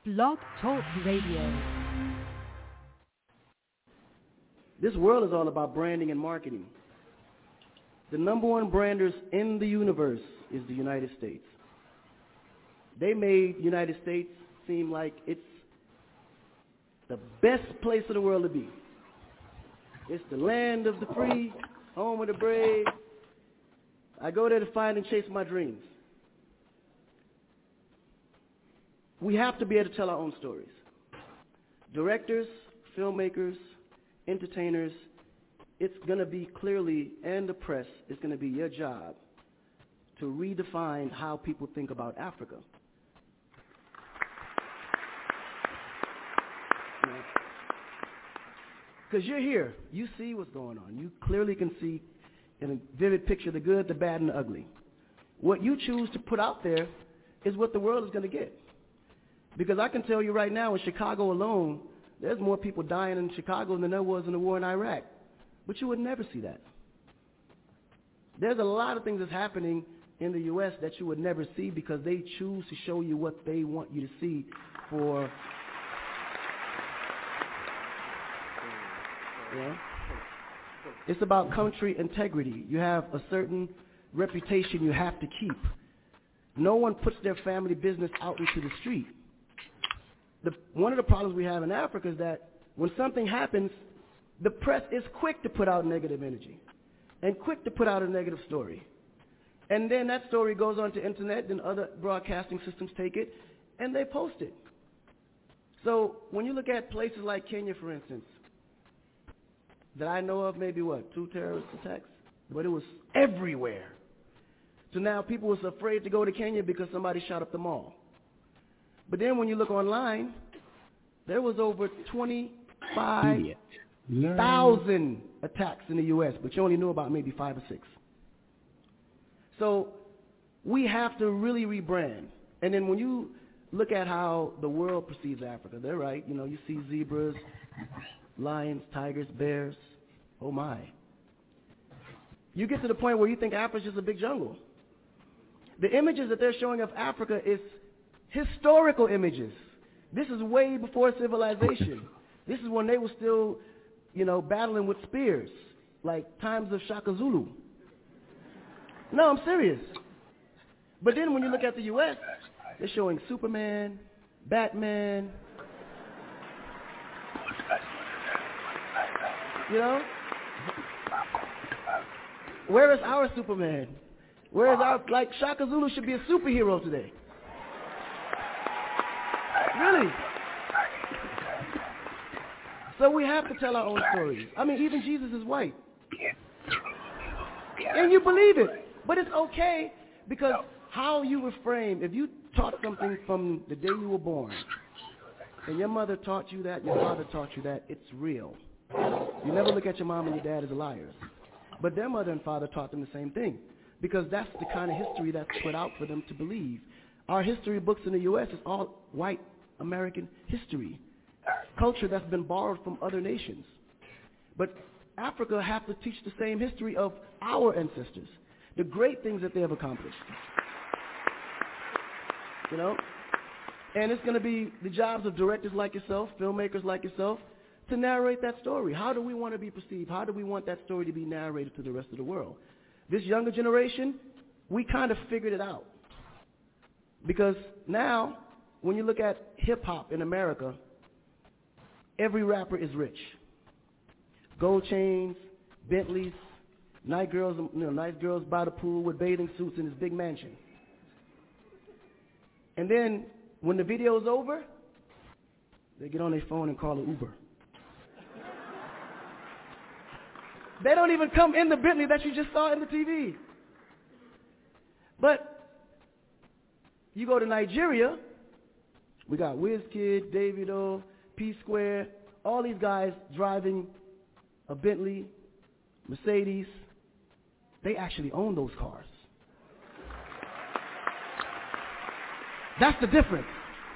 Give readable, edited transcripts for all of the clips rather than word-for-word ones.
Blog Talk Radio. This world is all about branding and marketing. The number one branders in the universe is the United States. They made the United States seem like it's the best place in the world to be. It's the land of the free, home of the brave. I go there to find and chase my dreams. We have to be able to tell our own stories. Directors, filmmakers, entertainers, it's going to be clearly, and the press, it's going to be your job to redefine how people think about Africa. Because you're here. You see what's going on. You clearly can see in a vivid picture the good, the bad, and the ugly. What you choose to put out there is what the world is going to get. Because I can tell you right now, in Chicago alone, there's more people dying in Chicago than there was in the war in Iraq. But you would never see that. There's a lot of things that's happening in the U.S. that you would never see because they choose to show you what they want you to see for... Yeah. It's about country integrity. You have a certain reputation you have to keep. No one puts their family business out into the street. One of the problems we have in Africa is that when something happens, the press is quick to put out negative energy and quick to put out a negative story. And then that story goes on to internet, and other broadcasting systems take it, and they post it. So when you look at places like Kenya, for instance, that I know of, maybe 2 terrorist attacks? But it was everywhere. So now people was afraid to go to Kenya because somebody shot up the mall. But then when you look online, there was over 25,000 attacks in the U.S., but you only knew about maybe 5 or 6. So we have to really rebrand. And then when you look at how the world perceives Africa, they're right. You know, you see zebras, lions, tigers, bears. Oh, my. You get to the point where you think Africa's just a big jungle. The images that they're showing of Africa is historical images. This is way before civilization. This is when they were still, battling with spears, like times of Shaka Zulu. No, I'm serious. But then when you look at the U.S., they're showing Superman, Batman, Where is our Superman? Where is our, Shaka Zulu should be a superhero today. Really? So we have to tell our own stories. I mean, even Jesus is white. And you believe it. But it's okay because how you were framed, if you taught something from the day you were born, and your mother taught you that, your father taught you that, it's real. You never look at your mom and your dad as liars. But their mother and father taught them the same thing because that's the kind of history that's put out for them to believe. Our history books in the U.S. is all white American history, culture that's been borrowed from other nations. But Africa have to teach the same history of our ancestors, the great things that they have accomplished. And it's going to be the jobs of directors like yourself, filmmakers like yourself, to narrate that story. How do we want to be perceived? How do we want that story to be narrated to the rest of the world? This younger generation, we kind of figured it out. Because now, when you look at hip-hop in America, every rapper is rich. Gold chains, Bentleys, nice girls by the pool with bathing suits in his big mansion. And then, when the video's over, they get on their phone and call it Uber. They don't even come in the Bentley that you just saw in the TV. But you go to Nigeria, we got Wizkid, Davido, P-Square, all these guys driving a Bentley, Mercedes. They actually own those cars. That's the difference.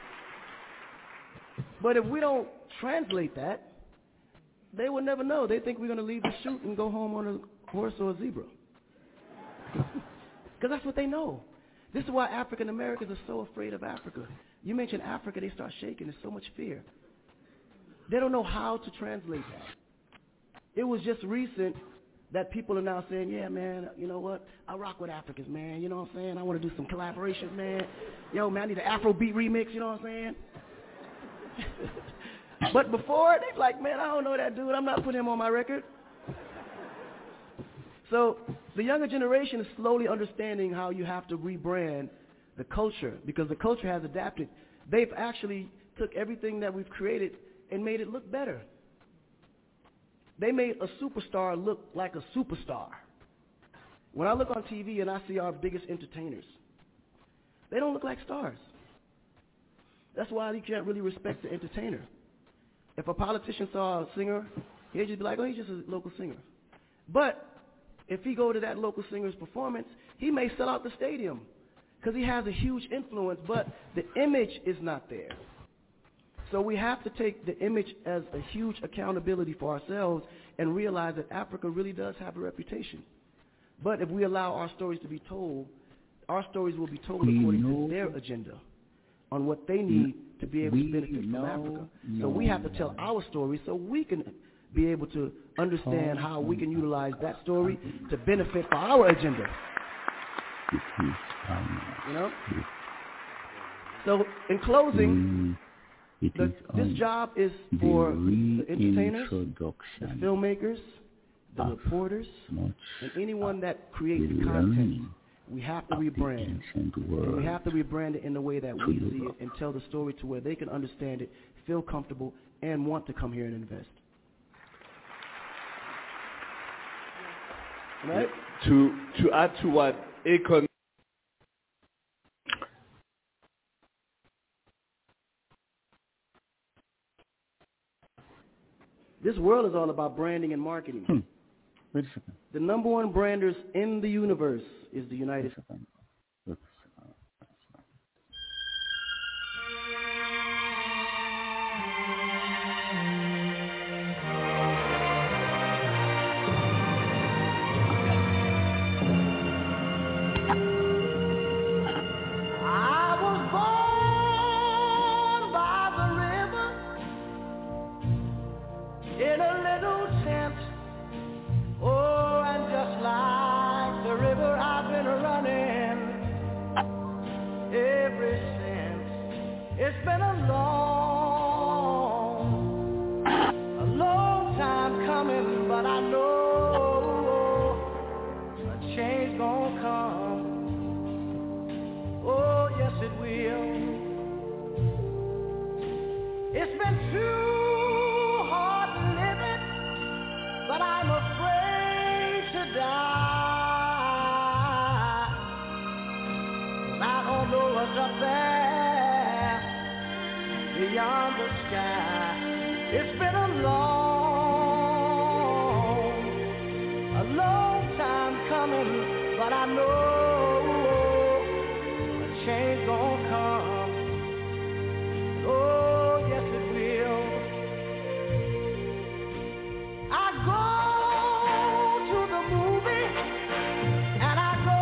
But if we don't translate that, they will never know. They think we're going to leave the shoot and go home on a horse or a zebra. Because that's what they know. This is why African Americans are so afraid of Africa. You mention Africa, they start shaking. There's so much fear. They don't know how to translate that. It was just recent that people are now saying, yeah, man, you know what? I rock with Africans, man. You know what I'm saying? I want to do some collaborations, man. Yo, man, I need an Afrobeat remix, you know what I'm saying? But before, they're like, man, I don't know that dude. I'm not putting him on my record. So the younger generation is slowly understanding how you have to rebrand the culture because the culture has adapted. They've actually took everything that we've created and made it look better. They made a superstar look like a superstar. When I look on TV and I see our biggest entertainers, they don't look like stars. That's why you can't really respect the entertainer. If a politician saw a singer, he'd just be like, oh, he's just a local singer. But if he go to that local singer's performance, he may sell out the stadium because he has a huge influence, but the image is not there. So we have to take the image as a huge accountability for ourselves and realize that Africa really does have a reputation. But if we allow our stories to be told, our stories will be told according to their agenda on what they need to be able to benefit from Africa. So we have to tell our story so we can be able to understand how we can utilize that story to benefit for our agenda. You know? So in closing, this job is for the entertainers, the filmmakers, the reporters, and anyone that creates content. We have to rebrand. And we have to rebrand it in the way that we see it and tell the story to where they can understand it, feel comfortable, and want to come here and invest. Right? To add to what Akon This world is all about branding and marketing. Wait a second. The number one branders in the universe is the United States. It's been a long time coming, but I know a change gonna come. Oh, yes it will. It's been too hard living, but I'm afraid to die. I don't know what's up there beyond the sky. It's been a long time coming, but I know a change gonna come. Oh, yes it will. I go to the movie and I go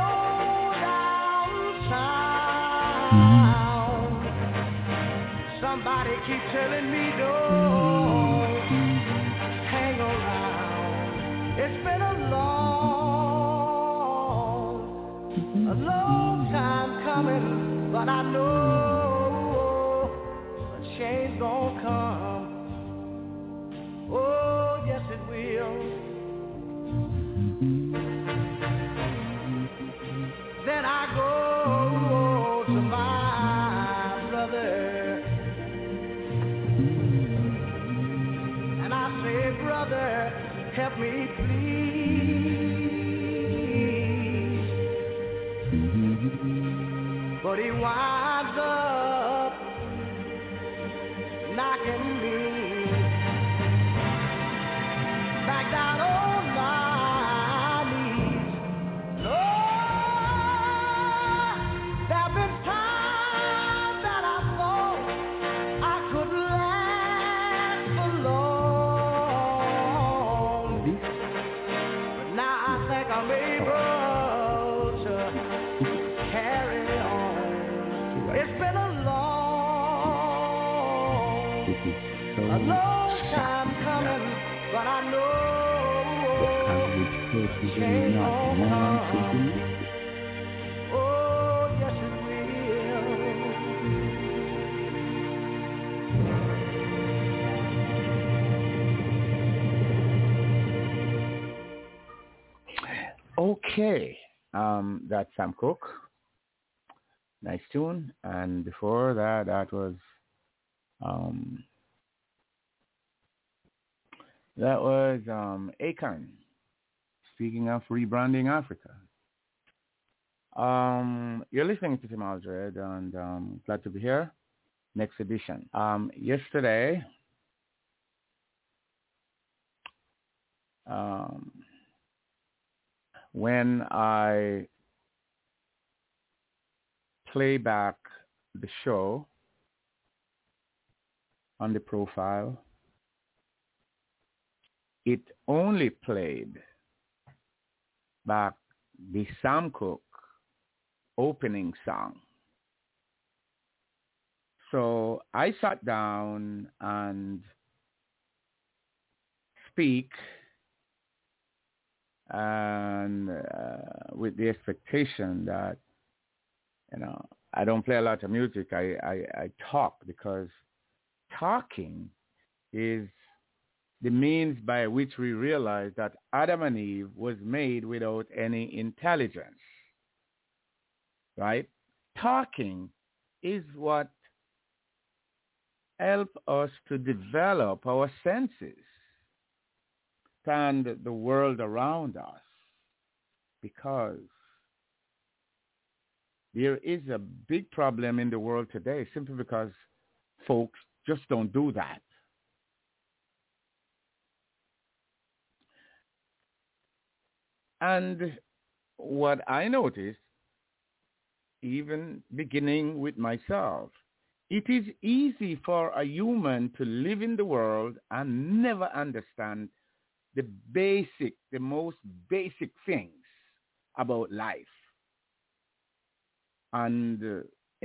downtown. Somebody keep telling me don't hang around. It's been a long time coming, but I know a change gonna come. Oh, yes it will. Then I go to my brother. Brother, help me please. But he winds up knocking me back down on my knees. Lord, there've been times that I thought I could last for long. I'm able to carry on. it is so A long time shocking coming, that but I the know average person will change not won't want to come. believe it. Oh, yes it Okay, that's Sam Cooke. Nice tune. And before that, that was Akon. Speaking of rebranding Africa. You're listening to Tim Aldred, and glad to be here. Next edition. Yesterday, when I play back the show on the profile, it only played back the Sam Cooke opening song. So I sat down and speak and with the expectation that, I don't play a lot of music. I talk because talking is the means by which we realize that Adam and Eve was made without any intelligence, right? Talking is what helps us to develop our senses and the world around us, because there is a big problem in the world today simply because folks just don't do that. And what I noticed, even beginning with myself, it is easy for a human to live in the world and never understand the most basic things about life. And,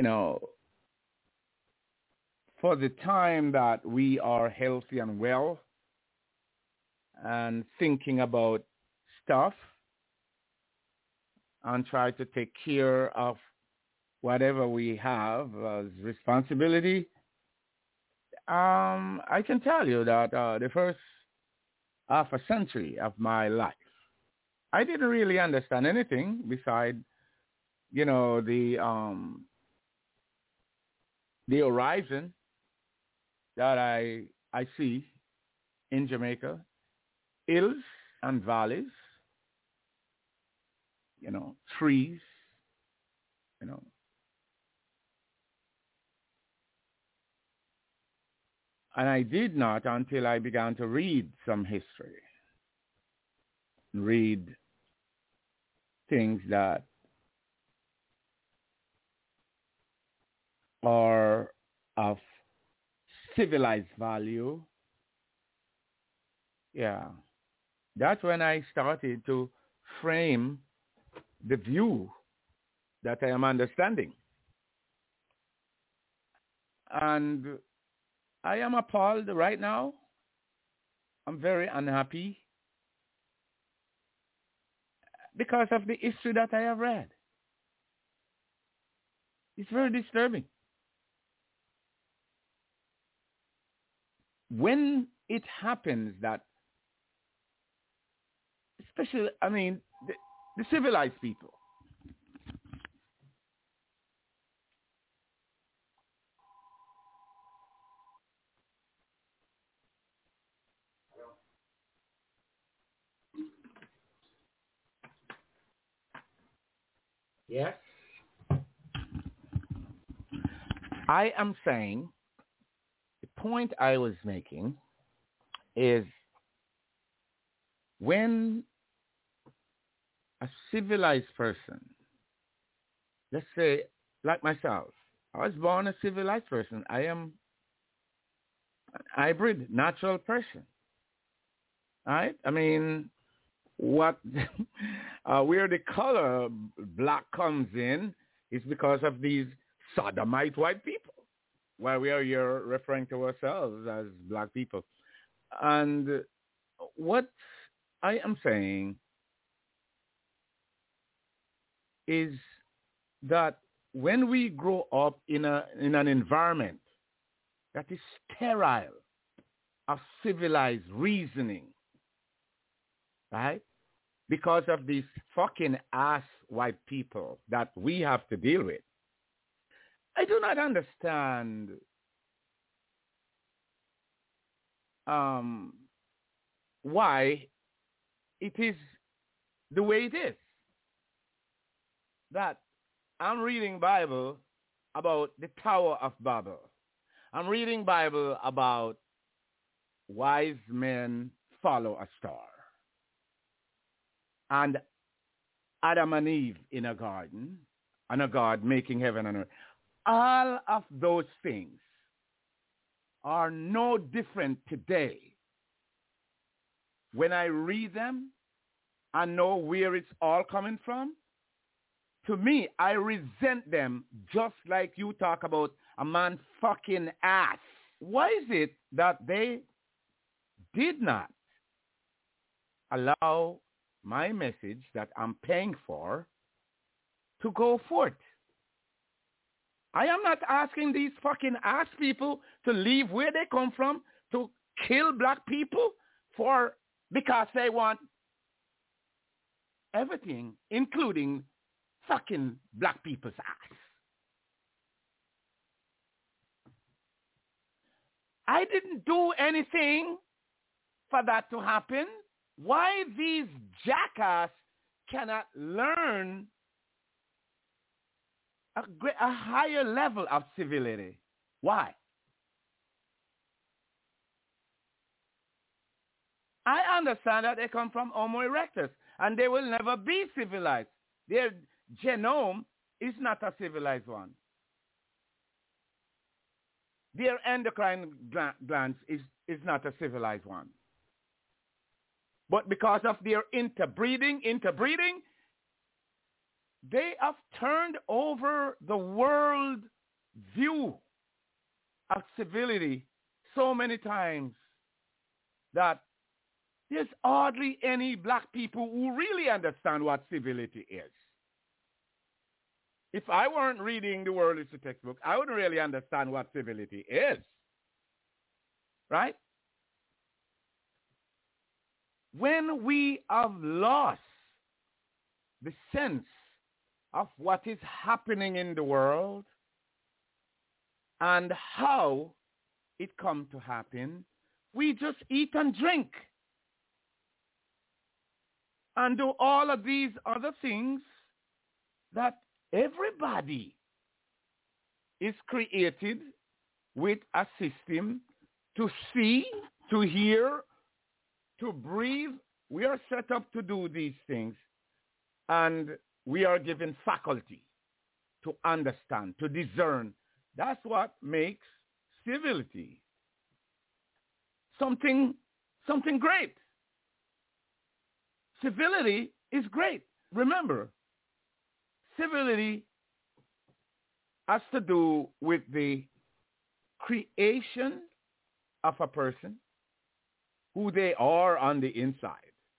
for the time that we are healthy and well and thinking about stuff and try to take care of whatever we have as responsibility, I can tell you that the first half a century of my life, I didn't really understand anything beside, the horizon that I see in Jamaica, hills and valleys, trees, And I did not until I began to read some history, read things that are of civilized value. Yeah, that's when I started to frame the view that I am understanding. And I am appalled right now. I'm very unhappy because of the history that I have read. It's very disturbing. When it happens that, especially, the civilized people, yes, I am saying, the point I was making is when a civilized person, let's say like myself, I was born a civilized person. I am a hybrid, natural person. Right? What where the color black comes in is because of these sodomite white people. while we are here referring to ourselves as black people. And what I am saying is that when we grow up in an environment that is sterile of civilized reasoning, right? Because of these fucking ass white people that we have to deal with, I do not understand why it is the way it is. That I'm reading Bible about the Tower of Babel. I'm reading Bible about wise men follow a star. And Adam and Eve in a garden, and a God making heaven and earth. All of those things are no different today. When I read them and know where it's all coming from, to me, I resent them just like you talk about a man fucking ass. Why is it that they did not allow my message that I'm paying for to go forth? I am not asking these fucking ass people to leave where they come from to kill black people because they want everything, including fucking black people's ass. I didn't do anything for that to happen. Why these jackass cannot learn a higher level of civility? Why? I understand that they come from Homo erectus and they will never be civilized. Their genome is not a civilized one. Their endocrine glands is not a civilized one. But because of their interbreeding, they have turned over the world view of civility so many times that there's hardly any black people who really understand what civility is. If I weren't reading the world history textbook, I wouldn't really understand what civility is. Right? When we have lost the sense of what is happening in the world and how it come to happen, we just eat and drink and do all of these other things that everybody is created with a system to see, to hear, to breathe. We are set up to do these things, and we are given faculty to understand, to discern. That's what makes civility something great. Civility is great. Remember, civility has to do with the creation of a person, who they are on the inside.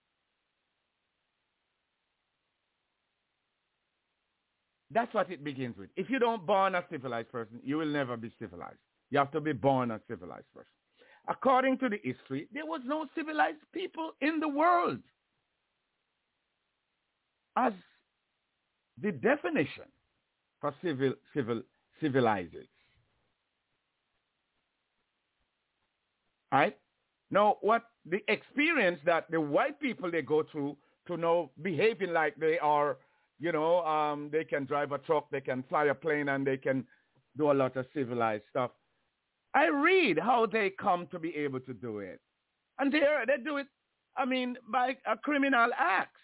That's what it begins with. If you don't born a civilized person, you will never be civilized. You have to be born a civilized person. According to the history, there was no civilized people in the world. As the definition for civilizers. Right? Now, what the experience that the white people they go through to know behaving like they are, they can drive a truck, they can fly a plane, and they can do a lot of civilized stuff. I read how they come to be able to do it. And they do it, by a criminal acts.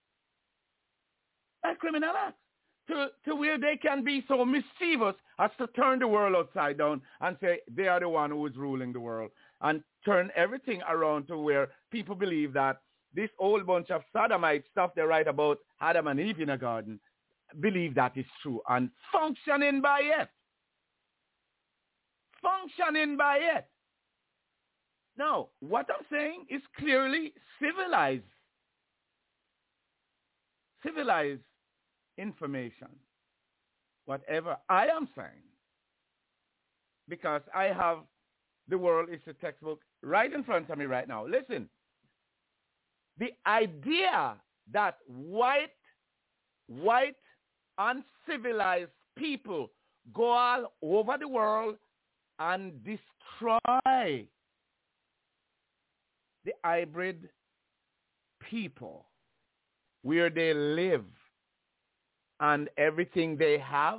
By criminal acts. To where they can be so mischievous as to turn the world upside down and say they are the one who is ruling the world, and turn everything around to where people believe that this whole bunch of sodomite stuff they write about Adam and Eve in a garden, believe that is true and functioning by it. functioning by it. Now, what I'm saying is clearly civilized information. Whatever I am saying, because I have the World History textbook right in front of me right now. Listen, the idea that white uncivilized people go all over the world and destroy the hybrid people where they live and everything they have,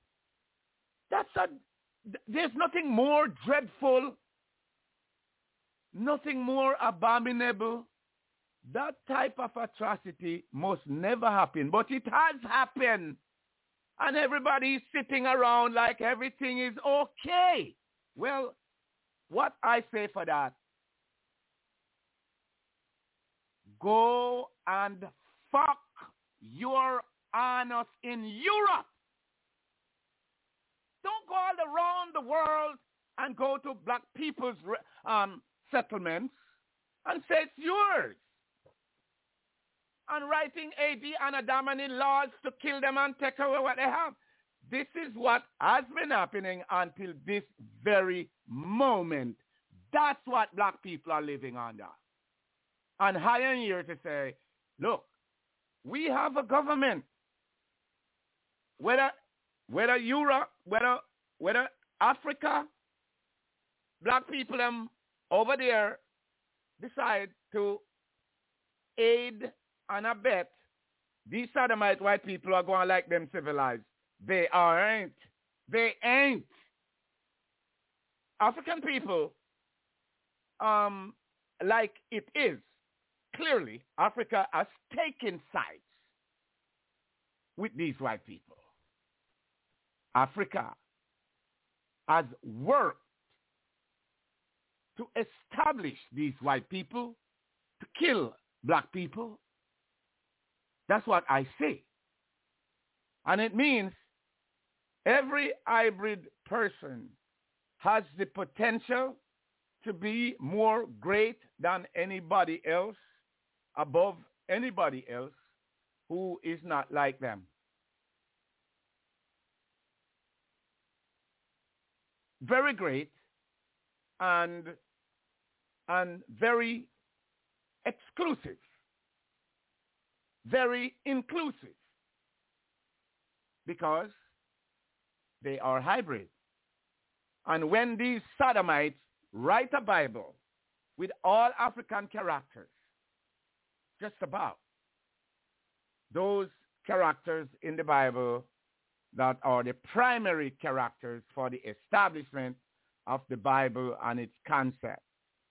there's nothing more dreadful, nothing more abominable. That type of atrocity must never happen, but it has happened. And everybody is sitting around like everything is okay. Well, what I say for that, go and fuck your anus in Europe. Don't go all around the world and go to black people's settlements and say it's yours. And writing AD and Adamani laws to kill them and take away what they have. This is what has been happening until this very moment. That's what black people are living under. And higher here to say, look, we have a government. Whether Europe, whether Africa, black people over there decide to aid and abet these sodomite white people are going like them civilized. They aren't. They ain't. African people, like it is, clearly Africa has taken sides with these white people. Africa has worked to establish these white people, to kill black people. That's what I say. And it means every hybrid person has the potential to be more great than anybody else, above anybody else who is not like them. Very great and very exclusive, very inclusive, because they are hybrid. And when these sodomites write a Bible with all African characters, just about those characters in the Bible that are the primary characters for the establishment of the Bible and its concept.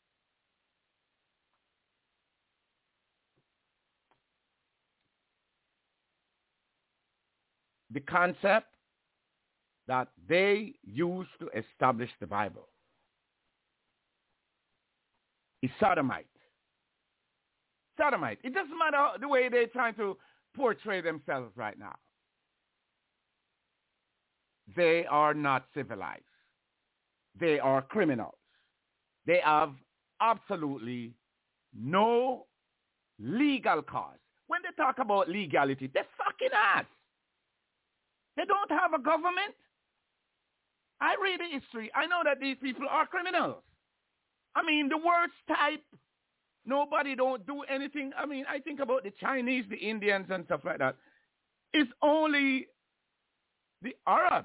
The concept that they use to establish the Bible is sodomite. Sodomite. It doesn't matter the way they're trying to portray themselves right now. They are not civilized. They are criminals. They have absolutely no legal cause. When they talk about legality, they're fucking ass. They don't have a government. I read the history. I know that these people are criminals. I mean, the worst type. Nobody don't do anything. I mean, I think about the Chinese, the Indians, and stuff like that. It's only the Arabs.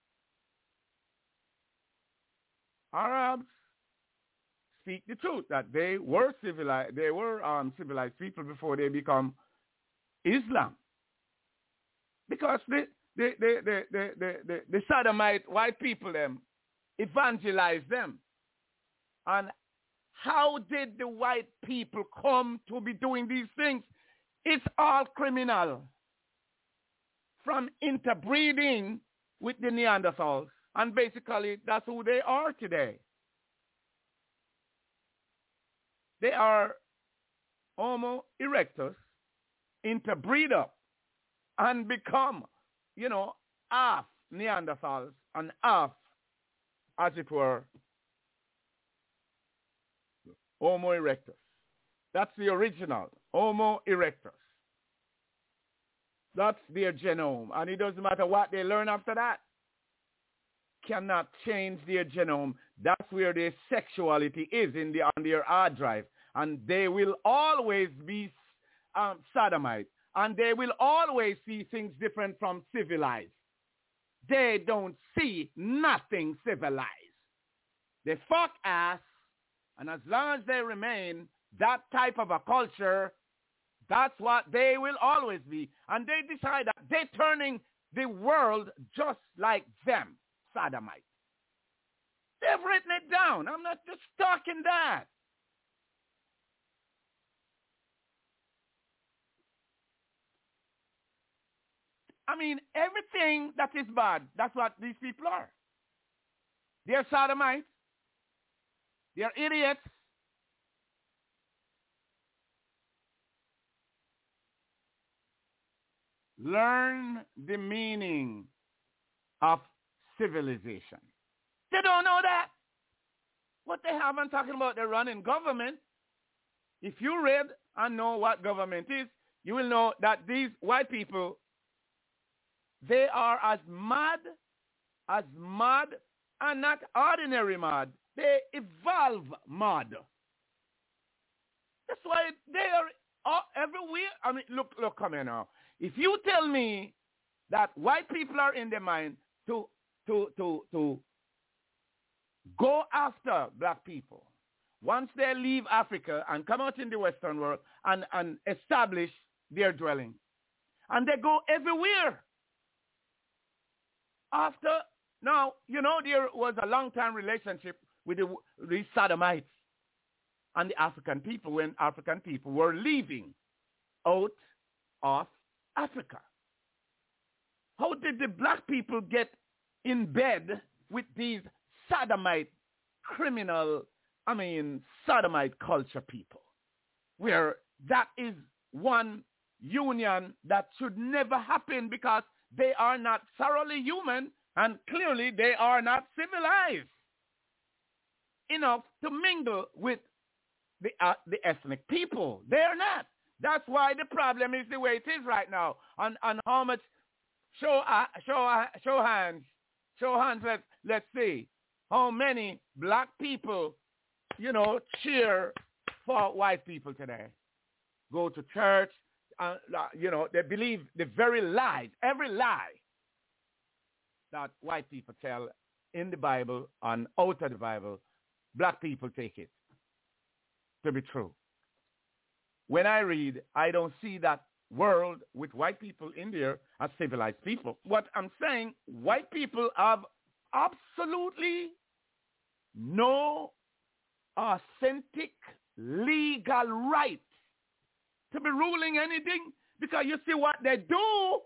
Arabs speak the truth that they were civilized. They were civilized people before they become Islam, because the sodomite white people them evangelize them. And how did the white people come to be doing these things? It's all criminal. From interbreeding with the Neanderthals. And basically, that's who they are today. They are Homo erectus, interbreed up, and become, half Neanderthals and half as it were, Homo erectus. That's the original, Homo erectus. That's their genome. And it doesn't matter what they learn after that. Cannot change their genome. That's where their sexuality is on their hard drive. And they will always be sodomite. And they will always see things different from civilized. They don't see nothing civilized. They fuck ass, and as long as they remain that type of a culture, that's what they will always be. And they decide that they're turning the world just like them, sodomite. They've written it down. I'm not just talking that. I mean, everything that is bad, that's what these people are. They're sodomites. They're idiots. Learn the meaning of civilization. They don't know that. What they haven't talking about, they're running government. If you read and know what government is, you will know that these white people, they are as mad, and not ordinary mad. They evolve mad. That's why they are everywhere. I mean, look, come here now. If you tell me that white people are in their mind to go after black people once they leave Africa and come out in the Western world and establish their dwelling, and they go everywhere. After, now, you know, there was a long-time relationship with the Sodomites and the African people when African people were leaving out of Africa. How did the black people get in bed with these Sodomite Sodomite culture people? Where that is one union that should never happen because they are not thoroughly human, and clearly they are not civilized enough to mingle with the ethnic people. They are not. That's why the problem is the way it is right now. On how much show hands. Let's see how many black people, cheer for white people today. Go to church. They believe the very lies, every lie that white people tell in the Bible and out of the Bible, black people take it to be true. When I read, I don't see that world with white people in there as civilized people. What I'm saying, white people have absolutely no authentic legal right to be ruling anything, because you see what they do.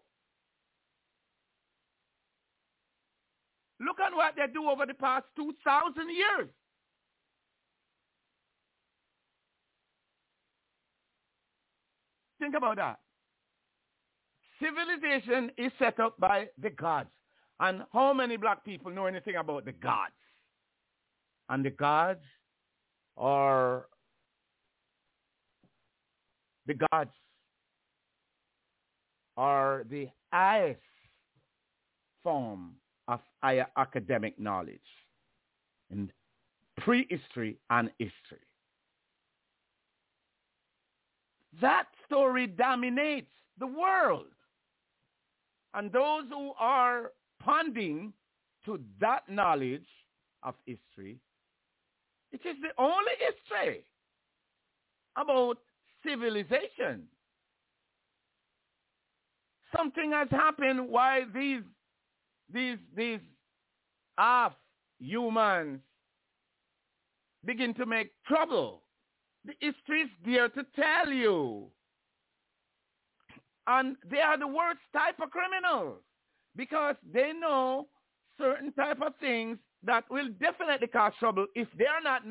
Look at what they do over the past 2,000 years. Think about that. Civilization is set up by the gods. And how many black people know anything about the gods? And the gods are the highest form of higher academic knowledge in prehistory and history. That story dominates the world. And those who are ponding to that knowledge of history, it is the only history about civilization. Something has happened why these half humans begin to make trouble. The history is there to tell you. And they are the worst type of criminals because they know certain type of things that will definitely cause trouble if they are not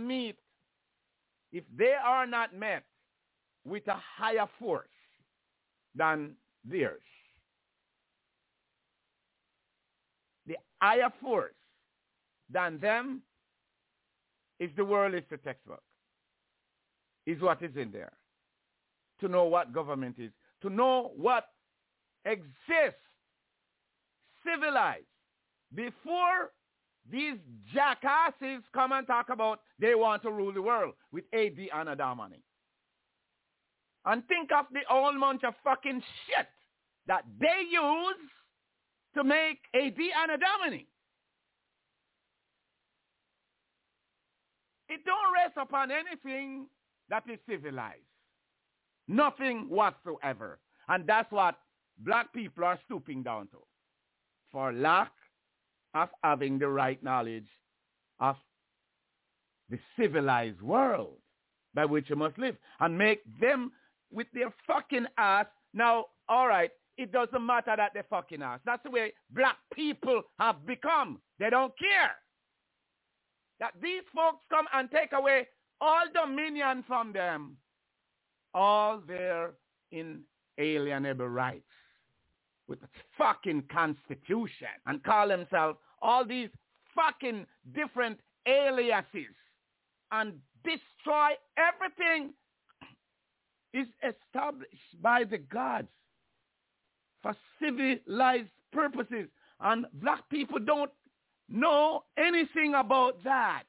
met with a higher force than theirs. The higher force than them is the world is the textbook. Is what is in there. To know what government is. To know what exists civilized. Before these jackasses come and talk about they want to rule the world with AD and Adamani. And think of the whole bunch of fucking shit that they use to make AD and Adamani. It don't rest upon anything that is civilized. Nothing whatsoever. And that's what black people are stooping down to. For lack of having the right knowledge of the civilized world by which you must live. And make them with their fucking ass. Now, all right, it doesn't matter that they're fucking ass. That's the way black people have become. They don't care. That these folks come and take away all dominion from them. All their inalienable rights. With the fucking constitution. And call themselves all these fucking different aliases. And destroy everything is established by the gods for civilized purposes. And black people don't know anything about that.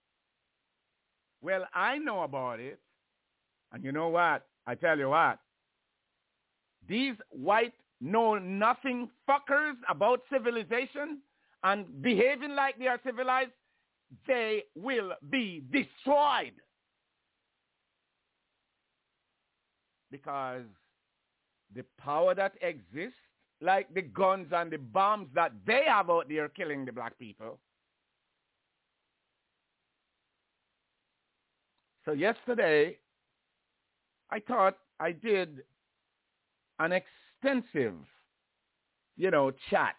Well, I know about it. And you know what? I tell you what. These white know-nothing fuckers about civilization and behaving like they are civilized, they will be destroyed. Because the power that exists, like the guns and the bombs that they have out there killing the black people. So yesterday, I thought I did an extensive, chat.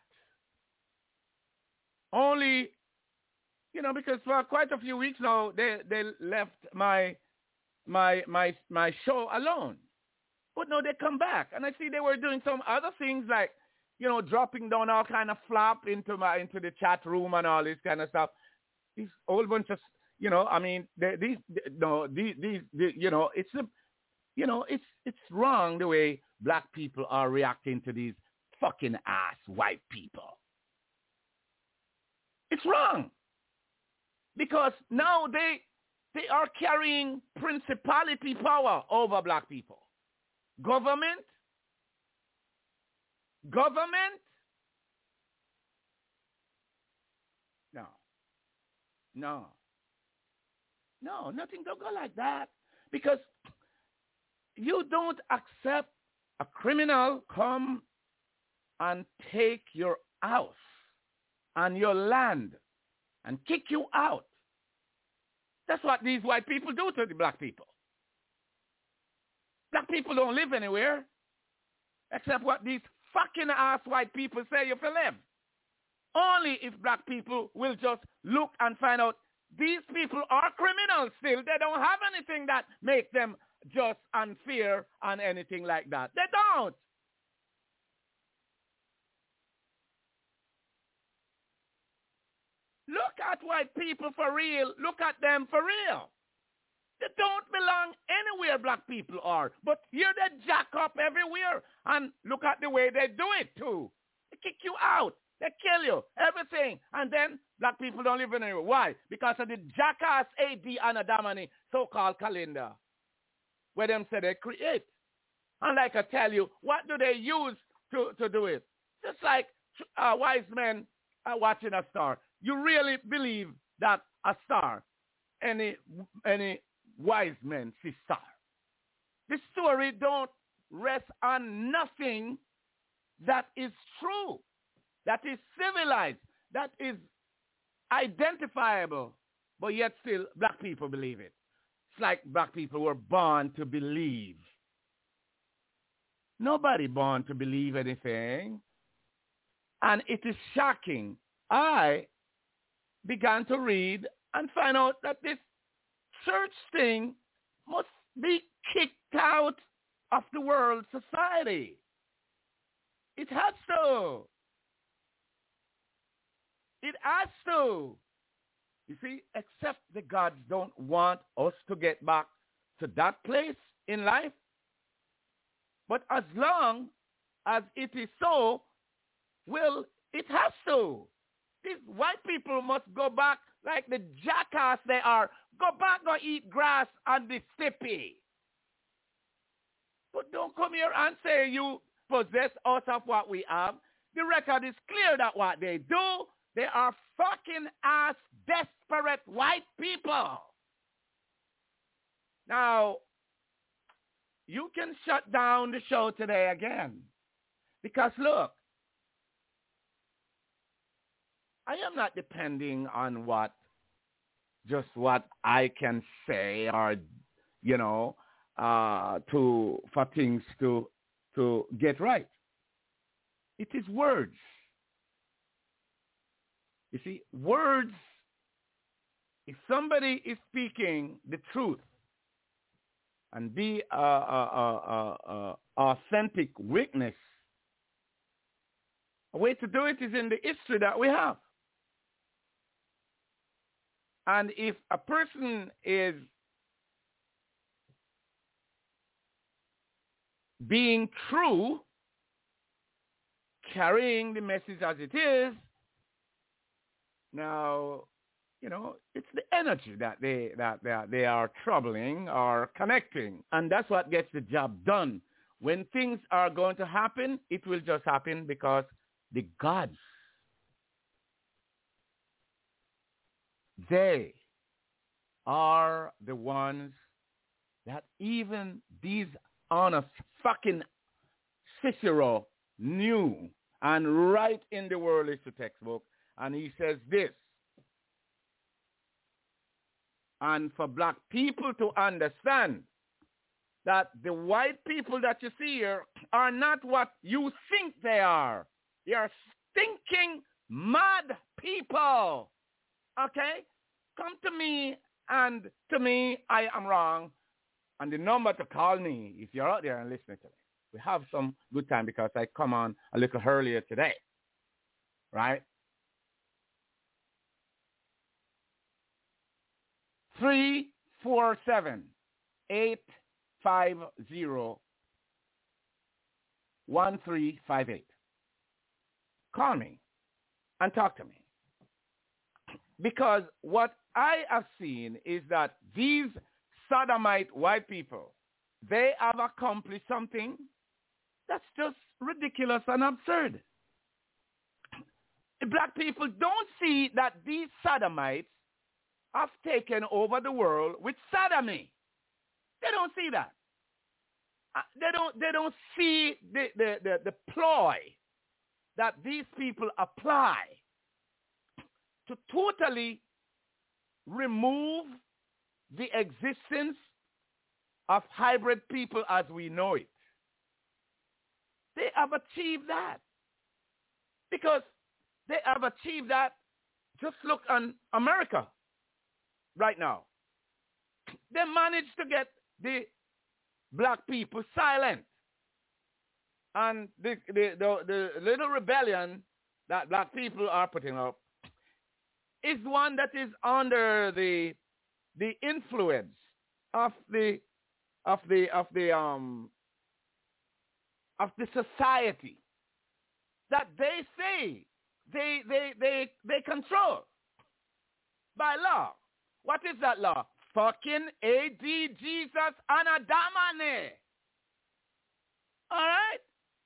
Only, because for quite a few weeks now, they left my show alone. But no, they come back. And I see they were doing some other things like, dropping down all kind of flap into the chat room and all this kind of stuff. These whole bunch of, it's wrong the way black people are reacting to these fucking ass white people. It's wrong. Because now they are carrying principality power over black people. Government? No, nothing don't go like that. Because you don't accept a criminal come and take your house and your land and kick you out. That's what these white people do to the black people. Black people don't live anywhere except what these fucking ass white people say you can live. Only if black people will just look and find out these people are criminals still. They don't have anything that makes them just and fair and anything like that. They don't. Look at white people for real. Look at them for real. They don't belong anywhere black people are. But here they jack up everywhere. And look at the way they do it too. They kick you out. They kill you. Everything. And then black people don't live anywhere. Why? Because of the jackass AD and Adamani so-called calendar. Where them say they create. And like I tell you, what do they use to do it? Just like wise men are watching a star. You really believe that a star, any wise men see star? This story don't rest on nothing that is true, that is civilized, that is identifiable, but yet still black people believe it. It's like black people were born to believe. Nobody born to believe anything. And it is shocking. I began to read and find out that this church thing must be kicked out of the world society. It has to. It has to. You see, except the gods don't want us to get back to that place in life. But as long as it is so, well, it has to. These white people must go back like the jackass they are. Go back and eat grass on the steppe. But don't come here and say you possess us of what we have. The record is clear that what they do, they are fucking ass desperate white people. Now, you can shut down the show today again. Because look, I am not depending on what I can say or, for things to get right. It is words. You see, words, if somebody is speaking the truth and be authentic witness, a way to do it is in the history that we have. And if a person is being true, carrying the message as it is, now, it's the energy that they are troubling or connecting. And that's what gets the job done. When things are going to happen, it will just happen because the gods, they are the ones that even these honest fucking Cicero knew and right in the world history textbook. And he says this, and for black people to understand that the white people that you see here are not what you think they are. They are stinking mad people. Okay? Come to me, and to me, I am wrong. And the number to call me, if you're out there and listening to me, we have some good time because I come on a little earlier today. Right? 347-850-1358. Call me and talk to me. Because what I have seen is that these sodomite white people, they have accomplished something that's just ridiculous and absurd. The black people don't see that these sodomites have taken over the world with sodomy. They don't see that. They don't see the ploy that these people apply to totally remove the existence of hybrid people as we know it. They have achieved that. Because they have achieved that. Just look on America right now. They managed to get the black people silent. And the little rebellion that black people are putting up is one that is under the influence of the society that they say they control by law. What is that law? Fucking AD Jesus Anadamane. All right?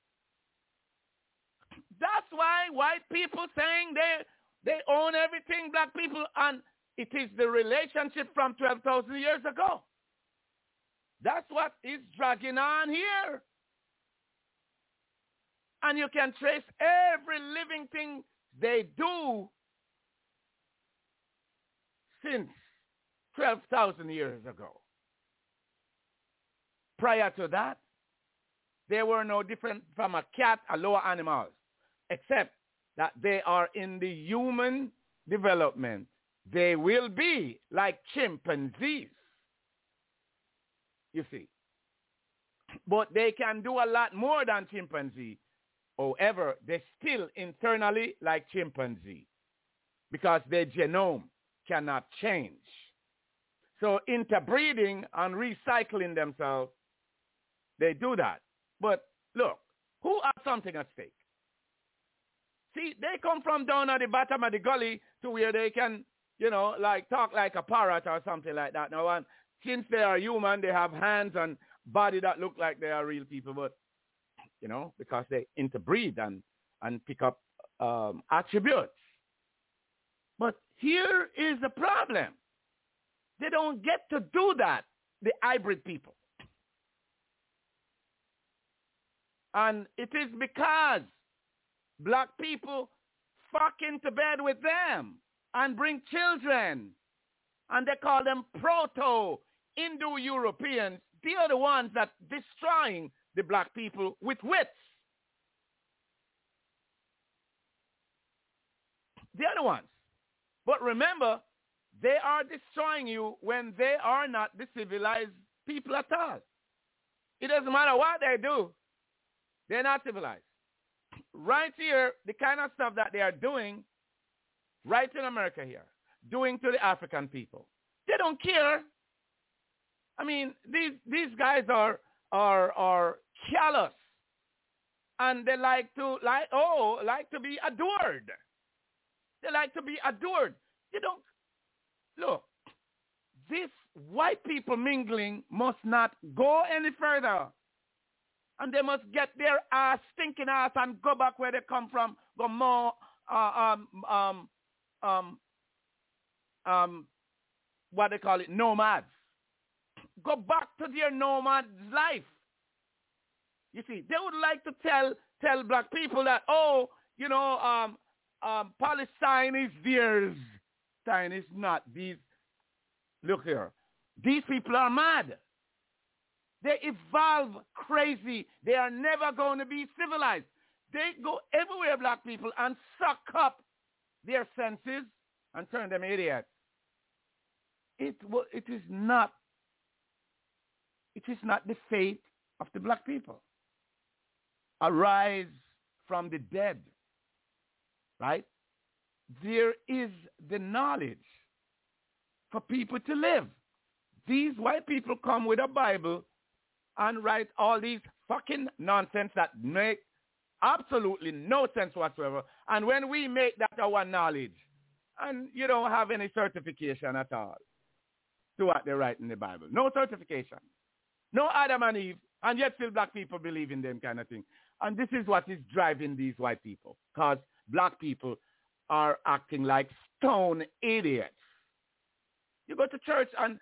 That's why white people saying they own everything, black people, and it is the relationship from 12,000 years ago. That's what is dragging on here. And you can trace every living thing they do since 12,000 years ago. Prior to that, they were no different from a cat or lower animals, except that they are in the human development. They will be like chimpanzees, you see. But they can do a lot more than chimpanzee. However, they're still internally like chimpanzee because their genome cannot change. So interbreeding and recycling themselves, they do that. But look, who has something at stake? See, they come from down at the bottom of the gully to where they can, like talk like a parrot or something like that. Now, and since they are human, they have hands and body that look like they are real people, but, because they interbreed and pick up attributes. But here is the problem. They don't get to do that, the hybrid people. And it is because black people fuck into bed with them and bring children. And they call them proto-Indo-Europeans. They are the ones that destroying the black people with wits. They are the ones. But remember, they are destroying you when they are not the civilized people at all. It doesn't matter what they do. They're not civilized. Right here, the kind of stuff that they are doing right in America here, doing to the African people. They don't care. I mean, these guys are callous. And they like to be adored. They like to be adored. You don't look. This white people mingling must not go any further. And they must get their stinking ass and go back where they come from. Go more, what they call it, nomads. Go back to their nomad life. You see, they would like to tell black people that, Palestine is theirs. Palestine is not. Look here. These people are mad. They evolve crazy. They are never going to be civilized. They go everywhere, black people, and suck up their senses and turn them idiots. It is not the fate of the black people. Arise from the dead, right? There is the knowledge for people to live. These white people come with a Bible and write all these fucking nonsense that make absolutely no sense whatsoever. And when we make that our knowledge, and you don't have any certification at all to what they write in the Bible. No certification. No Adam and Eve, and yet still black people believe in them kind of thing. And this is what is driving these white people, because black people are acting like stone idiots. You go to church and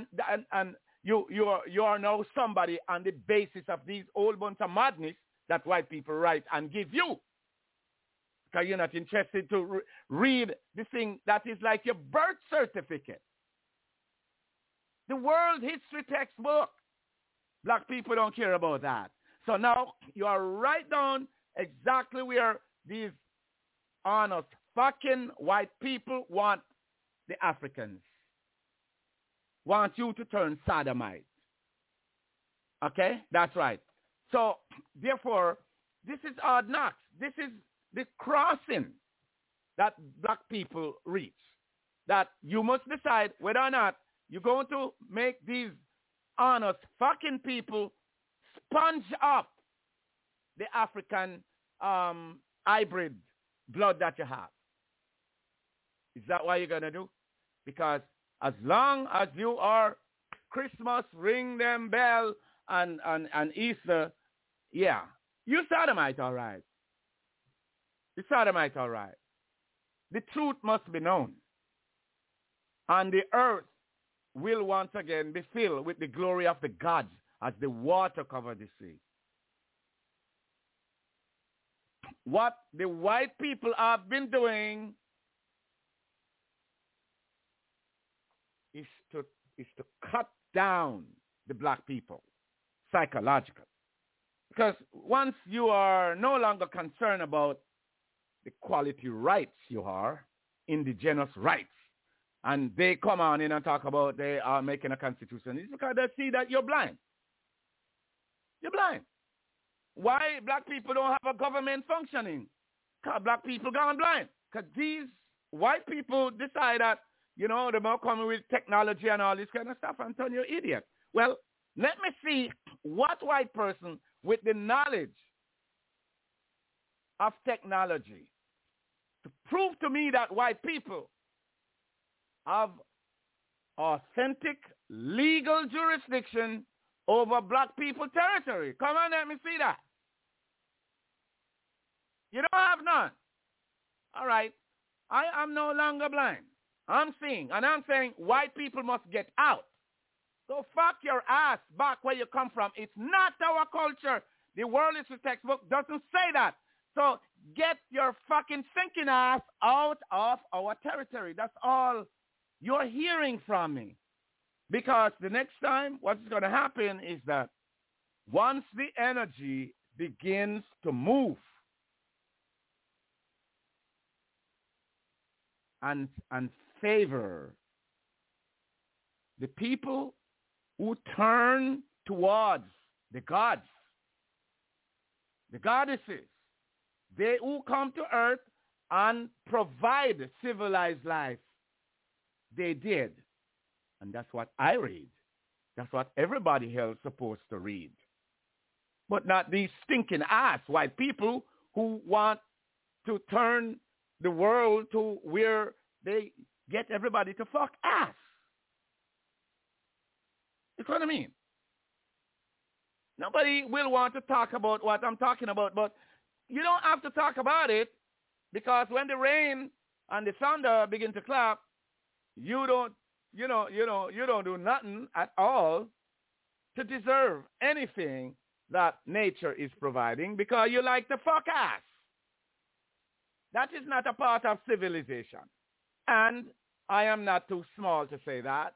you are now somebody on the basis of these old bunch of madness that white people write and give you. Because you're not interested to read the thing that is like your birth certificate. The world history textbook. Black people don't care about that. So now you are right down exactly where these honest fucking white people want the Africans. Want you to turn sodomite. Okay? That's right. So, therefore, this is hard knocks. This is the crossing that black people reach. That you must decide whether or not you're going to make these honest fucking people sponge up the African hybrid blood that you have. Is that what you're going to do? Because as long as you are Christmas, ring them bell, and Easter, yeah, you sodomite all right. You sodomite all right. The truth must be known. And the earth will once again be filled with the glory of the gods as the water covers the sea. What the white people have been doing is to cut down the black people psychologically. Because once you are no longer concerned about the quality rights you are, indigenous rights, and they come on in and talk about they are making a constitution, it's because they see that you're blind. You're blind. Why black people don't have a government functioning? Because black people gone blind. Because these white people decide that You know, they're more coming with technology and all this kind of stuff and turn you idiot. Well, let me see what white person with the knowledge of technology to prove to me that white people have authentic legal jurisdiction over black people territory. Come on, let me see that. You don't have none. All right. I am no longer blind. I'm seeing, and I'm saying white people must get out. So fuck your ass back where you come from. It's not our culture. The World History textbook doesn't say that. So get your fucking thinking ass out of our territory. That's all you're hearing from me. Because the next time what's going to happen is that once the energy begins to move and favor the people who turn towards the gods, the goddesses, they who come to earth and provide civilized life, they did. And that's what I read. That's what everybody else is supposed to read. But not these stinking ass white people who want to turn the world to where they get everybody to fuck ass. That's what I mean. Nobody will want to talk about what I'm talking about, but you don't have to talk about it, because when the rain and the thunder begin to clap, you don't do nothing at all to deserve anything that nature is providing, because you like to fuck ass. That is not a part of civilization. And I am not too small to say that.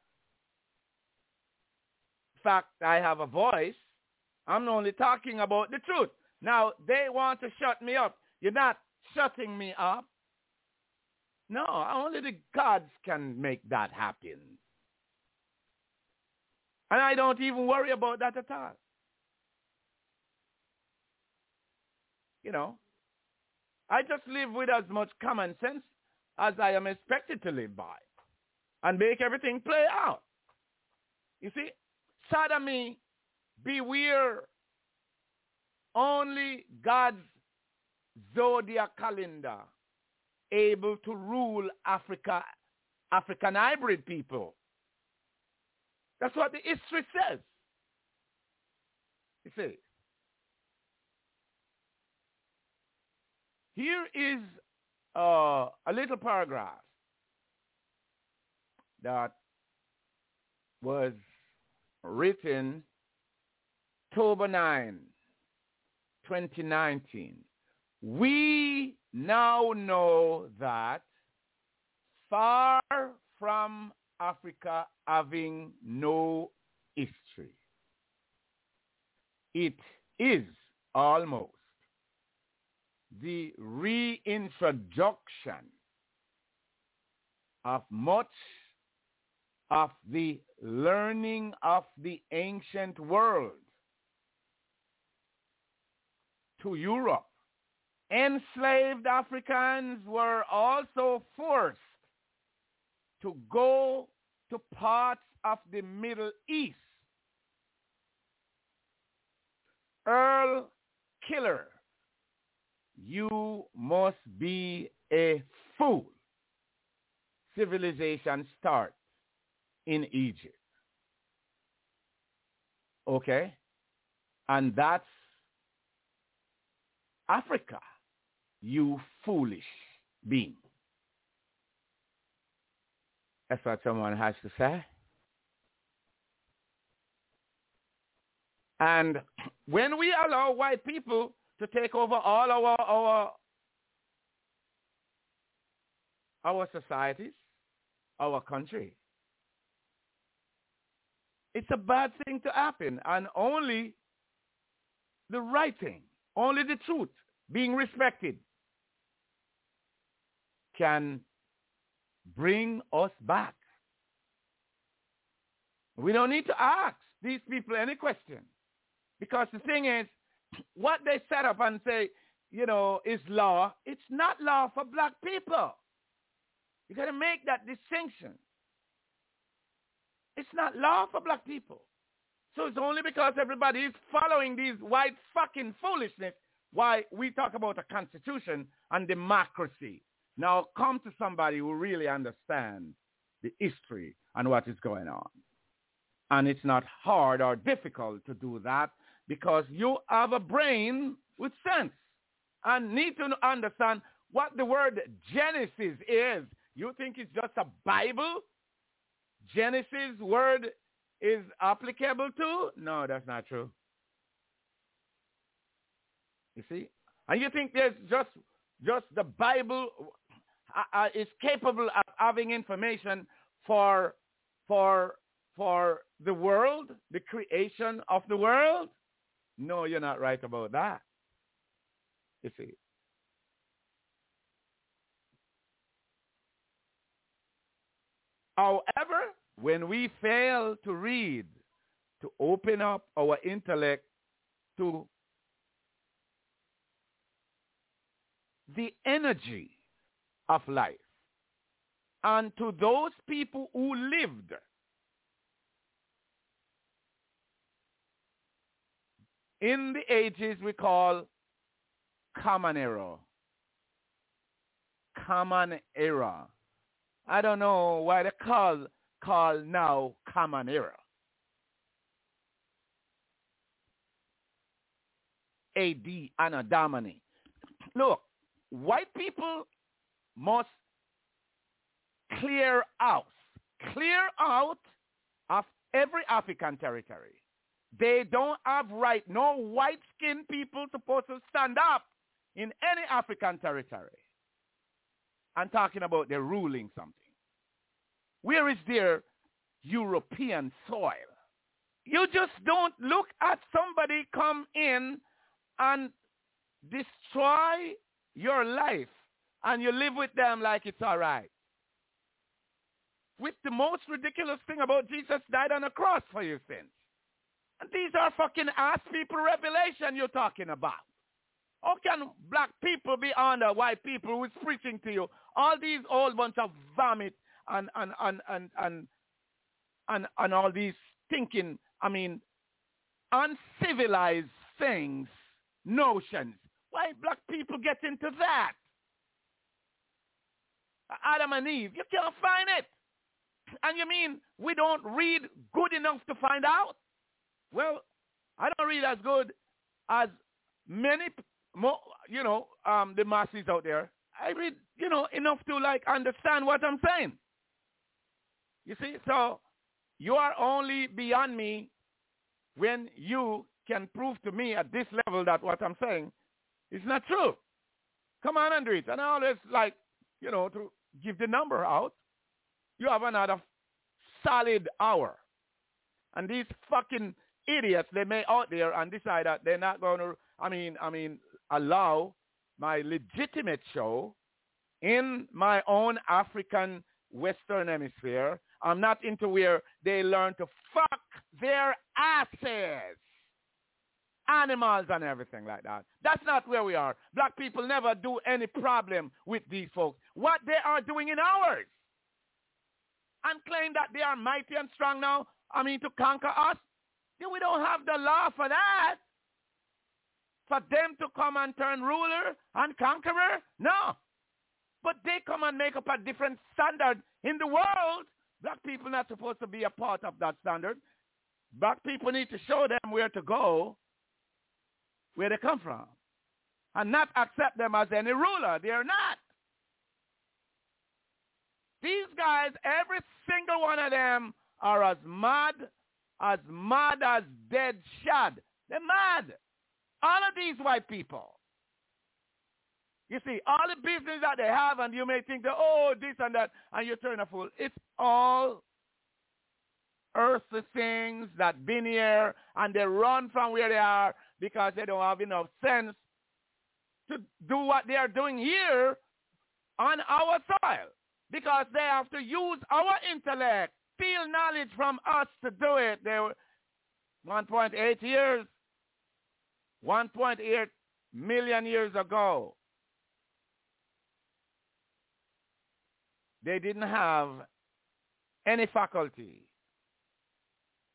In fact, I have a voice. I'm only talking about the truth. Now, they want to shut me up. You're not shutting me up. No, only the gods can make that happen. And I don't even worry about that at all. You know, I just live with as much common sense as I am expected to live by and make everything play out. You see, sodomy, beware, only God's zodiac calendar able to rule African hybrid people. That's what the history says. You see, here is a little paragraph that was written October 9, 2019. We now know that far from Africa having no history, it is almost the reintroduction of much of the learning of the ancient world to Europe. Enslaved Africans were also forced to go to parts of the Middle East. Earl Killer, you must be a fool. Civilization starts in Egypt. Okay? And that's Africa, you foolish being. That's what someone has to say. And when we allow white people to take over all our societies, our country, it's a bad thing to happen, and only the right thing, only the truth being respected can bring us back. We don't need to ask these people any question, because the thing is, what they set up and say, you know, is law, it's not law for black people. You got to make that distinction. It's not law for black people. So it's only because everybody is following these white fucking foolishness why we talk about a constitution and democracy. Now come to somebody who really understands the history and what is going on. And it's not hard or difficult to do that because you have a brain with sense and need to understand what the word Genesis is. You think it's just a Bible? Genesis word is applicable to? No, that's not true. You see? And you think there's just the Bible is capable of having information for the world, the creation of the world? No, you're not right about that. You see? However, when we fail to read, to open up our intellect to the energy of life and to those people who lived in the ages we call common era. Common era. I don't know why they call now common era. A.D. Anno Domini. Look, white people must clear out of every African territory. They don't have right, no white-skinned people supposed to stand up in any African territory. I'm talking about they're ruling something. Where is their European soil? You just don't look at somebody come in and destroy your life and you live with them like it's all right. With the most ridiculous thing about Jesus died on a cross for your sins. And these are fucking ass people revelation you're talking about. How can black people be under white people who is preaching to you all these old bunch of vomit and all these thinking, uncivilized things, notions? Why black people get into that? Adam and Eve, you can't find it. And you mean we don't read good enough to find out? Well, I don't read as good as many, the masses out there. I read, enough to understand what I'm saying. You see, so you are only beyond me when you can prove to me at this level that what I'm saying is not true. Come on and do it. And I always to give the number out. You have another solid hour. And these fucking idiots, they may out there and decide that they're not going to, allow my legitimate show in my own African Western Hemisphere. I'm not into where they learn to fuck their asses. Animals and everything like that. That's not where we are. Black people never do any problem with these folks. What they are doing in ours. And claim that they are mighty and strong now, to conquer us. We don't have the law for that. For them to come and turn ruler and conqueror? No. But they come and make up a different standard in the world. Black people are not supposed to be a part of that standard. Black people need to show them where to go, where they come from, and not accept them as any ruler. They are not. These guys, every single one of them are as mad as dead shad. They're mad. All of these white people. You see, all the business that they have, and you may think that, this and that, and you turn a fool. It's all earthly things that been here, and they run from where they are because they don't have enough sense to do what they are doing here on our soil. Because they have to use our intellect, steal knowledge from us to do it. They were 1.8 years, 1.8 million years ago. They didn't have any faculty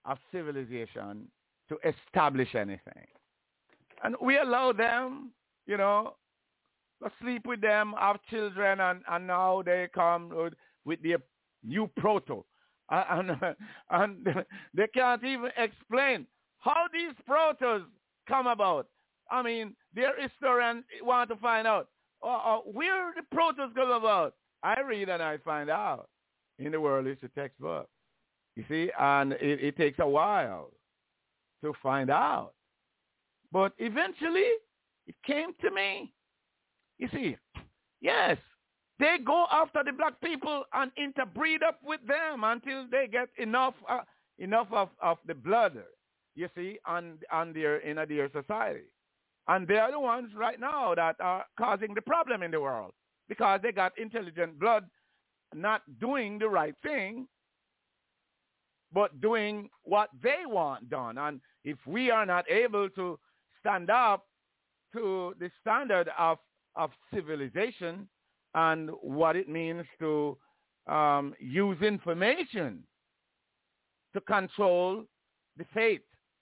of civilization to establish anything. And we allow them, you know, to sleep with them, have children, and now they come with their new proto. And they can't even explain how these protos come about. I mean, their historians want to find out where the protos come about. I read and I find out in the World History textbook. You see, and it takes a while to find out. But eventually, it came to me. You see, yes, they go after the black people and interbreed up with them until they get enough of the blood, you see, in their society. And they are the ones right now that are causing the problem in the world because they got intelligent blood not doing the right thing, but doing what they want done. And if we are not able to stand up to the standard of civilization and what it means to use information to control the fate,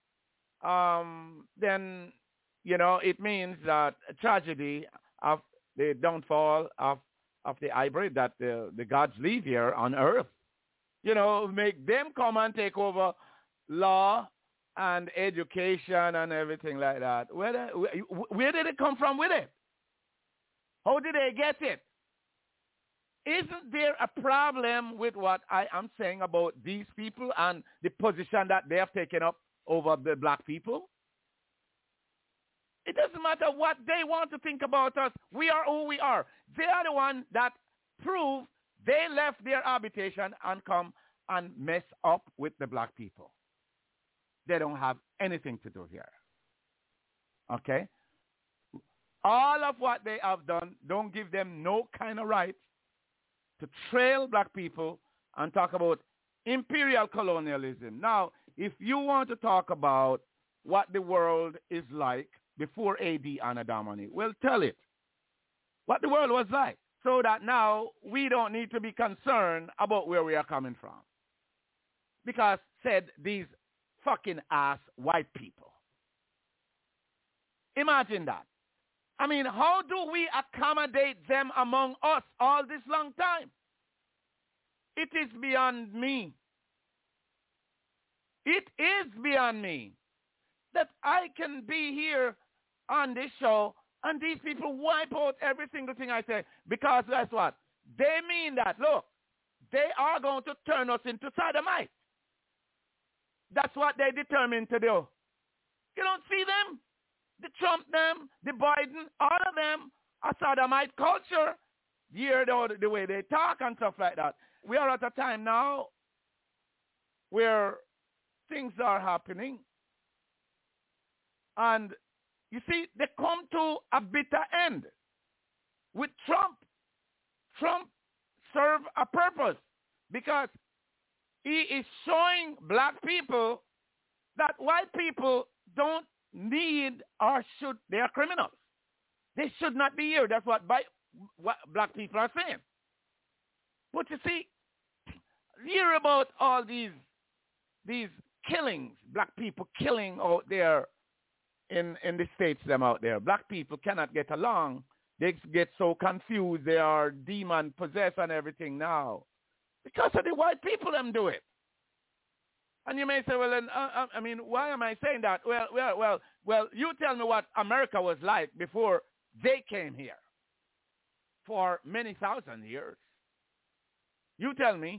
then, you know, it means that a tragedy of the downfall of the hybrid that the gods leave here on earth, you know, make them come and take over law and education and everything like that. Where did it come from with it? How did they get it? Isn't there a problem with what I am saying about these people and the position that they have taken up over the black people? It doesn't matter what they want to think about us. We are who we are. They are the ones that prove they left their habitation and come and mess up with the black people. They don't have anything to do here. Okay? All of what they have done don't give them no kind of right to trail black people and talk about imperial colonialism. Now, if you want to talk about what the world is like before AD Anno Domini, well, tell it what the world was like so that now we don't need to be concerned about where we are coming from. Because said these fucking ass white people. Imagine that. I mean, how do we accommodate them among us all this long time? It is beyond me. It is beyond me that I can be here on this show and these people wipe out every single thing I say because that's what? They mean that, look, they are going to turn us into sodomites. That's what they determined to do. You don't see them? The Trump them, the Biden, all of them are sodomite culture. You hear the way they talk and stuff like that. We are at a time now where things are happening. And you see, they come to a bitter end. With Trump, Trump served a purpose because he is showing black people that white people don't need or should, they are criminals. They should not be here. That's what black people are saying. But you see, hear about all these killings, black people killing out there in the states them out there. Black people cannot get along. They get so confused. They are demon possessed and everything now. Because of the white people them do it. And you may say, well, then, I mean, why am I saying that? Well, you tell me what America was like before they came here for many thousand years. You tell me.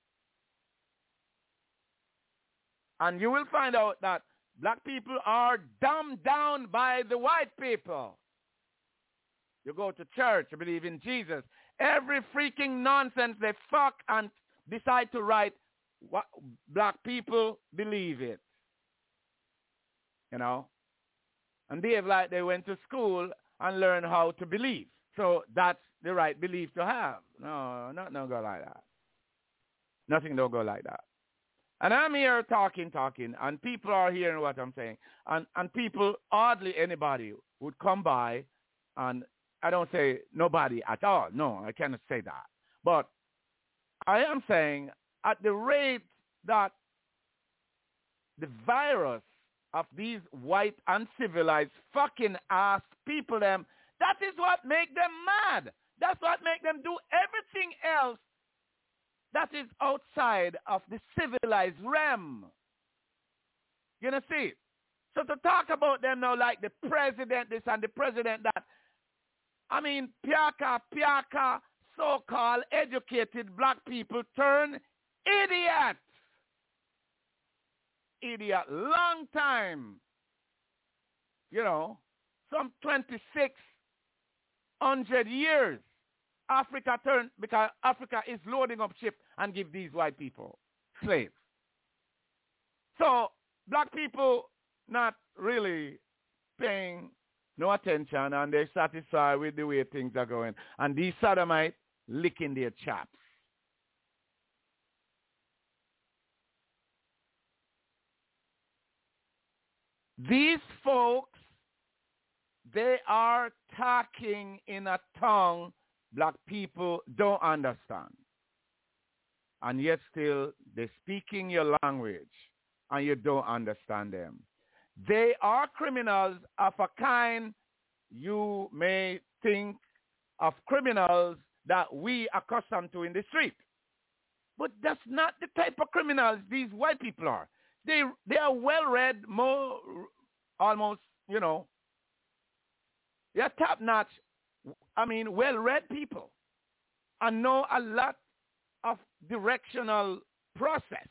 And you will find out that black people are dumbed down by the white people. You go to church, you believe in Jesus. Every freaking nonsense they fuck and decide to write, what black people believe it. You know? And behave like they went to school and learned how to believe. So that's the right belief to have. No, nothing don't go like that. Nothing don't go like that. And I'm here talking, and people are hearing what I'm saying. And people, hardly anybody would come by, and I don't say nobody at all. No, I cannot say that. But I am saying at the rate that the virus of these white uncivilized fucking ass people them, that is what make them mad. That's what make them do everything else that is outside of the civilized realm. You know, see? So to talk about them now like the president this and the president that, I mean, piaka, so-called educated black people turn idiots. Idiot, long time. You know, some 2,600 years. Africa turned, because Africa is loading up ship and give these white people slaves. So black people not really paying no attention, and they're satisfied with the way things are going. And these sodomites licking their chops. These folks, they are talking in a tongue black people don't understand. And yet still, they're speaking your language, and you don't understand them. They are criminals of a kind you may think of criminals that we are accustomed to in the street. But that's not the type of criminals these white people are. They are well-read, more almost, you know, they are top-notch, I mean, well-read people and know a lot of directional process.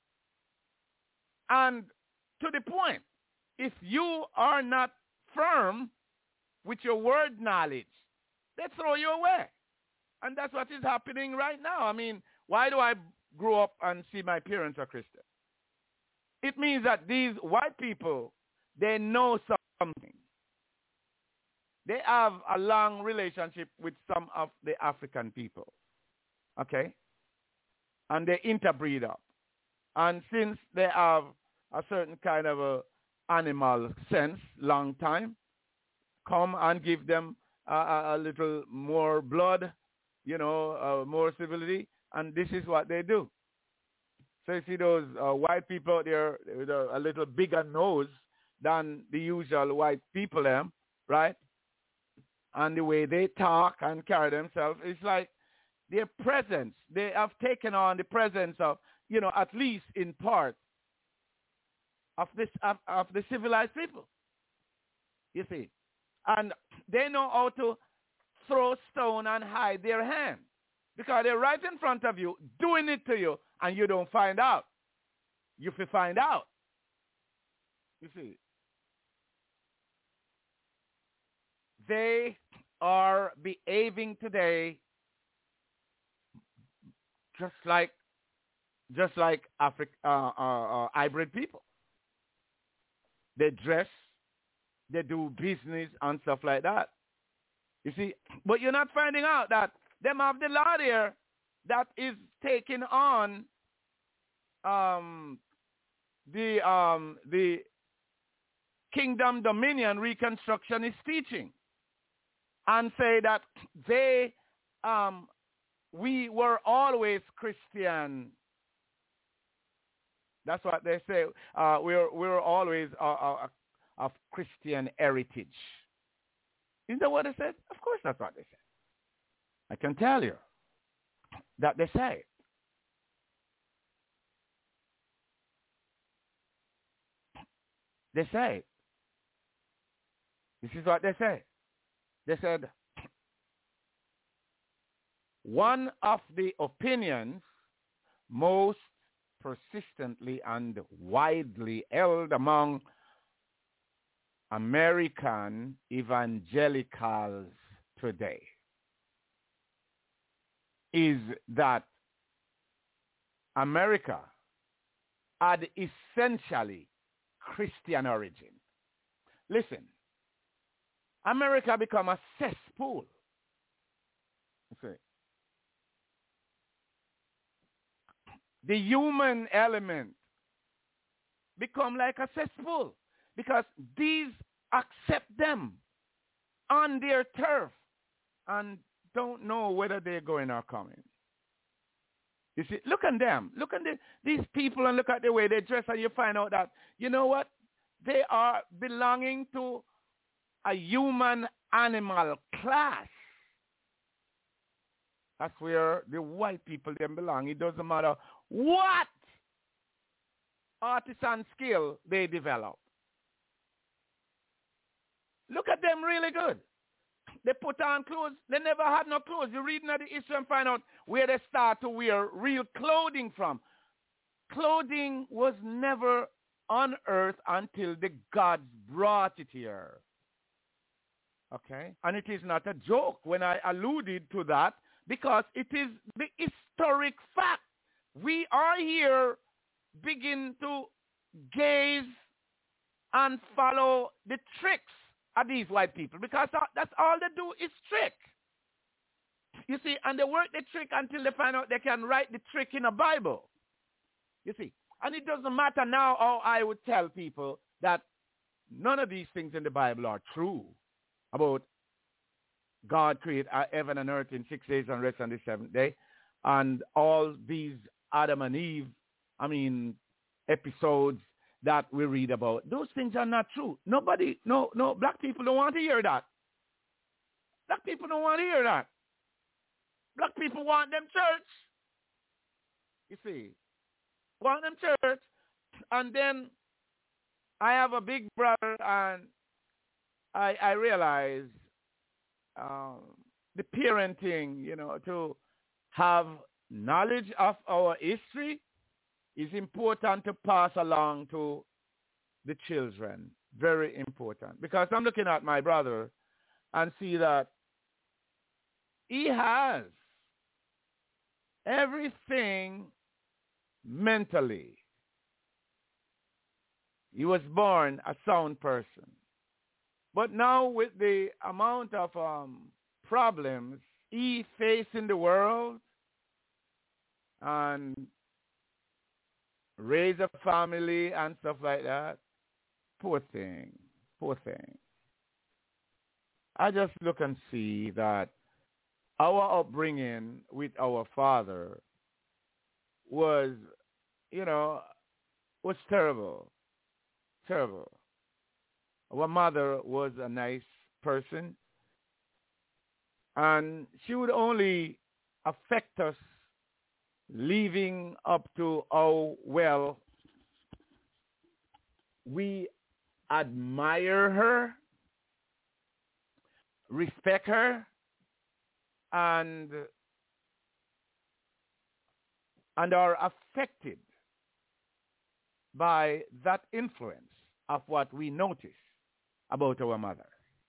And to the point, if you are not firm with your word knowledge, they throw you away. And that's what is happening right now. I mean, why do I grow up and see my parents are Christian? It means that these white people, they know something. They have a long relationship with some of the African people. Okay? And they interbreed up. And since they have a certain kind of a animal sense, long time, come and give them a little more blood, you know, more civility, and this is what they do. So you see those white people out there with a little bigger nose than the usual white people, right? And the way they talk and carry themselves, it's like their presence. They have taken on the presence of, you know, at least in part, of this of the civilized people. You see, and they know how to throw stone and hide their hand because they're right in front of you doing it to you, and you don't find out. You will find out. You see, they are behaving today just like hybrid people. They dress, they do business and stuff like that. You see, but you're not finding out that them have the law there that is taking on the Kingdom Dominion Reconstructionist teaching, and say that we were always Christian. That's what they say. We're always of Christian heritage. Isn't that what they said? Of course that's what they said. I can tell you that they say. They say. This is what they say. They said, one of the opinions most persistently and widely held among American evangelicals today is that America had essentially Christian origin. Listen, America become a cesspool. See, the human element become like a cesspool because these accept them on their turf and don't know whether they're going or coming. You see, look at them. Look at these people and look at the way they dress, and you find out that, you know what? They are belonging to a human animal class. That's where the white people them belong. It doesn't matter what artisan skill they develop. Look at them really good. They put on clothes. They never had no clothes. You read into the history and find out where they start to wear real clothing from. Clothing was never on earth until the gods brought it here. Okay? And it is not a joke when I alluded to that, because it is the historic fact. We are here begin to gaze and follow the tricks of these white people, because that's all they do is trick. You see, and they work the trick until they find out they can write the trick in a Bible. You see, and it doesn't matter now how I would tell people that none of these things in the Bible are true about God created heaven and earth in 6 days and rest on the seventh day, and all these Adam and Eve, episodes that we read about. Those things are not true. Nobody, no, black people don't want to hear that. Black people don't want to hear that. Black people want them church. You see, want them church. And then I have a big brother, and I realize the parenting, to have knowledge of our history is important to pass along to the children. Very important. Because I'm looking at my brother and see that he has everything mentally. He was born a sound person. But now with the amount of problems he faced in the world, and raise a family and stuff like that, poor thing. I just look and see that our upbringing with our father was, was terrible. Terrible. Our mother was a nice person, and she would only affect us leaving up to how well we admire her, respect her, and are affected by that influence of what we notice about our mother.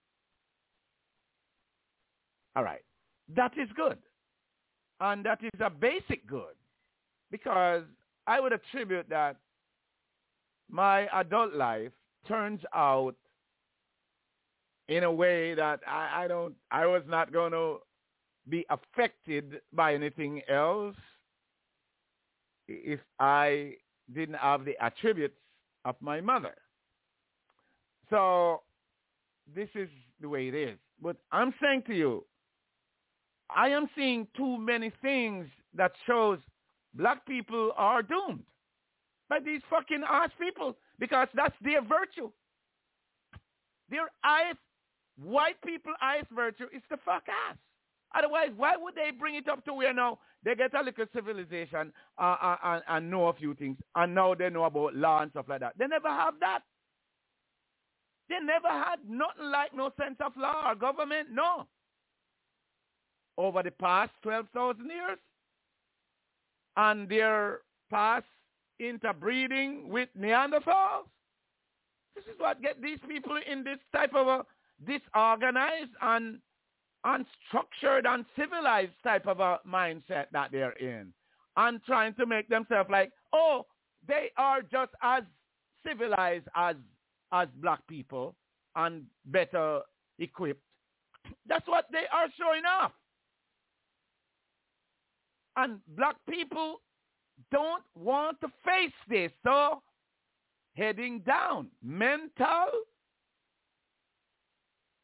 All right. That is good. And that is a basic good, because I would attribute that my adult life turns out in a way that I was not going to be affected by anything else if I didn't have the attributes of my mother. So this is the way it is. But I'm saying to you, I am seeing too many things that shows black people are doomed by these fucking ass people, because that's their virtue. Their highest, white people highest virtue is to fuck ass. Otherwise, why would they bring it up to where now they get a little civilization and know a few things, and now they know about law and stuff like that? They never have that. They never had nothing like no sense of law or government, no. Over the past 12,000 years, and their past interbreeding with Neanderthals. This is what get these people in this type of a disorganized and unstructured and civilized type of a mindset that they're in, and trying to make themselves like, oh, they are just as civilized as black people and better equipped. That's what they are showing off. And black people don't want to face this, so heading down. Mental,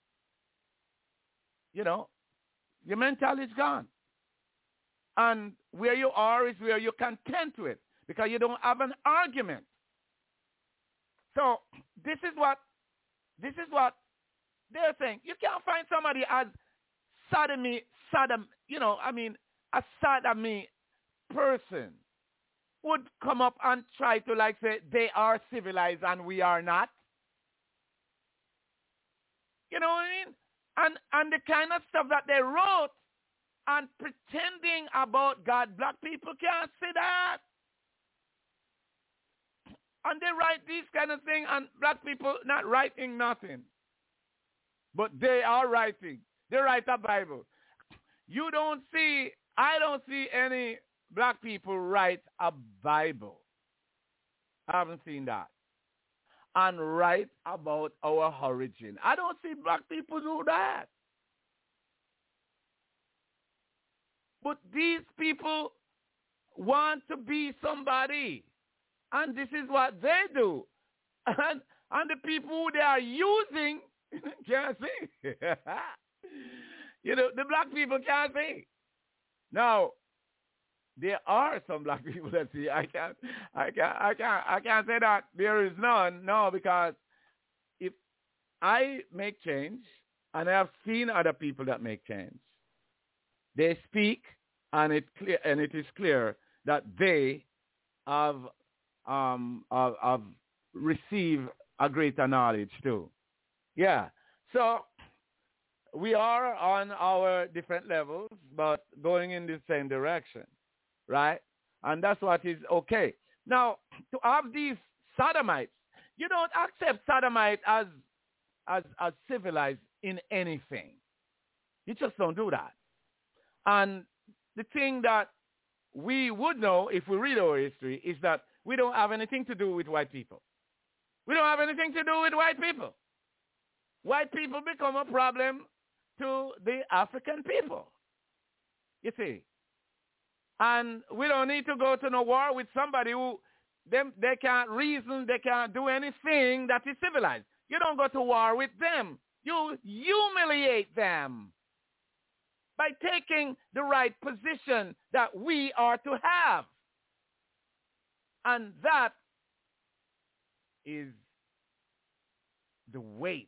your mental is gone. And where you are is where you're content with because you don't have an argument. So this is what they're saying. You can't find somebody as a sodomy person would come up and try to like say they are civilized and we are not. You know what I mean? And the kind of stuff that they wrote and pretending about God, black people can't say that. And they write these kind of things and black people not writing nothing. But they are writing. They write a Bible. I don't see any black people write a Bible. I haven't seen that. And write about our origin. I don't see black people do that. But these people want to be somebody. And this is what they do. And the people who they are using can't see. The black people can't see. Now, there are some black people that see. I can't say that there is none. No, because if I make change, and I have seen other people that make change, they speak, and it is clear that they have received a greater knowledge too. Yeah. So we are on our different levels, but going in the same direction, right? And that's what is okay. Now, to have these sodomites, you don't accept sodomite as civilized in anything. You just don't do that. And the thing that we would know if we read our history is that we don't have anything to do with white people. We don't have anything to do with white people. White people become a problem to the African people. You see. And we don't need to go to no war with somebody who they can't reason, they can't do anything that is civilized. You don't go to war with them. You humiliate them by taking the right position that we are to have. And that is the weight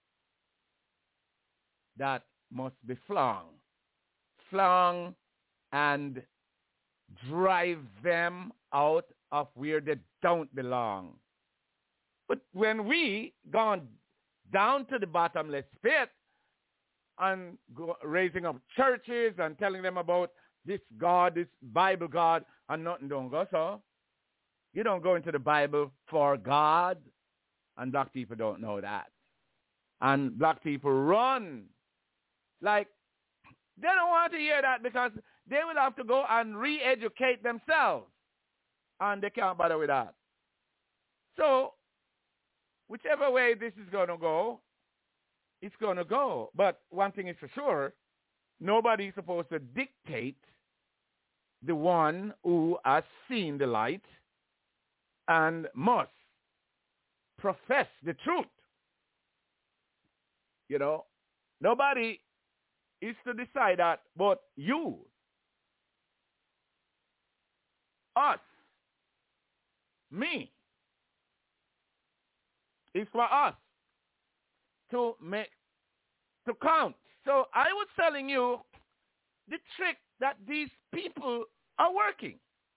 that must be flung and drive them out of where they don't belong. But when we gone down to the bottomless pit and raising up churches and telling them about this God, this Bible God, and nothing don't go so. You don't go into the Bible for God, and black people don't know that. And black people run. Like, they don't want to hear that because they will have to go and re-educate themselves. And they can't bother with that. So, whichever way this is going to go, it's going to go. But one thing is for sure, nobody is supposed to dictate the one who has seen the light and must profess the truth. You know, nobody is to decide that but you, us, me. It's for us to count. So I was telling you the trick that these people are working.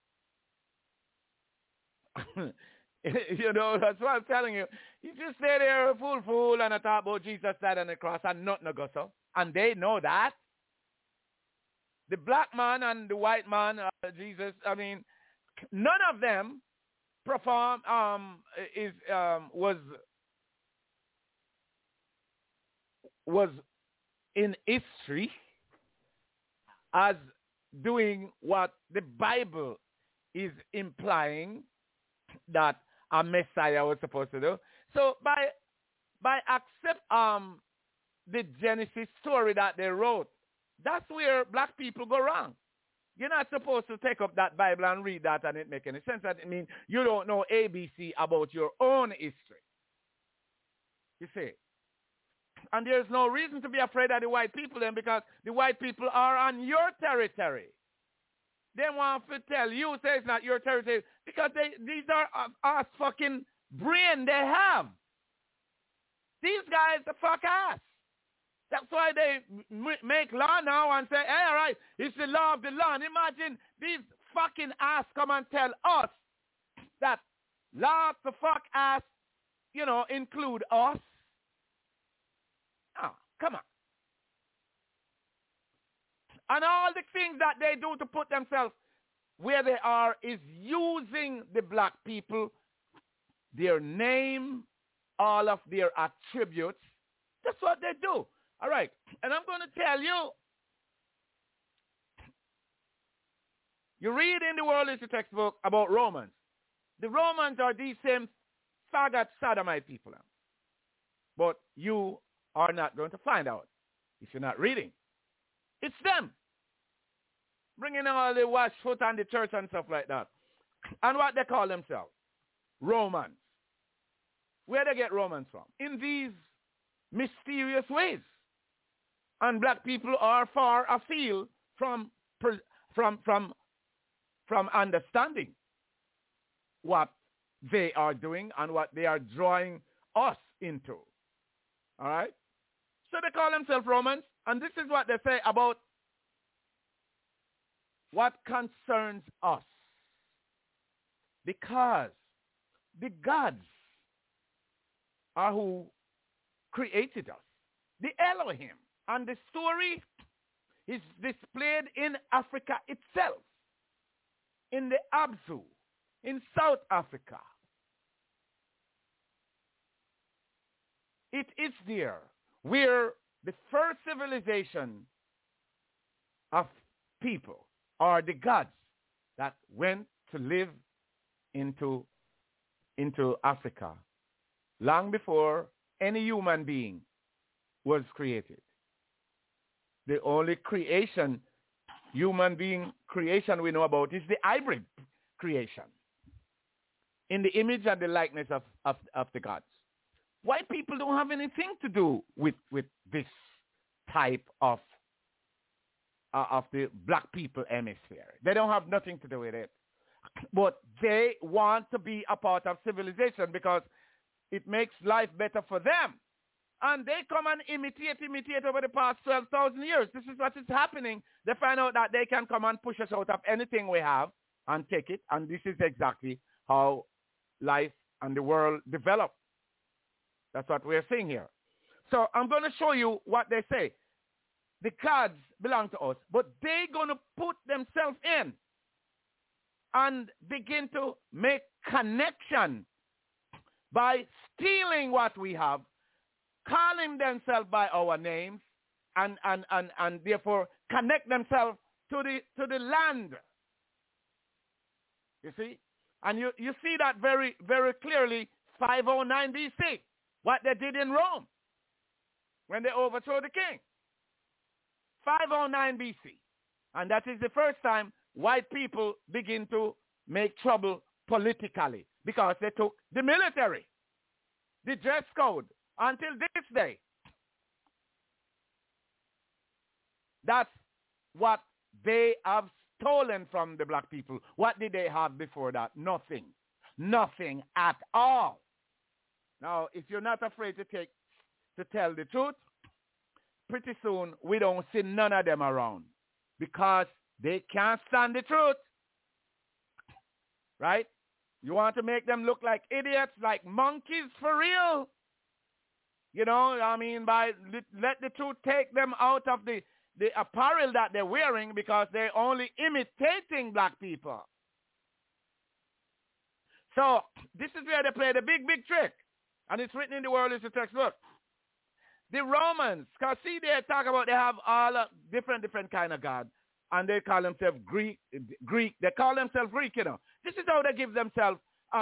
You know, that's what I'm telling you. You just stay there a fool and I talk about Jesus died on the cross and nothing goes so. And they know that. The black man and the white man, Jesus, I mean, none of them was in history as doing what the Bible is implying that a Messiah was supposed to do. So by accept the Genesis story that they wrote, that's where black people go wrong. You're not supposed to take up that Bible and read that and it make any sense. That means you don't know ABC about your own history. You see? And there's no reason to be afraid of the white people then, because the white people are on your territory. they want to tell you, say it's not your territory, because these are ass fucking brain they have. These guys are fuck ass. That's why they make law now and say, hey, all right, it's the law of the land. Imagine these fucking ass come and tell us that law to fuck ass, include us. Oh, come on. And all the things that they do to put themselves where they are is using the black people, their name, all of their attributes. That's what they do. All right. And I'm going to tell you, you read in the World History textbook about Romans. The Romans are these same faggot sodomite people. But you are not going to find out if you're not reading. It's them. Bringing all the wash foot and the church and stuff like that. And what they call themselves? Romans. Where they get Romans from? In these mysterious ways. And black people are far afield from understanding what they are doing and what they are drawing us into. All right? So they call themselves Romans, and this is what they say about what concerns us. Because the gods are who created us. The Elohim. And the story is displayed in Africa itself. In the Abzu. In South Africa. It is there where the first civilization of people are the gods that went to live into Africa long before any human being was created. The only human being creation we know about is the hybrid creation in the image and the likeness of the gods. White people don't have anything to do with this type of the black people hemisphere. They don't have nothing to do with it. But they want to be a part of civilization because it makes life better for them. And they come and imitate over the past 12,000 years. This is what is happening. They find out that they can come and push us out of anything we have and take it. And this is exactly how life and the world develop. That's what we're seeing here. So I'm going to show you what they say. The gods belong to us, but they're going to put themselves in and begin to make connection by stealing what we have, calling themselves by our names, and therefore connect themselves to the land. You see? And you see that very, very clearly 509 BC, what they did in Rome when they overthrew the king. 509 BC. And that is the first time white people begin to make trouble politically because they took the military, the dress code, until this day. That's what they have stolen from the black people. What did they have before that? Nothing. Nothing at all. Now, if you're not afraid to tell the truth, pretty soon we don't see none of them around because they can't stand the truth. Right? You want to make them look like idiots, like monkeys for real? By let the truth take them out of the apparel that they're wearing because they're only imitating black people. So this is where they play the big, big trick. And it's written in the World History textbook. The Romans, because see they talk about they have all different kind of gods. And they call themselves Greek. They call themselves Greek, This is how they give themselves,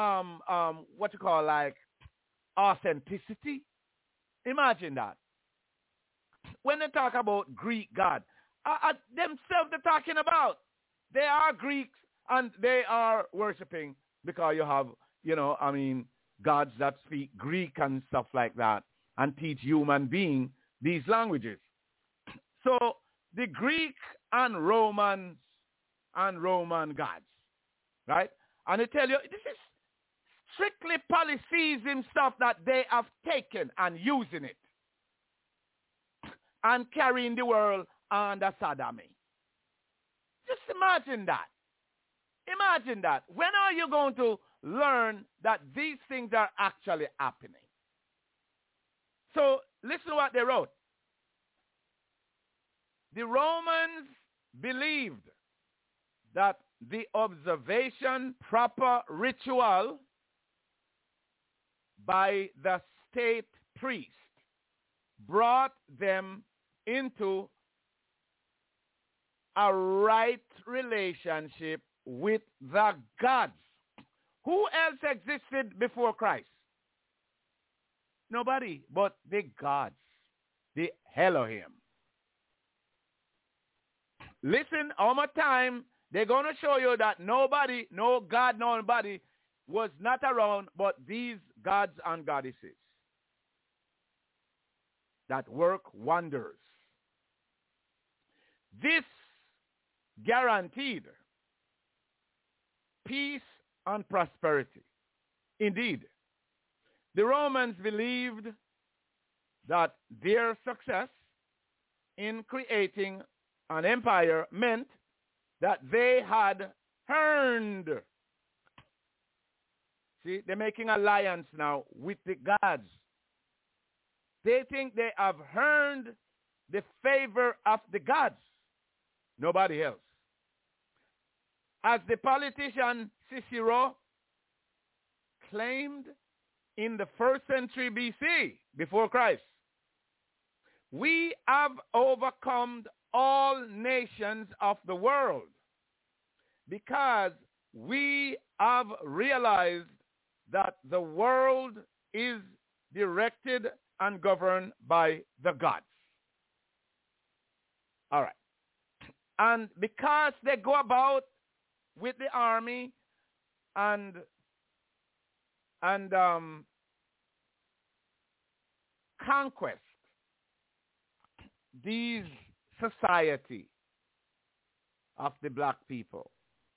like authenticity. Imagine that. When they talk about Greek God, themselves they're talking about. They are Greeks and they are worshiping because you have, gods that speak Greek and stuff like that and teach human beings these languages. So the Greek and Romans and Roman gods, right? And they tell you, this is strictly polytheism stuff that they have taken and using it and carrying the world under sodomy. Just imagine that. Imagine that. When are you going to learn that these things are actually happening? So listen to what they wrote. The Romans believed that the observation proper ritual by the state priest brought them into a right relationship with the gods. Who else existed before Christ? Nobody but the gods, the Elohim. Listen, all my time, they're going to show you that nobody, no God, nobody was not around but these gods and goddesses that work wonders. This guaranteed peace and prosperity. Indeed, the Romans believed that their success in creating an empire meant that they had earned. See, they're making alliance now with the gods. They think they have earned the favor of the gods, nobody else. As the politician Cicero claimed in the 1st century BC, before Christ, we have overcome all nations of the world because we have realized that the world is directed and governed by the gods. All right. And because they go about with the army and conquest these society of the black people.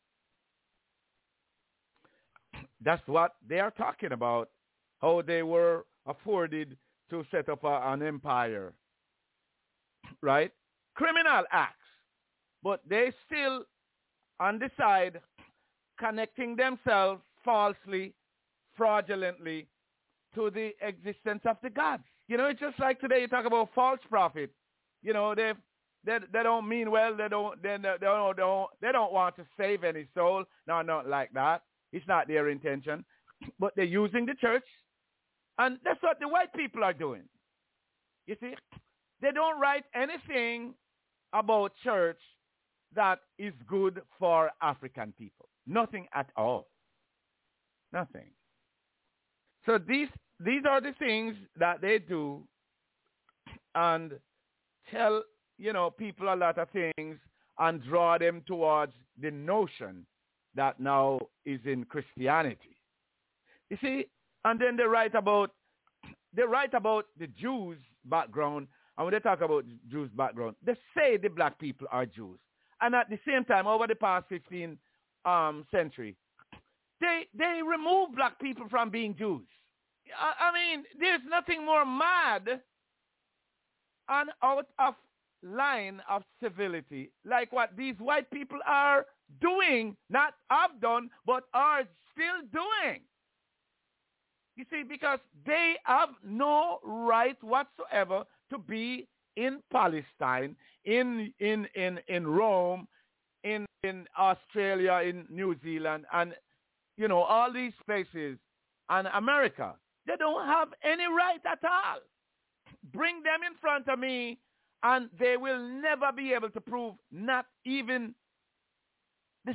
That's what they are talking about, how they were afforded to set up an empire, right? Criminal acts, but they still on the side connecting themselves falsely, fraudulently to the existence of the gods. You know, it's just like today you talk about false prophet. You know, they don't mean well. They don't want to save any soul. No, not like that. It's not their intention. But they're using the church, and that's what the white people are doing. You see, they don't write anything about church that is good for African people. Nothing at all. Nothing. So these are the things that they do, and tell, you know, people a lot of things and draw them towards the notion that now is in Christianity. You see, and then they write about the Jews' background, and when they talk about Jews' background, they say the black people are Jews. And at the same time, over the past 15 century, they remove black people from being Jews. I mean, there's nothing more mad and out of line of civility like what these white people are doing, not have done, but are still doing. You see, because they have no right whatsoever to be in Palestine, in Rome, in Australia, in New Zealand, and, you know, all these places, and America. They don't have any right at all. Bring them in front of me, and they will never be able to prove not even the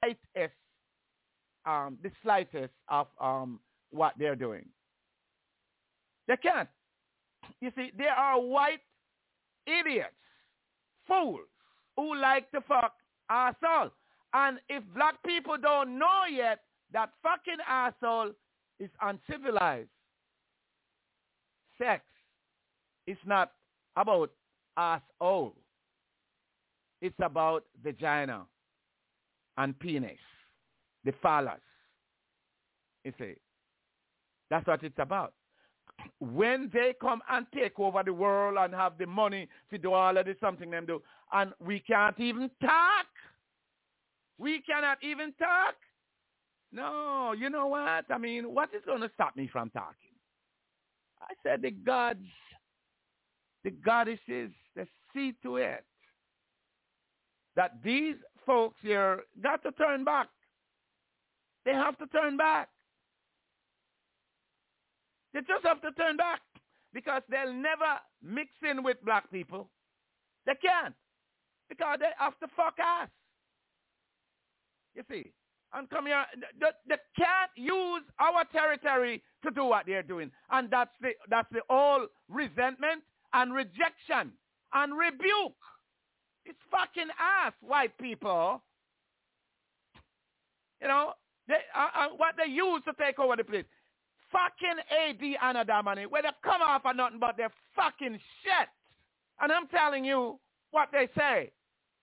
slightest of what they're doing. They can't. You see, there are white idiots, fools, who like to fuck arsehole. And if black people don't know yet that fucking arsehole is uncivilized, sex is not about asshole. It's about vagina. and penis, the phallus. You see, that's what it's about. When they come and take over the world and have the money to do all of this, something them do, and we can't even talk. We cannot even talk. No, you know what? I mean, what is going to stop me from talking? I said the gods, the goddesses, they see to it that these folks here got to turn back. They have to turn back. They just have to turn back because they'll never mix in with black people. They can't because they have to fuck us. You see, and come here, they can't use our territory to do what they're doing, and that's the whole resentment and rejection and rebuke. It's fucking ass, white people. You know, what they use to take over the place. Fucking AD and Adamani, where they come off of nothing but their fucking shit. And I'm telling you what they say.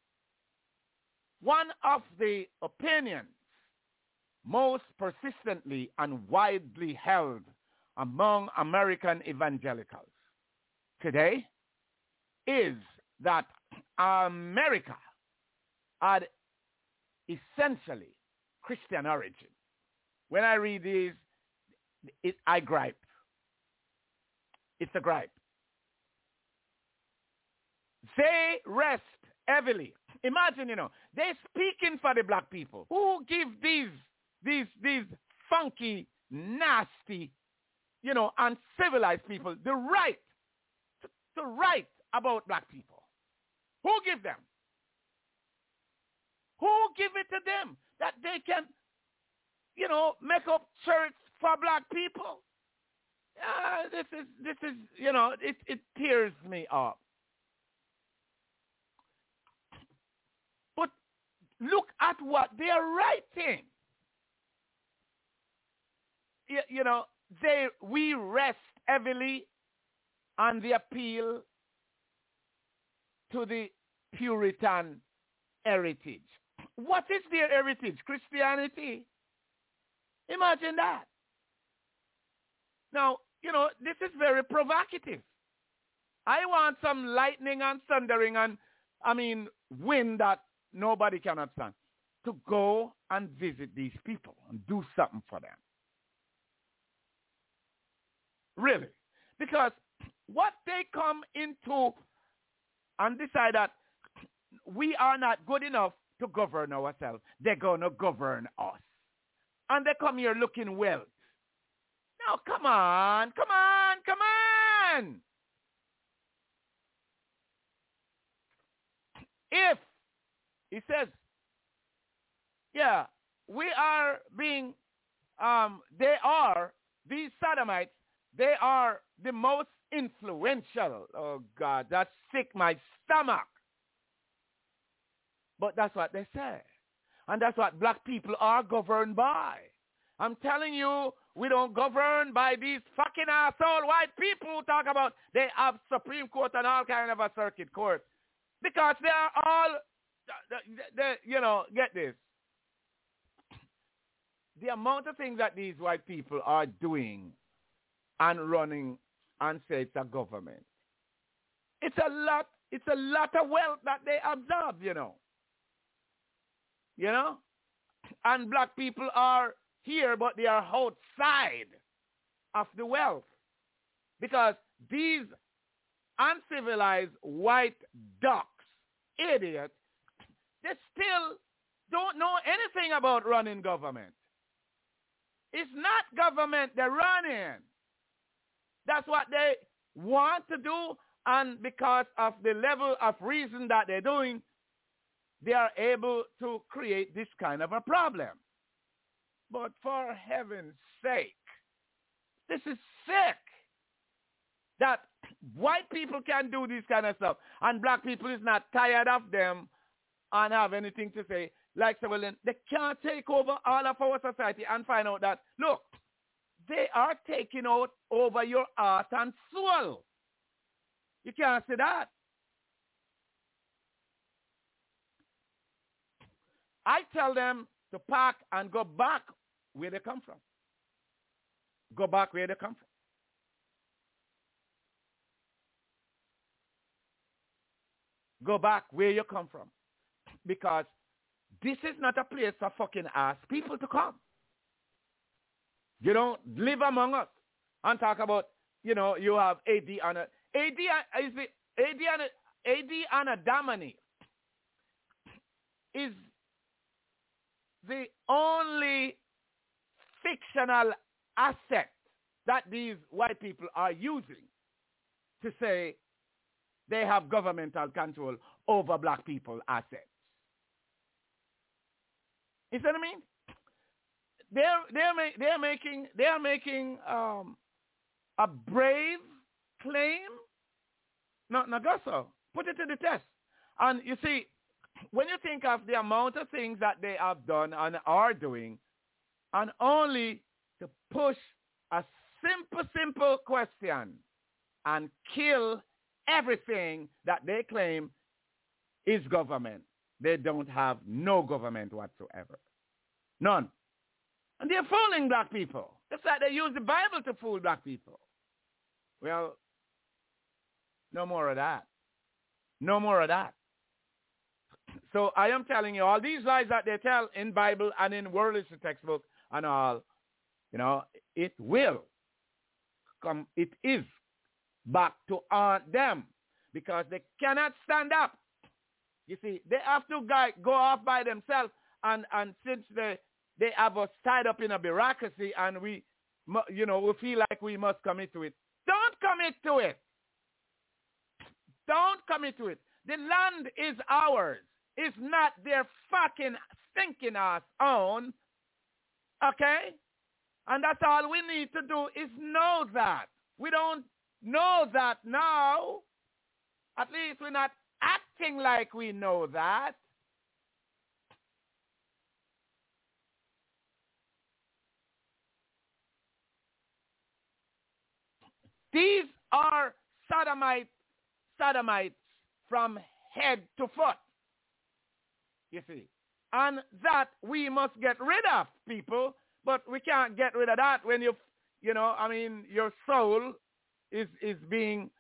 One of the opinions most persistently and widely held among American evangelicals today is that America had essentially Christian origin. When I read these, I gripe. It's a gripe. They rest heavily. Imagine, they're speaking for the black people. Who give these funky, nasty, uncivilized people the right to write about black people? Who give them? Who give it to them that they can, make up church for black people? This is, it tears me up. But look at what they are writing. We rest heavily on the appeal to the Puritan heritage. What is their heritage? Christianity. Imagine that. Now, this is very provocative. I want some lightning and thundering and, wind that nobody can understand. To go and visit these people and do something for them. Really. Because what they come into and decide that we are not good enough to govern ourselves, they're going to govern us. And they come here looking well. Now, come on. If, he says, we are being, these sodomites, they are the most influential. Oh, God, that sick my stomach. But that's what they say. And that's what black people are governed by. I'm telling you, we don't govern by these fucking asshole white people who talk about they have Supreme Court and all kind of a circuit court. Because they are all, get this. The amount of things that these white people are doing and running and say it's a government. It's a lot of wealth that they absorb, And black people are here, but they are outside of the wealth. Because these uncivilized white ducks, idiots, they still don't know anything about running government. It's not government they're running. That's what they want to do, and because of the level of reason that they're doing, they are able to create this kind of a problem. But for heaven's sake, this is sick that white people can do this kind of stuff and black people is not tired of them and have anything to say. Like, so, well, then they can't take over all of our society and find out that, look, they are taking out over your heart and soul. You can't say that. I tell them to pack and go back where they come from. Go back where they come from. Go back where you come from. Because this is not a place for fucking ass people to come. You don't live among us and talk about, you know, you have AD and Adamani is the only fictional asset that these white people are using to say they have governmental control over black people assets. You see what I mean? They're making a brave claim. No, go so. Put it to the test. And you see, when you think of the amount of things that they have done and are doing, and only to push a simple question and kill everything that they claim is government. They don't have no government whatsoever. None. And they're fooling black people. It's like they use the Bible to fool black people. Well, no more of that. No more of that. So I am telling you, all these lies that they tell in Bible and in world history textbook and all, you know, it will come, it is back to haunt them because they cannot stand up. You see, they have to go off by themselves, and since they have us tied up in a bureaucracy and we feel like we must commit to it. Don't commit to it. Don't commit to it. The land is ours. It's not their fucking stinking ass own. Okay? And that's all we need to do is know that. We don't know that now. At least we're not acting like we know that. These are sodomites from head to foot. You see. And that we must get rid of, people. But we can't get rid of that when your soul is being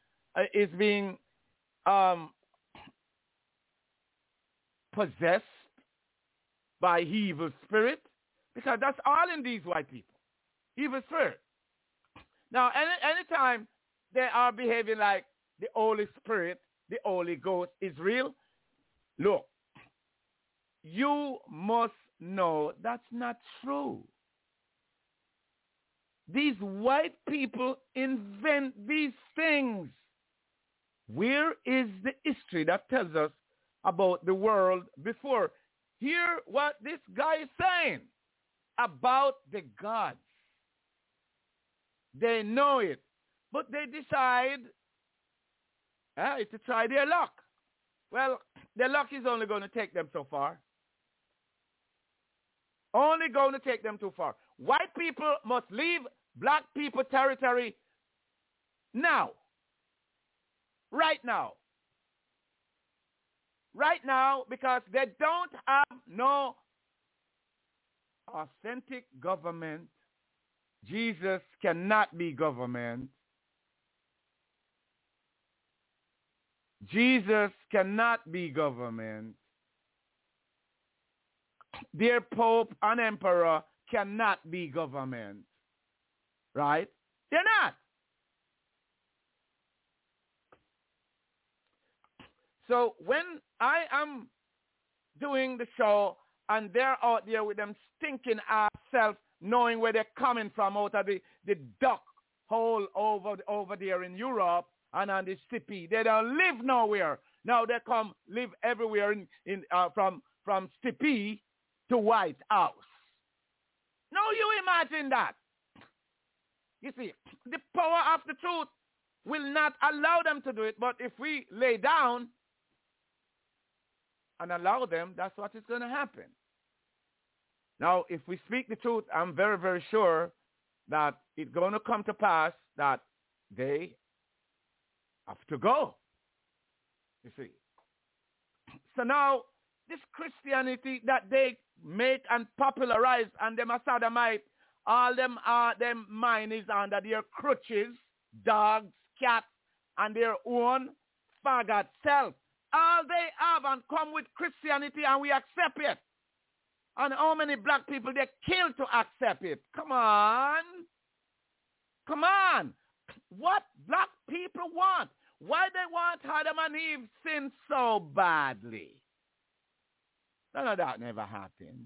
possessed by evil spirit, because that's all in these white people. Evil spirit. Now, anytime they are behaving like the Holy Spirit, the Holy Ghost is real, look, you must know that's not true. These white people invent these things. Where is the history that tells us about the world before? Hear what this guy is saying about the gods. They know it, but they decide to try their luck. Well, their luck is only going to take them so far. Only going to take them too far. White people must leave black people territory now. Right now. Right now, because they don't have no authentic government. Jesus cannot be government. Jesus cannot be government. Their Pope and Emperor cannot be government. Right? They're not. So when I am doing the show and they're out there with them stinking ass self, knowing where they're coming from out of the duck hole over there in Europe and on the Stippy, they don't live nowhere. Now they come live everywhere from Stippy to White House. Now you imagine that. You see, the power of the truth will not allow them to do it, but if we lay down and allow them, that's what is going to happen. Now, if we speak the truth, I'm very, very sure that it's going to come to pass that they have to go. You see. So now, this Christianity that they make and popularize, and them a sodomite, all them mind is under their crutches, dogs, cats, and their own faggot self. All they have and come with Christianity, and we accept it. And how many black people they kill to accept it? Come on. Come on. What black people want? Why they want Adam and Eve sin so badly? None of that never happened.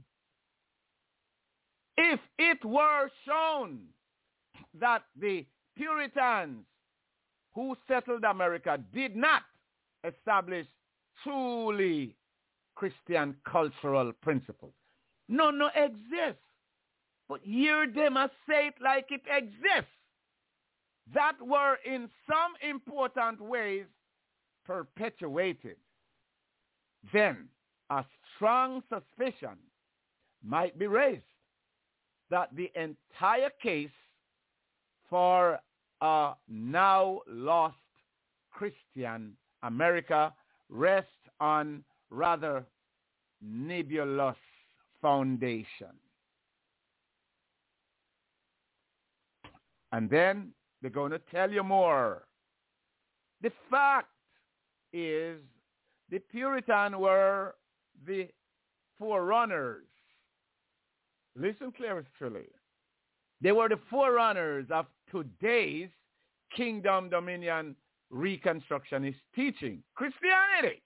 If it were shown that the Puritans who settled America did not establish truly Christian cultural principles, none exists. But hear them as say it like it exists. That were in some important ways perpetuated. Then a strong suspicion might be raised that the entire case for a now lost Christian America rests on rather nebulous foundation. And then they're going to tell you more. The fact is the Puritans were the forerunners. Listen clearly. They were the forerunners of today's kingdom dominion reconstructionist teaching, Christianity.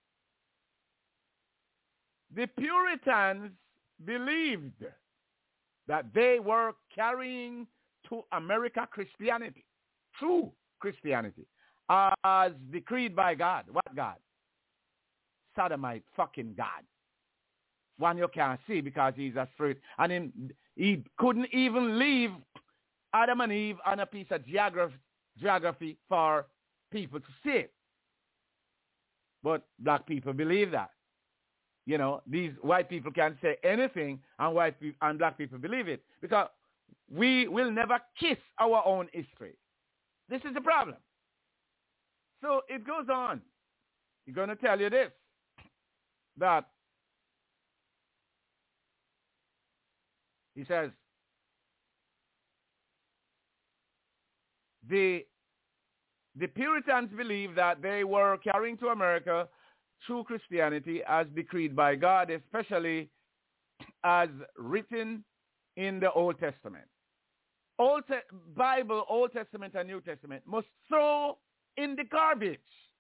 The Puritans believed that they were carrying to America Christianity, true Christianity, as decreed by God. What God? Sodomite fucking God. One you can't see because he's a spirit. And he couldn't even leave Adam and Eve on a piece of geography for people to see it. But black people believe that. You know, these white people can't say anything, and black people believe it. Because we will never kiss our own history. This is the problem. So it goes on. He's going to tell you this, that he says, the Puritans believed that they were carrying to America true Christianity as decreed by God, especially as written in the Old Testament. Bible, Old Testament and New Testament must throw in the garbage.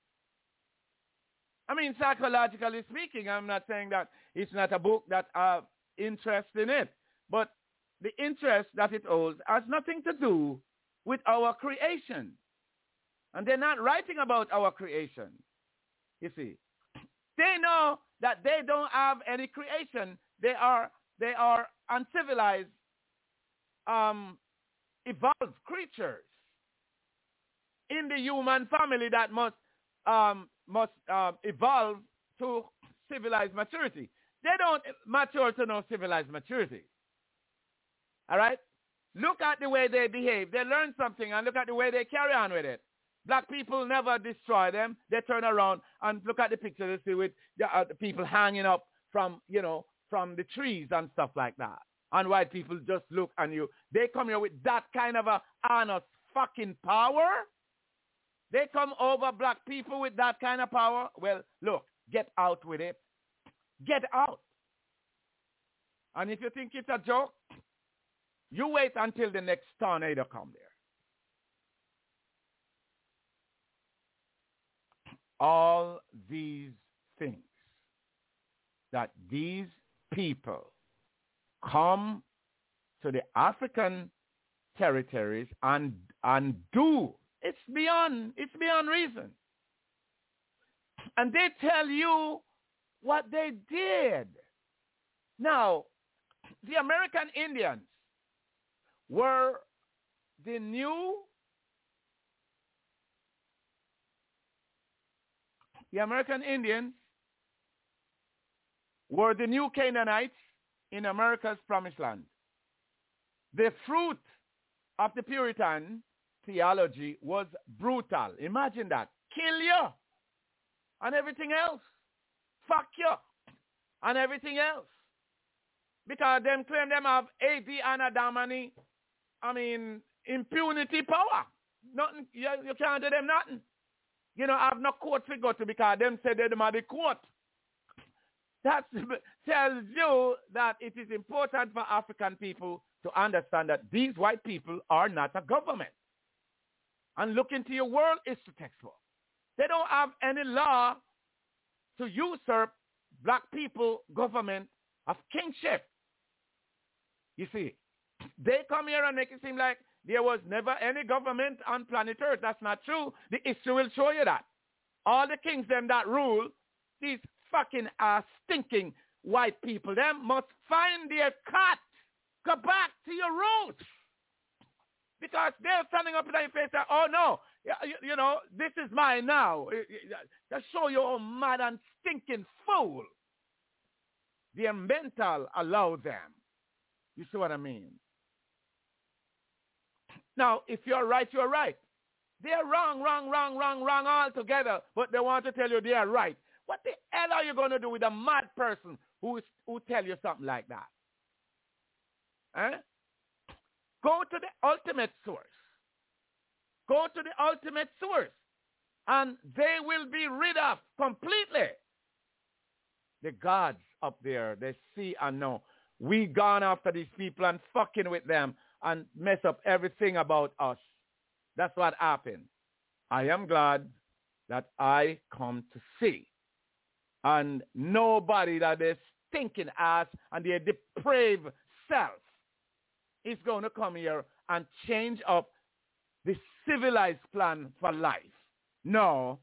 I mean, psychologically speaking, I'm not saying that it's not a book that have interest in it, but the interest that it holds has nothing to do with our creation. And they're not writing about our creation. You see, they know that they don't have any creation. They are uncivilized, evolved creatures in the human family that must evolve to civilized maturity. They don't mature to no civilized maturity. All right? Look at the way they behave. They learn something, and look at the way they carry on with it. Black people never destroy them. They turn around and look at the picture they see with the people hanging up from the trees and stuff like that. And white people just look and they come here with that kind of a honest fucking power. They come over black people with that kind of power. Well, look, get out with it. Get out. And if you think it's a joke, you wait until the next tornado comes there. All these things that these people come to the African territories and do, it's beyond reason. And they tell you what they did. Now, the American Indians were the new Canaanites in America's promised land. The fruit of the Puritan theology was brutal. Imagine that. Kill you and everything else. Fuck you. and everything else. Because them claim them have AD and Adamani, impunity power. Nothing, you can't do them nothing. You know, I have no court to go to because them say they are the court. That tells you that it is important for African people to understand that these white people are not a government. And look into your world history textbook. They don't have any law to usurp black people government of kingship. You see, they come here and make it seem like there was never any government on planet Earth. That's not true. The history will show you that. All the kings them that rule, these fucking stinking white people, them must find their cut. Go back to your roots. Because they're standing up in your face and, oh no, you know, this is mine now. Just show you how mad and stinking fool. Their mental allow them. You see what I mean? Now, if you're right, you're right. They're wrong altogether, but they want to tell you they are right. What the hell are you going to do with a mad person who tell you something like that? Eh? Go to the ultimate source. Go to the ultimate source. And they will be rid of completely. The gods up there, they see and know. We gone after these people and fucking with them and mess up everything about us. That's what happened. I am glad that I come to see. And nobody that is stinking ass and their depraved self is going to come here and change up the civilized plan for life. No.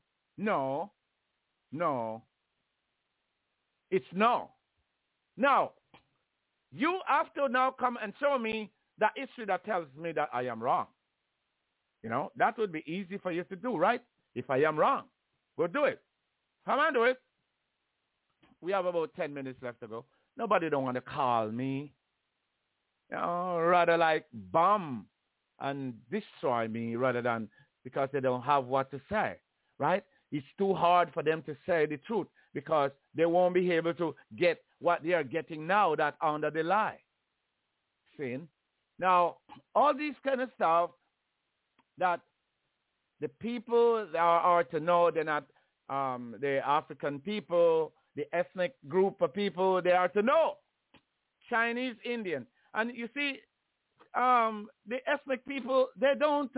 It's no. Now, you have to now come and show me that history that tells me that I am wrong. You know, that would be easy for you to do, right? If I am wrong, go do it. Come on, do it. We have about 10 minutes left to go. Nobody don't want to call me. You know, rather like bomb and destroy me rather than because they don't have what to say, right? It's too hard for them to say the truth because they won't be able to get what they are getting now that under the lie. See? Now, all these kind of stuff that the people are to know, they're not the African people, the ethnic group of people, they are to know. Chinese, Indian. And you see, the ethnic people, they don't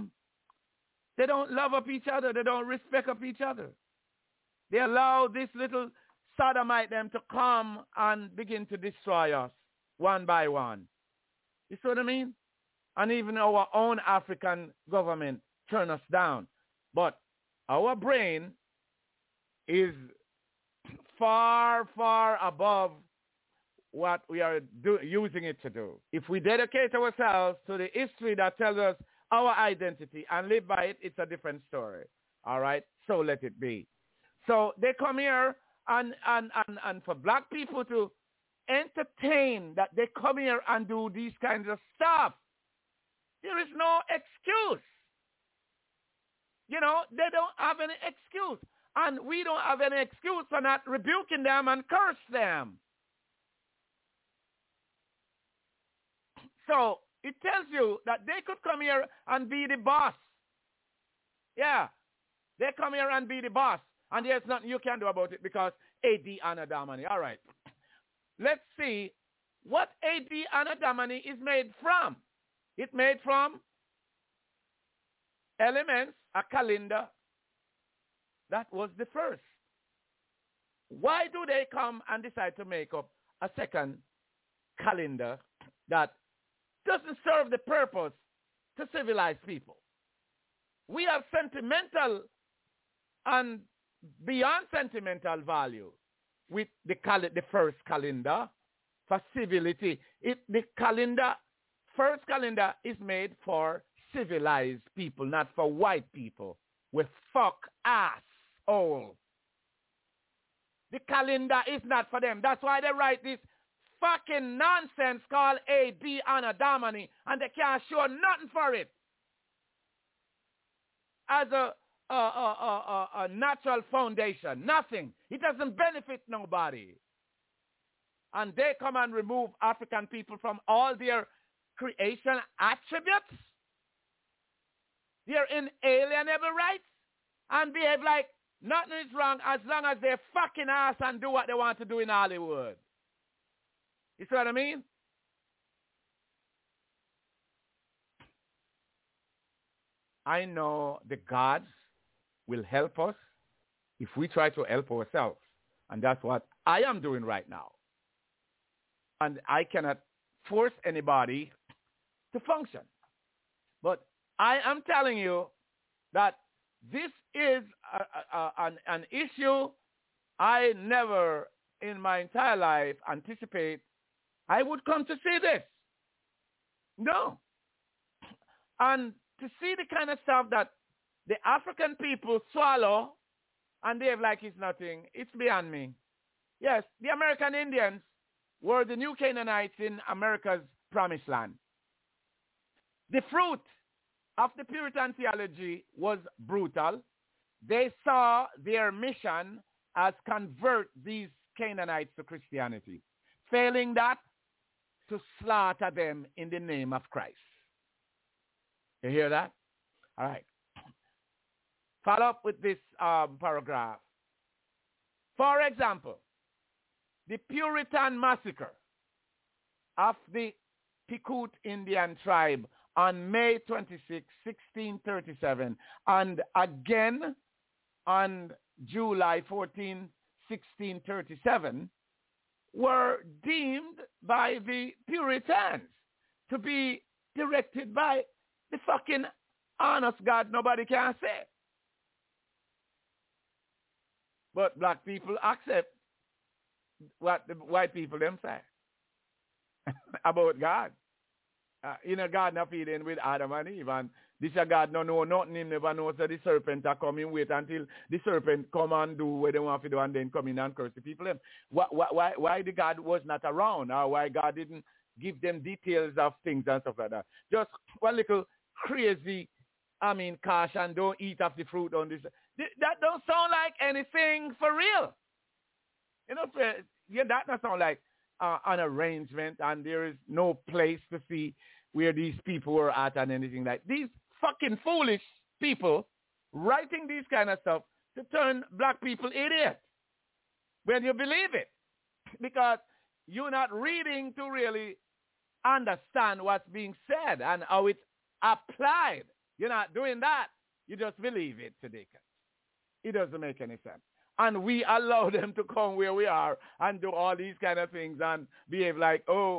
love up each other. They don't respect up each other. They allow this little sodomite them to come and begin to destroy us one by one. You see what I mean? And even our own African government turn us down. But our brain is far, far above what we are using it to do. If we dedicate ourselves to the history that tells us our identity and live by it, it's a different story. All right? So let it be. So they come here and for black people to entertain that they come here and do these kinds of stuff, there is no excuse. You know, they don't have any excuse. And we don't have any excuse for not rebuking them and curse them. So it tells you that they could come here and be the boss. Yeah, they come here and be the boss. And there's nothing you can do about it because AD Anadamani. All right. Let's see what AD Anadamani is made from. It's made from elements, a calendar. That was the first. Why do they come and decide to make up a second calendar that doesn't serve the purpose to civilize people? We have sentimental and beyond sentimental value with the first calendar for civility. The first calendar is made for civilized people, not for white people with fuck ass all. The calendar is not for them. That's why they write this fucking nonsense called AD Anadamani, and they can't show nothing for it as a natural foundation. Nothing. It doesn't benefit nobody. and they come and remove African people from all their creation attributes, their inalienable rights, and behave like nothing is wrong as long as they fucking ass and do what they want to do in Hollywood. You see what I mean? I know the gods will help us if we try to help ourselves. And that's what I am doing right now. And I cannot force anybody to function. But I am telling you that this is an issue I never in my entire life anticipate I would come to see this. No. And to see the kind of stuff that the African people swallow and they're like it's nothing, it's beyond me. Yes, the American Indians were the new Canaanites in America's promised land. The fruit of the Puritan theology was brutal. They saw their mission as convert these Canaanites to Christianity. Failing that, to slaughter them in the name of Christ. You hear that? All right. Follow up with this paragraph. For example, the Puritan massacre of the Picute Indian tribe on May 26, 1637, and again on July 14, 1637, were deemed by the Puritans to be directed by the fucking honest God nobody can say. But black people accept what the white people them say about God. God not feeding with Adam and Eve, and this God no know nothing. Him never knows that the serpent are coming. Wait until the serpent come and do what they want to do, and then come in and curse the people. Them. Why the God was not around, or why God didn't give them details of things and stuff like that? Just one little crazy, caution, don't eat of the fruit on this. That don't sound like anything for real. That doesn't sound like an arrangement, and there is no place to see where these people were at and anything like these fucking foolish people writing these kind of stuff to turn black people idiots when you believe it, because you're not reading to really understand what's being said and how it's applied. You're not doing that. You just believe it today. It doesn't make any sense. And we allow them to come where we are and do all these kind of things and behave like,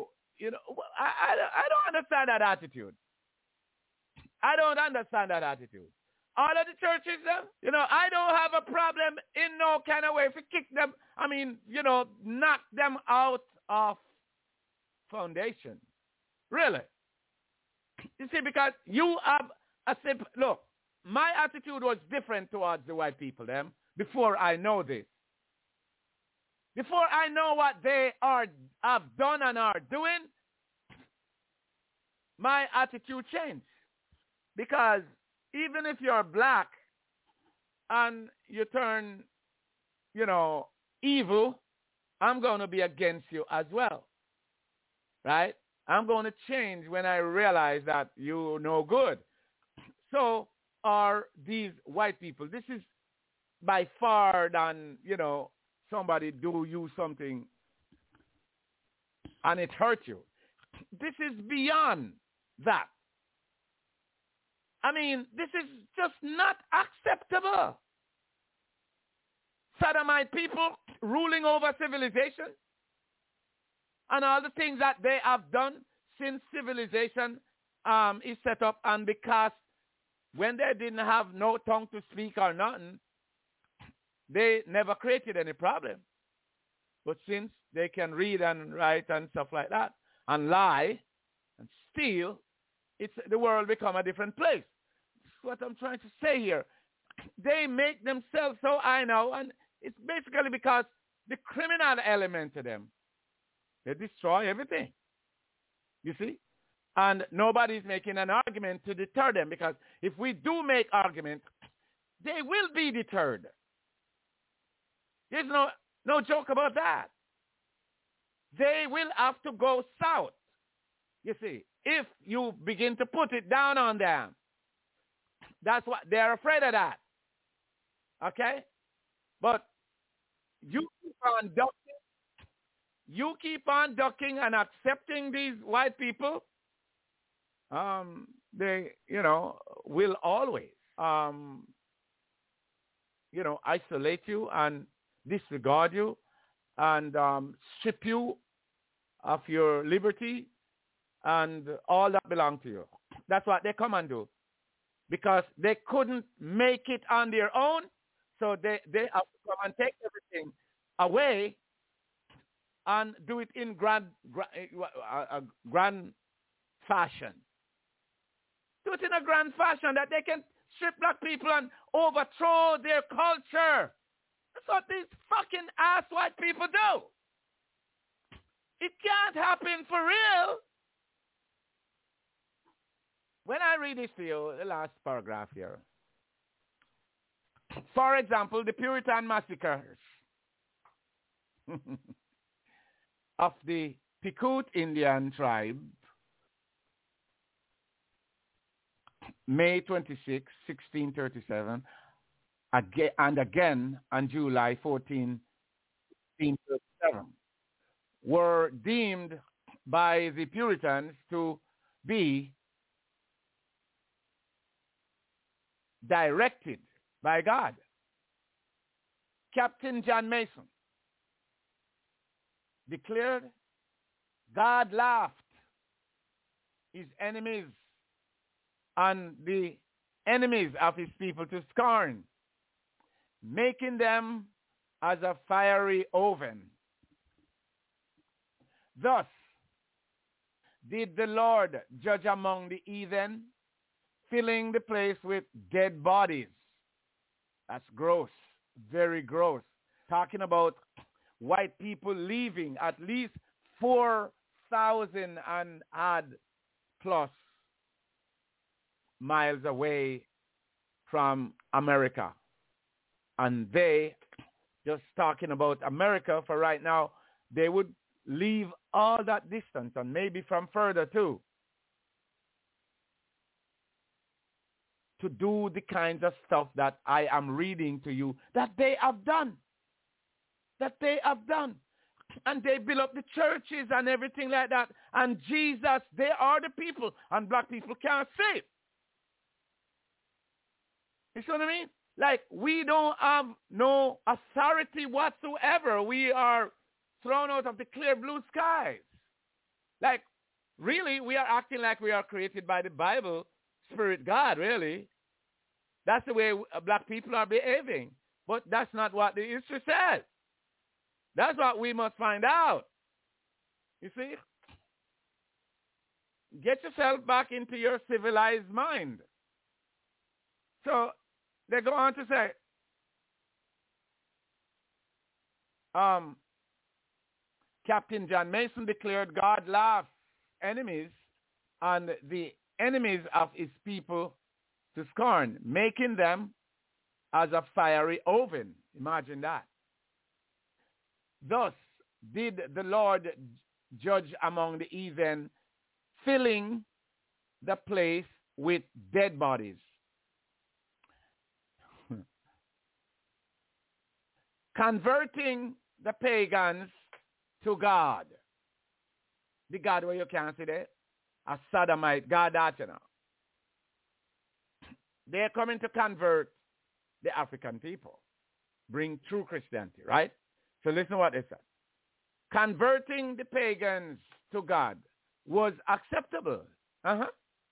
I don't understand that attitude. I don't understand that attitude. All of the churches, I don't have a problem in no kind of way if we kick them, knock them out of foundation. Really. You see, because you have a simple, look, my attitude was different towards the white people, them. Before I know this. Before I know what they have done and are doing, my attitude changed. Because even if you're black and you turn, evil, I'm going to be against you as well. Right? I'm going to change when I realize that you're no good. So are these white people. This is by far than, somebody do you something and it hurt you. This is beyond that. This is just not acceptable. Sodomite people ruling over civilization and all the things that they have done since civilization is set up, and because when they didn't have no tongue to speak or nothing, they never created any problem. But since they can read and write and stuff like that, and lie and steal, the world become a different place. That's what I'm trying to say here. They make themselves so I know, and it's basically because the criminal element to them, they destroy everything. You see? And nobody's making an argument to deter them, because if we do make arguments, they will be deterred. There's no joke about that. they will have to go south. You see, if you begin to put it down on them, that's what they're afraid of that. Okay? But you keep on ducking. You keep on ducking and accepting these white people. They, will always, isolate you and disregard you and strip you of your liberty and all that belongs to you. That's what they come and do. Because they couldn't make it on their own, so they have to come and take everything away and do it in grand fashion. Do it in a grand fashion that they can strip black people and overthrow their culture. That's what these fucking ass white people do. It can't happen for real. When I read this to you, the last paragraph here. For example, the Puritan massacres of the Picute Indian tribe, May 26, 1637, and again on July 14, 1637, were deemed by the Puritans to be directed by God. Captain John Mason declared God laughed his enemies and the enemies of his people to scorn, making them as a fiery oven. Thus did the Lord judge among the heathen, filling the place with dead bodies. That's gross, very gross. Talking about white people leaving at least 4,000 and odd plus miles away from America. And they, just talking about America for right now, they would leave all that distance and maybe from further too, to do the kinds of stuff that I am reading to you that they have done. That they have done. And they build up the churches and everything like that. And Jesus, they are the people. And black people can't see it. You see what I mean? Like, we don't have no authority whatsoever. We are thrown out of the clear blue skies. Like, really, we are acting like we are created by the Bible, Spirit God, really. That's the way black people are behaving. But that's not what the history says. That's what we must find out. You see? Get yourself back into your civilized mind. So they go on to say, Captain John Mason declared God laughs enemies and the enemies of his people to scorn, making them as a fiery oven. Imagine that. Thus did the Lord judge among the heathen, filling the place with dead bodies. Converting the pagans to God. The God where you can't see there? A sodomite God that you know. They're coming to convert the African people. Bring true Christianity, right? So listen to what they said. Converting the pagans to God was acceptable. To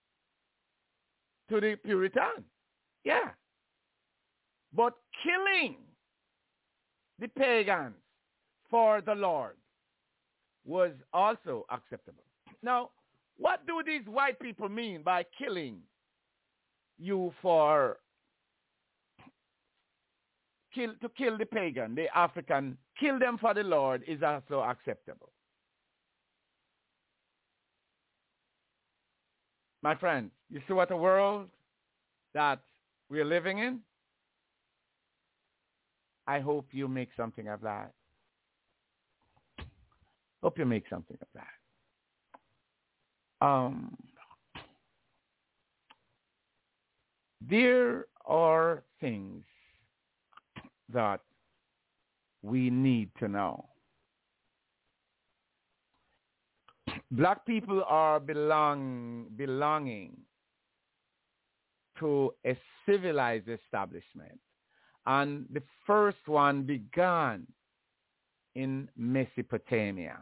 the Puritan. Yeah. But killing the pagans for the Lord was also acceptable. Now, what do these white people mean by killing you for to kill the pagan, the African, kill them for the Lord is also acceptable? My friends, you see what a world that we're living in? I hope you make something of that. Hope you make something of that. There are things that we need to know. Black people are belonging to a civilized establishment. And the first one began in Mesopotamia.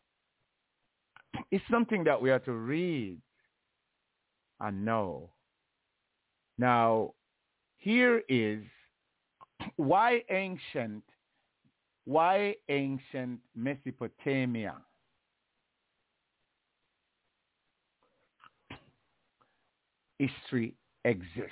It's something that we have to read and know. Now, here is why ancient Mesopotamia. History exists.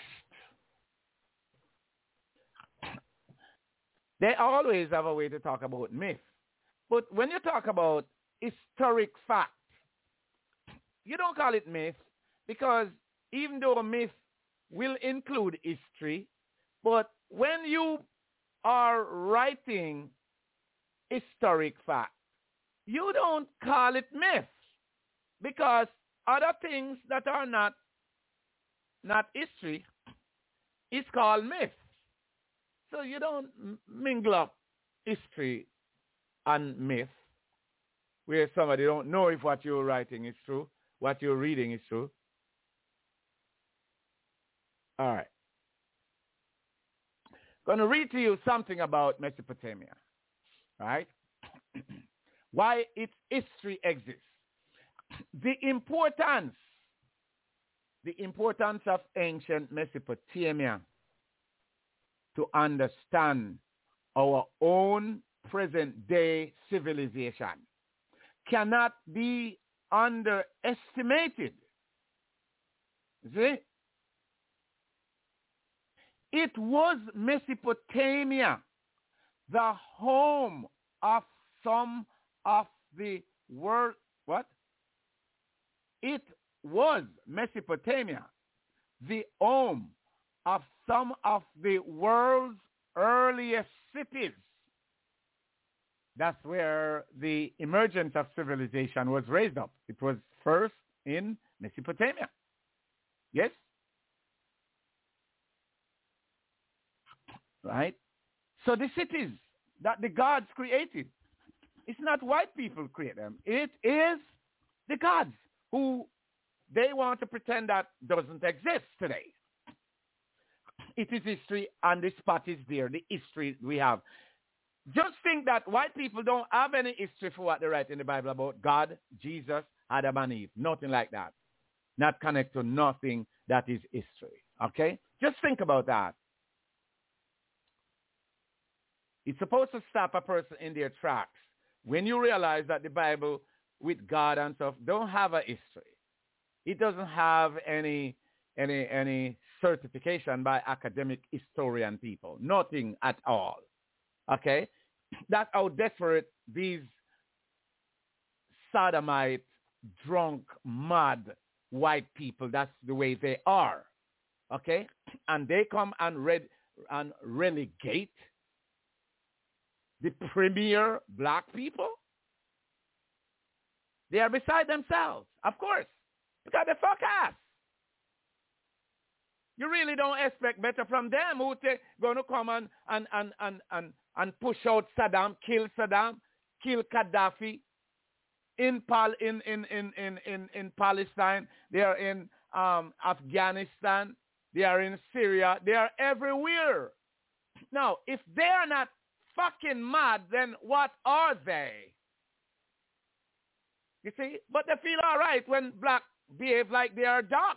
They always have a way to talk about myth. But when you talk about historic fact, you don't call it myth, because even though a myth will include history, but when you are writing historic fact, you don't call it myth, because other things that are not history is called myth. So you don't mingle up history and myth, where somebody don't know if what you're writing is true, what you're reading is true. All right. Going to read to you something about Mesopotamia, right? Why its history exists. The importance of ancient Mesopotamia to understand our own present-day civilization cannot be underestimated. See? It was Mesopotamia, the home of some of the world. What? It was Mesopotamia, the home of some of the world's earliest cities. That's where the emergence of civilization was raised up. It was first in Mesopotamia. Yes? Right? So the cities that the gods created, it's not white people create them. It is the gods who they want to pretend that doesn't exist today. It is history, and the spot is there, the history we have. Just think that white people don't have any history for what they write in the Bible about God, Jesus, Adam and Eve. Nothing like that. Not connect to nothing that is history. Okay? Just think about that. It's supposed to stop a person in their tracks when you realize that the Bible with God and stuff don't have a history. It doesn't have any certification by academic historian people. Nothing at all. Okay? That's how desperate these sodomite, drunk, mad white people, that's the way they are. Okay? And they come and relegate the premier black people. They are beside themselves, of course, because they fuck ass. You really don't expect better from them who going to come and push out Saddam, kill Gaddafi in Palestine. They are in Afghanistan. They are in Syria. They are everywhere. Now, if they are not fucking mad, then what are they? You see? But they feel all right when black behave like they are ducks.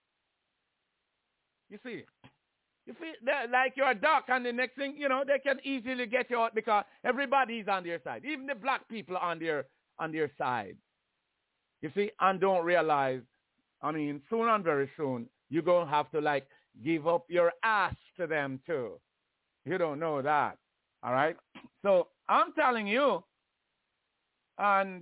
You see? You feel like you're a duck, and the next thing, you know, they can easily get you out because everybody's on their side. Even the black people on their side. You see? And don't realize, I mean, soon and very soon, you're going to have to, like, give up your ass to them, too. You don't know that. All right? So I'm telling you, and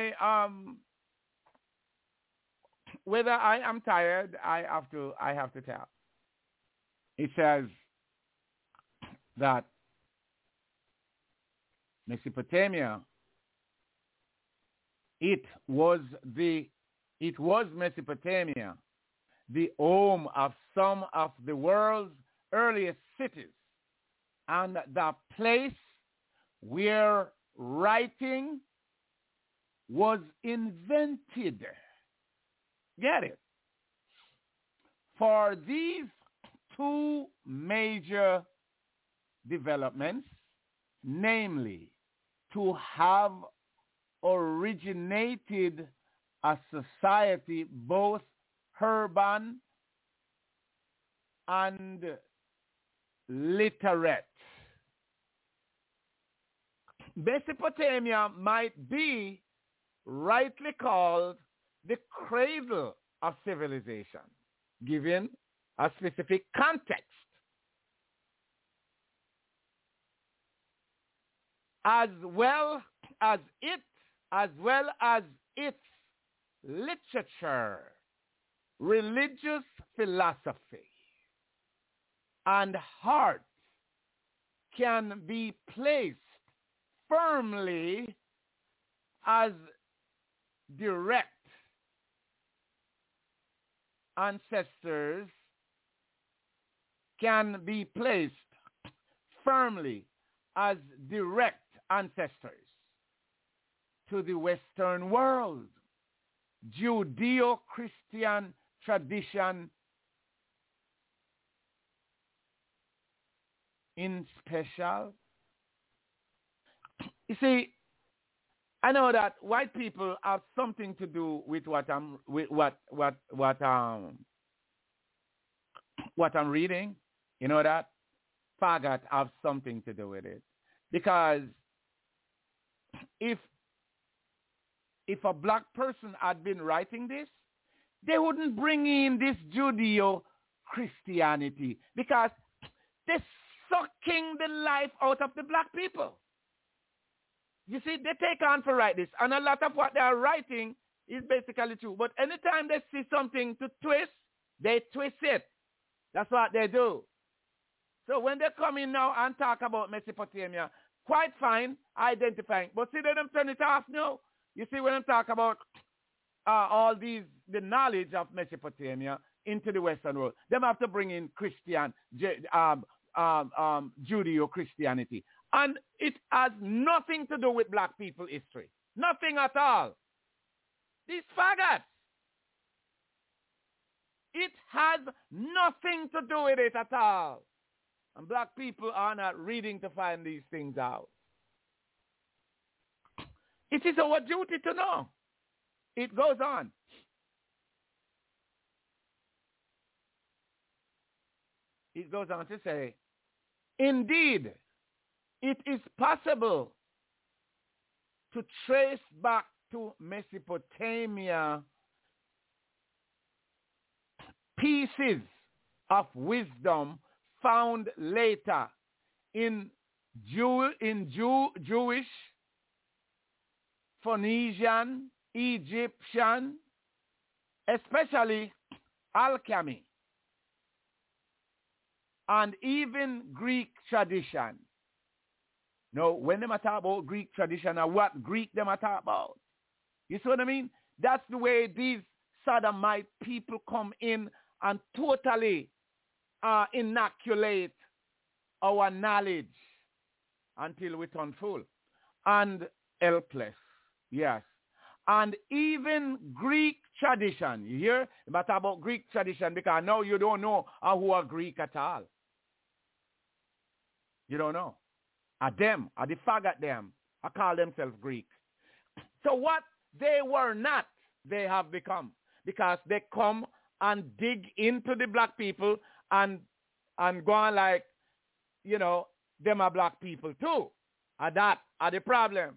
whether I am tired, I have to tell. It says that Mesopotamia it was Mesopotamia, the home of some of the world's earliest cities, and the place where writing was invented. Get it? For these two major developments, namely to have originated a society both urban and literate. Mesopotamia might be rightly called the cradle of civilization, given a specific context, as well as its literature, religious philosophy, and art can be placed firmly as direct ancestors to the Western world, Judeo-Christian tradition in special. You see, I know that white people have something to do with what I'm reading. You know that? Faggot have something to do with it. Because if a black person had been writing this, they wouldn't bring in this Judeo-Christianity, because they're sucking the life out of the black people. You see, they take on for write this, and a lot of what they are writing is basically true. But anytime they see something to twist, they twist it. That's what they do. So when they come in now and talk about Mesopotamia, quite fine, identifying. But see, they don't turn it off now. You see, when they talk about all the knowledge of Mesopotamia into the Western world, they have to bring in Judeo-Christianity. And it has nothing to do with black people history. Nothing at all. These faggots. It has nothing to do with it at all. And black people are not reading to find these things out. It is our duty to know. It goes on. It goes on to say, indeed, it is possible to trace back to Mesopotamia pieces of wisdom found later in Jewish, Phoenician, Egyptian, especially alchemy, and even Greek tradition. Now, when they talk about Greek tradition, or what Greek they talk about, you see what I mean? That's the way these sodomite people come in and totally inoculate our knowledge until we turn full and helpless. Yes. And even Greek tradition. You hear? They talk about Greek tradition, because now you don't know who are Greek at all. You don't know. Them, the faggot them, I call themselves Greek. So what they were not, they have become. Because they come and dig into the black people and go on like, you know, them are black people too. And that are the problem.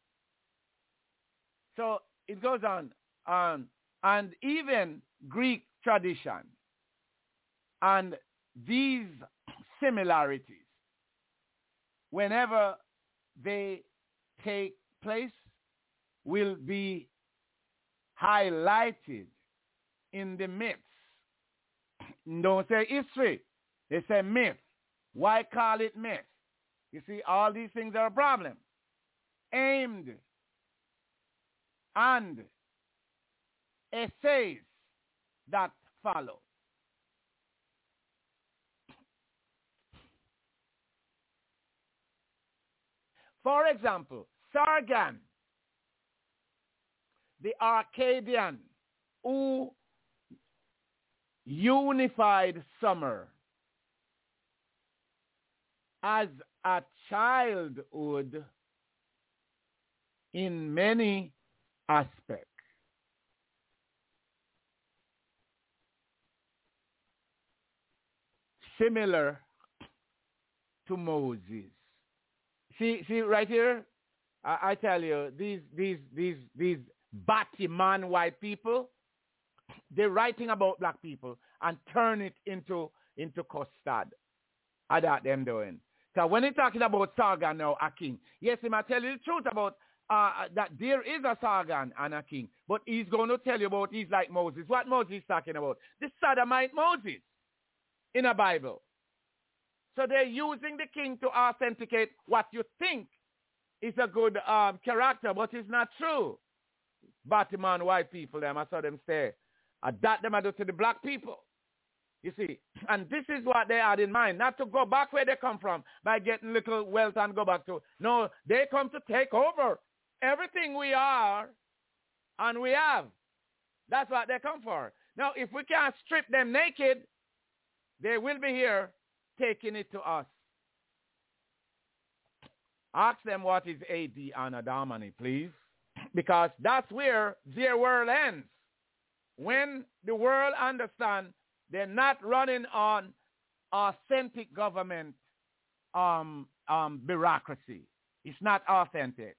So it goes on. And even Greek tradition and these similarities, whenever they take place, will be highlighted in the myths. Don't say history. They say myth. Why call it myth? You see, all these things are a problem. Aimed and essays that follow. For example, Sargon, the Akkadian, who unified summer as a childhood in many aspects. Similar to Moses. See right here, I tell you, these Batman white people, they're writing about black people and turn it into custard. How that them doing? So when they're talking about Sargon now, a king, yes, he might tell you the truth about that there is a Sargon and a king, but he's going to tell you about he's like Moses. What Moses is talking about? The Sodomite Moses in a Bible. So they're using the king to authenticate what you think is a good character, but it's not true. Batman white people, them, I saw them stay. That them I do to the black people. You see, and this is what they had in mind, not to go back where they come from by getting little wealth and go back to. No, they come to take over everything we are and we have. That's what they come for. Now, if we can't strip them naked, they will be here taking it to us. Ask them what is AD Anadomini, please, because that's where their world ends. When the world understands they're not running on authentic government bureaucracy. It's not authentic.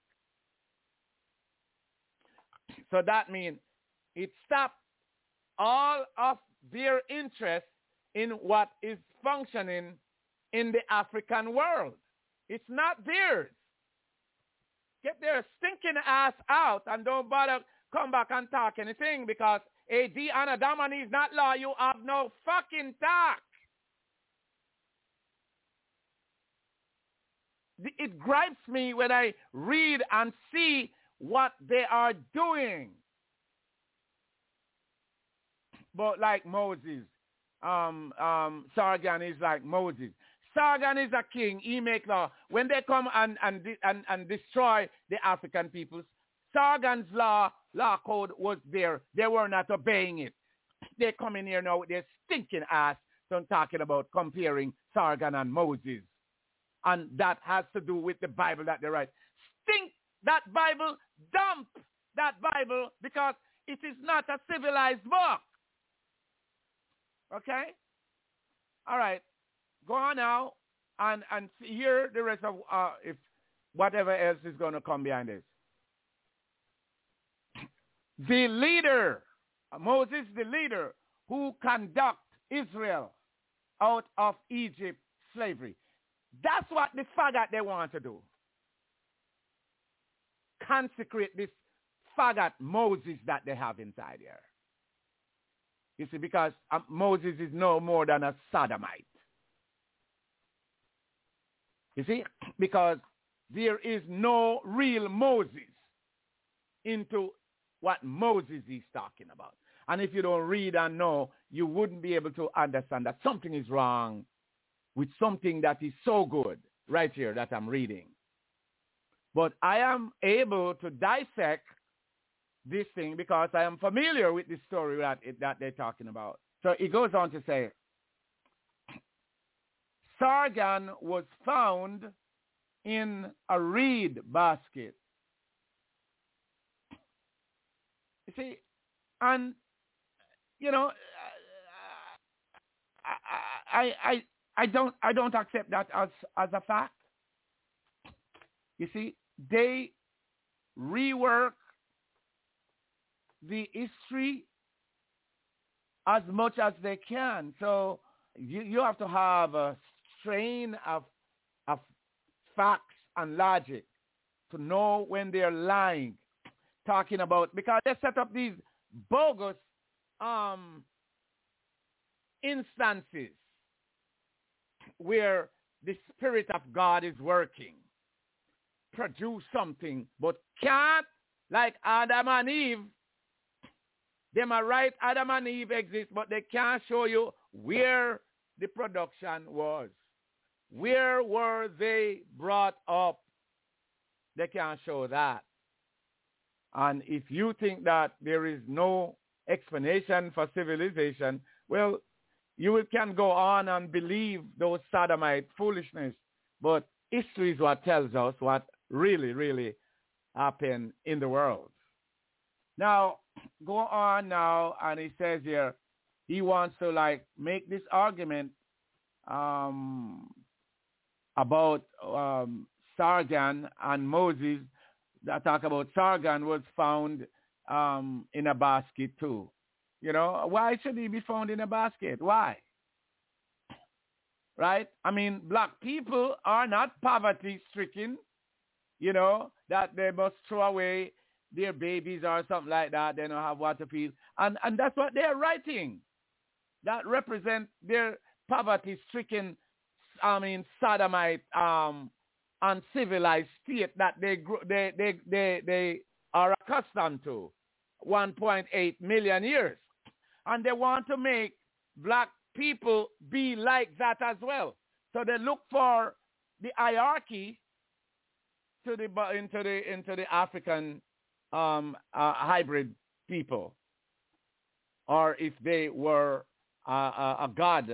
So that means it stopped all of their interest in what is functioning in the African world. It's not theirs. Get their stinking ass out and don't bother come back and talk anything, because AD Anadomini is not law. You have no fucking talk. It gripes me when I read and see what they are doing. But like Moses, Sargon is like Moses. Sargon is a king. He make law. When they come and destroy the African peoples, Sargon's law code was there. They were not obeying it. They come in here now with their stinking ass talking about comparing Sargon and Moses. And that has to do with the Bible that they write. Stink that Bible, dump that Bible, because it is not a civilized book. Okay? All right. Go on now and hear the rest of if whatever else is going to come behind this. The leader, Moses, the leader who conduct Israel out of Egypt slavery. That's what the faggot they want to do. Consecrate this faggot Moses that they have inside here. You see, because Moses is no more than a sodomite. You see, because there is no real Moses into what Moses is talking about. And if you don't read and know, you wouldn't be able to understand that something is wrong with something that is so good right here that I'm reading. But I am able to dissect this thing because I am familiar with the story that they're talking about. So it goes on to say, Sargon was found in a reed basket. You see, and you know, I don't accept that as a fact. You see, they rework the history as much as they can. So you have to have a strain of facts and logic to know when they're lying, talking about, because they set up these bogus instances where the Spirit of God is working, produce something, but can't Like Adam and Eve, they might write Adam and Eve exist, but they can't show you where the production was. Where were they brought up? They can't show that. And if you think that there is no explanation for civilization, well, you can go on and believe those sodomite foolishness. But history is what tells us what really, really happened in the world. Now, go on now, and he says here, he wants to like make this argument about Sargon and Moses. That talk about Sargon was found in a basket too. You know, why should he be found in a basket? Why? Right? I mean, black people are not poverty-stricken, you know, that they must throw away their babies or something like that. They don't have what to feed. And that's what they're writing. That represents their poverty-stricken, sodomite, uncivilized state that they are accustomed to 1.8 million years. And they want to make black people be like that as well. So they look for the hierarchy into the African hybrid people, or if they were a god.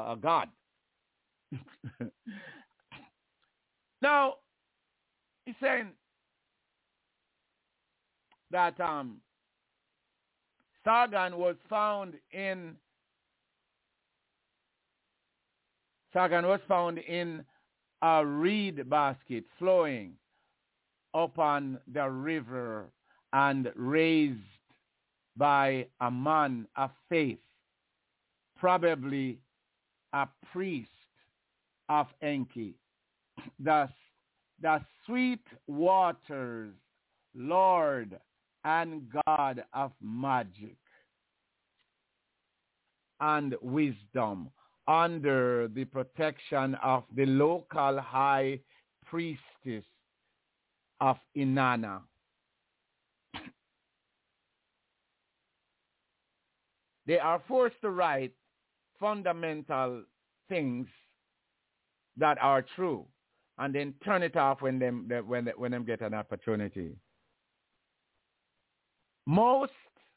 Now, he's saying that Sargon was found in a reed basket flowing upon the river and raised by a man of faith, probably a priest of Enki, the sweet waters, Lord and God of magic and wisdom, under the protection of the local high priestess of Inanna. They are forced to write fundamental things that are true, and then turn it off when them get an opportunity. Most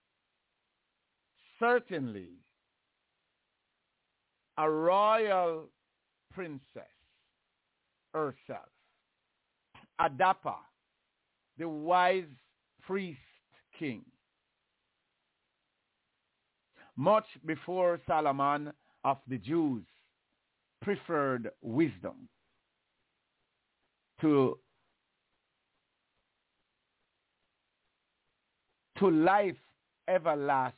certainly, a royal princess herself, Adapa, the wise priest king, much before Solomon of the Jews, preferred wisdom to life everlasting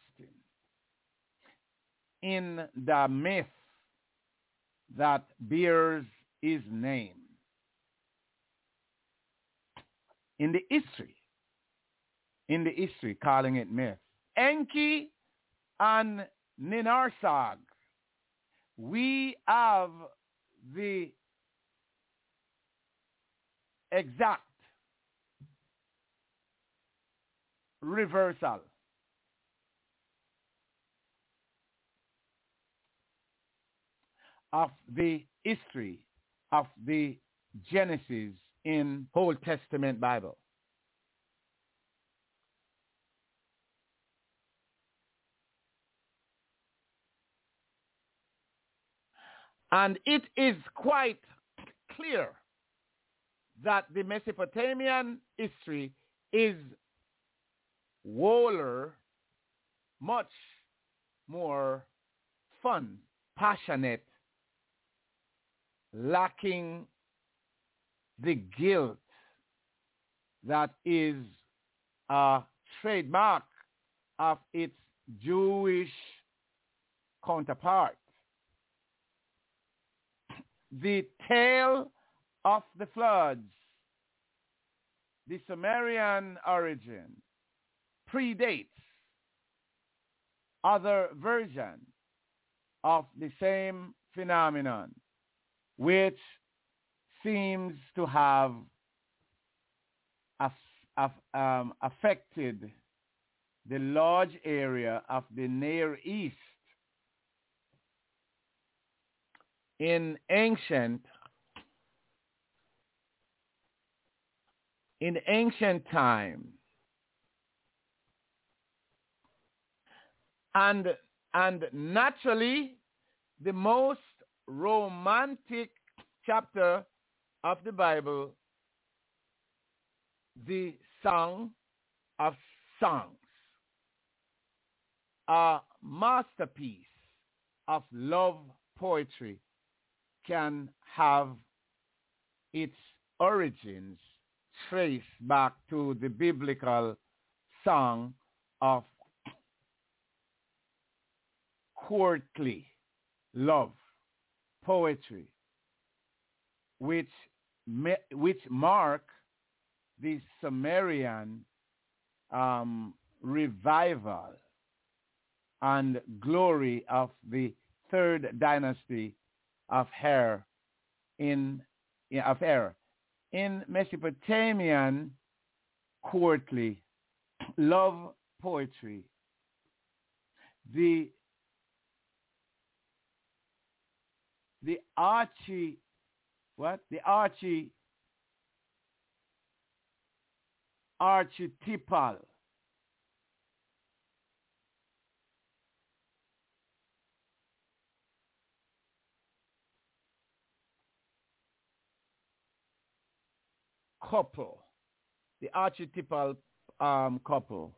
in the myth that bears his name. In the history, calling it myth. Enki and Ninarsag, we have the exact reversal of the history of the Genesis in Old Testament Bible. And it is quite clear that the Mesopotamian history is much more fun, passionate, lacking the guilt that is a trademark of its Jewish counterpart. The tale of the floods, the Sumerian origin, predates other versions of the same phenomenon, which seems to have a affected the large area of the Near East. In ancient time, and naturally the most romantic chapter of the Bible, the Song of Songs, a masterpiece of love poetry, can have its origins traced back to the biblical song of courtly love poetry, which mark the Sumerian revival and glory of the third dynasty of Her in Mesopotamian courtly love poetry. The archetypal couple, couple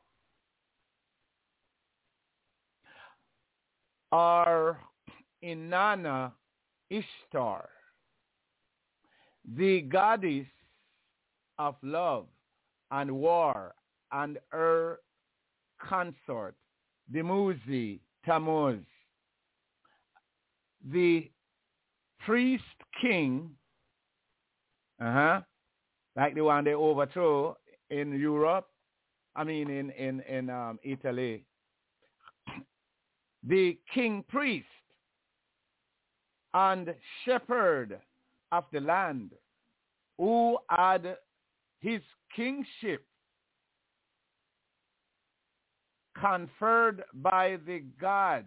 are Inanna Ishtar, the goddess of love and war, and her consort, the Muzi Tammuz, the priest king, like the one they overthrew in Europe, in Italy, the king priest and shepherd of the land, who had his kingship conferred by the gods,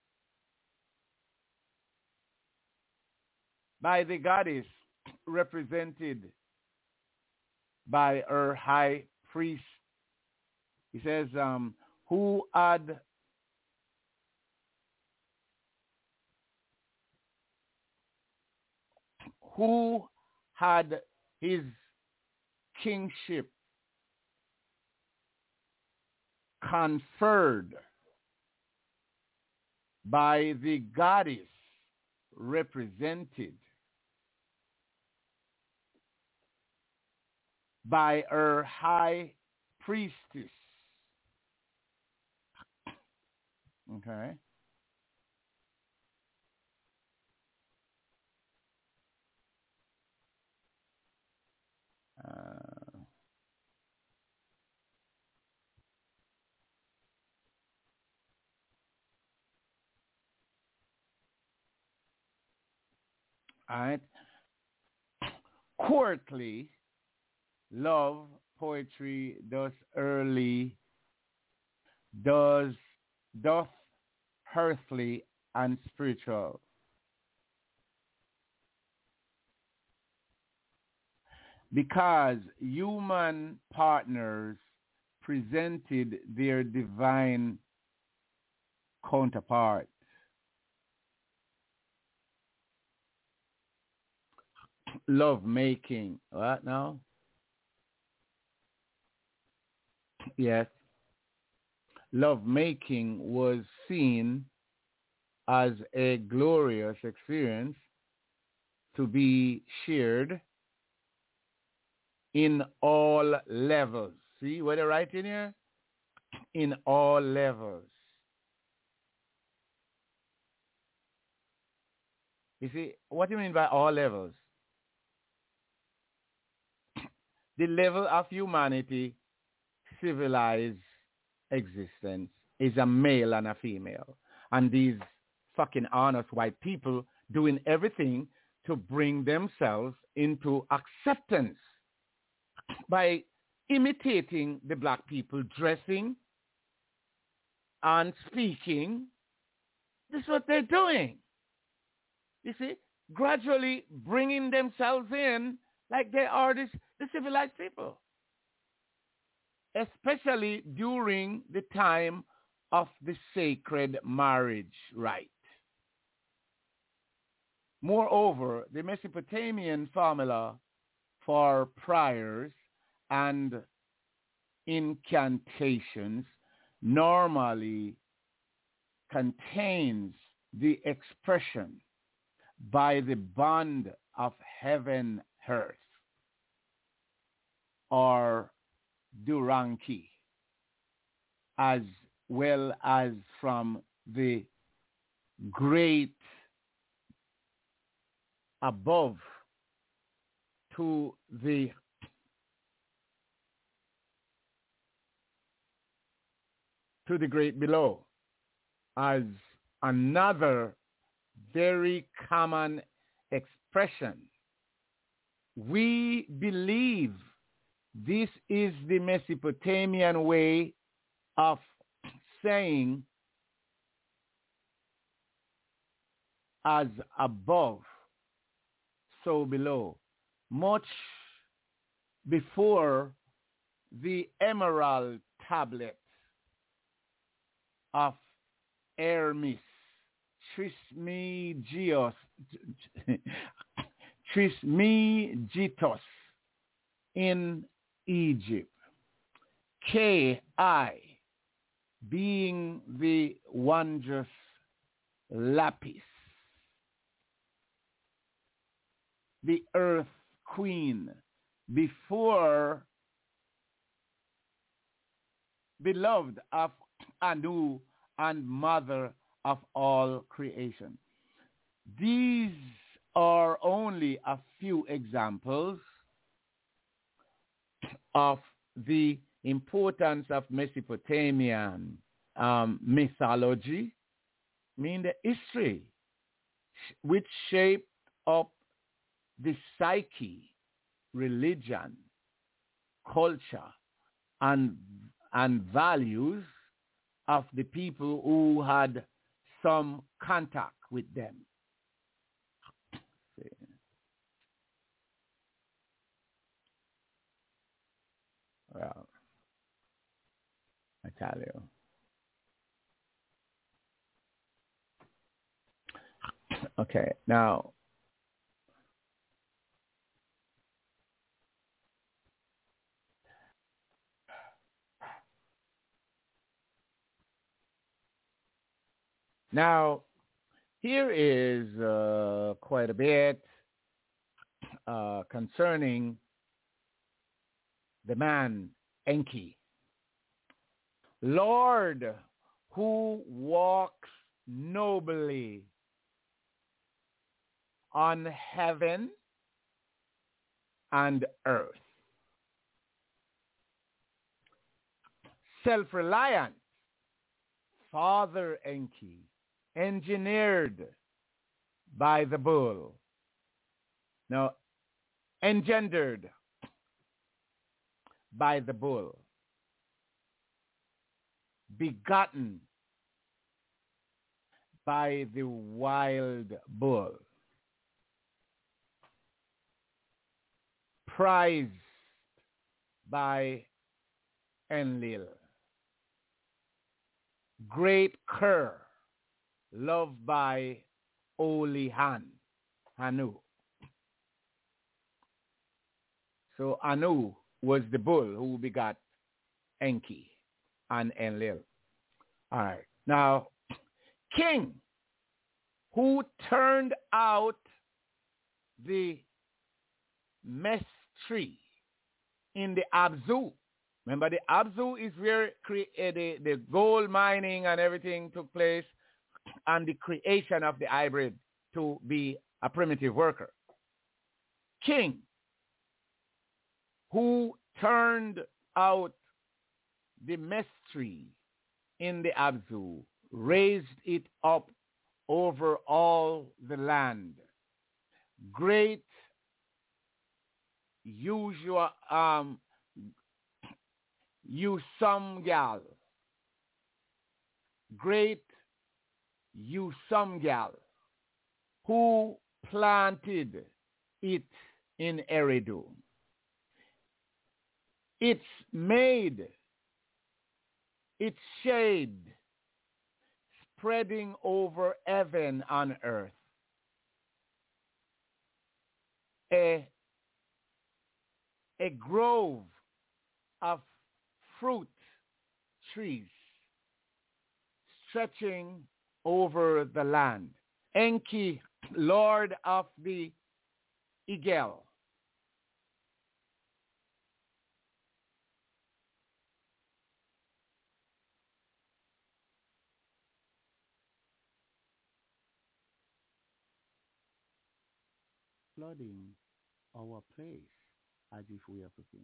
by the goddess represented by her high priest. He says, who had his kingship conferred by the goddess represented by her high priestess. Okay. All right. Courtly love poetry doth earthly and spiritual. Because human partners presented their divine counterpart. Love making. What now? Yes. Love making was seen as a glorious experience to be shared in all levels. See what they're writing here? In all levels. You see, what do you mean by all levels? The level of humanity, civilized existence, is a male and a female. And these fucking honest white people doing everything to bring themselves into acceptance by imitating the black people, dressing and speaking. This is what they're doing. You see, gradually bringing themselves in like they are the civilized people, especially during the time of the sacred marriage rite. Moreover, the Mesopotamian formula for prayers and incantations normally contains the expression by the bond of heaven earth, or Duranki, as well as from the great above to the great below, as another very common expression. We believe this is the Mesopotamian way of saying as above, so below, much before the emerald tablet of Hermes Trismegistus in Egypt. Ki being the wondrous lapis, the earth queen, before beloved of Anu and mother of all creation. These are only a few examples of the importance of Mesopotamian mythology, the history, which shaped up the psyche, religion, culture, and values of the people who had some contact with them. Well, I tell you. Okay, now here is quite a bit concerning the man Enki, Lord who walks nobly on heaven and earth, self-reliant, Father Enki, engineered by the bull. Now, engendered by the bull, begotten by the wild bull, prized by Enlil, great cur, loved by Olihan, Anu. So Anu was the bull who begot Enki and Enlil. All right. Now, king who turned out the mess tree in the Abzu. Remember, the Abzu is where the gold mining and everything took place, and the creation of the hybrid to be a primitive worker. King who turned out the mess tree in the Abzu, raised it up over all the land. Great Usumgal. Great Usumgal, who planted it in Eridu. It's made its shade spreading over heaven and earth. A grove of fruit trees stretching over the land. Enki, Lord of the Eagle. Flooding our place as if we are cooking.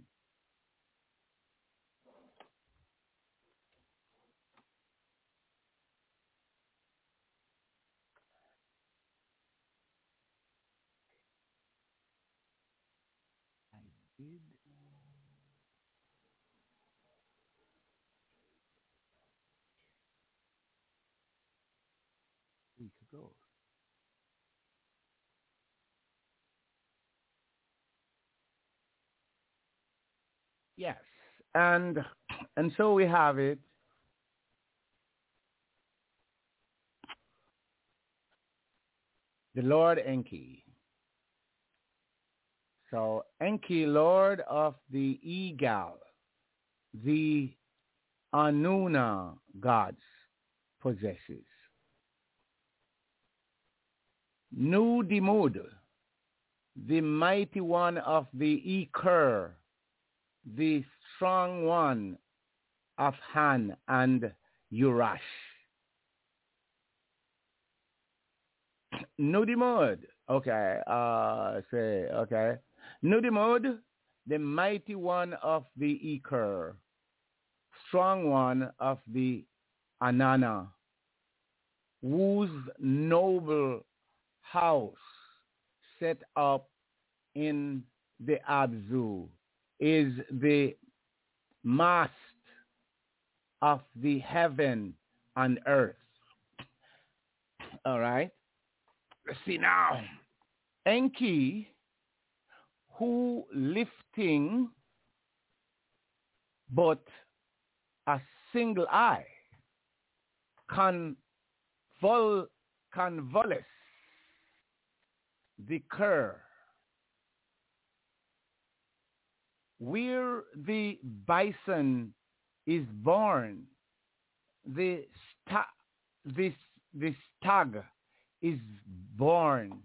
I did a week ago. Yes. And so we have it. The Lord Enki. So Enki, Lord of the Eagle, the Anuna gods possesses. Nudimud, the mighty one of the Eker, the strong one of Han and Urash. Nudimud, okay, Nudimud, the mighty one of the Eker, strong one of the Anana, whose noble house set up in the Abzu is the mast of the heaven and earth. All right. Let's see now. Enki, who lifting but a single eye, convulse the cur, where the bison is born, the stag is born,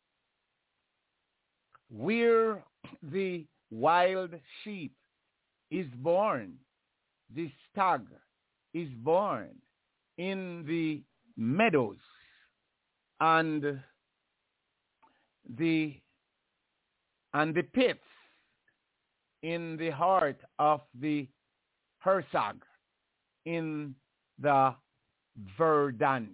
where the wild sheep is born, the stag is born in the meadows, and the pits in the heart of the Hersag in the verdant,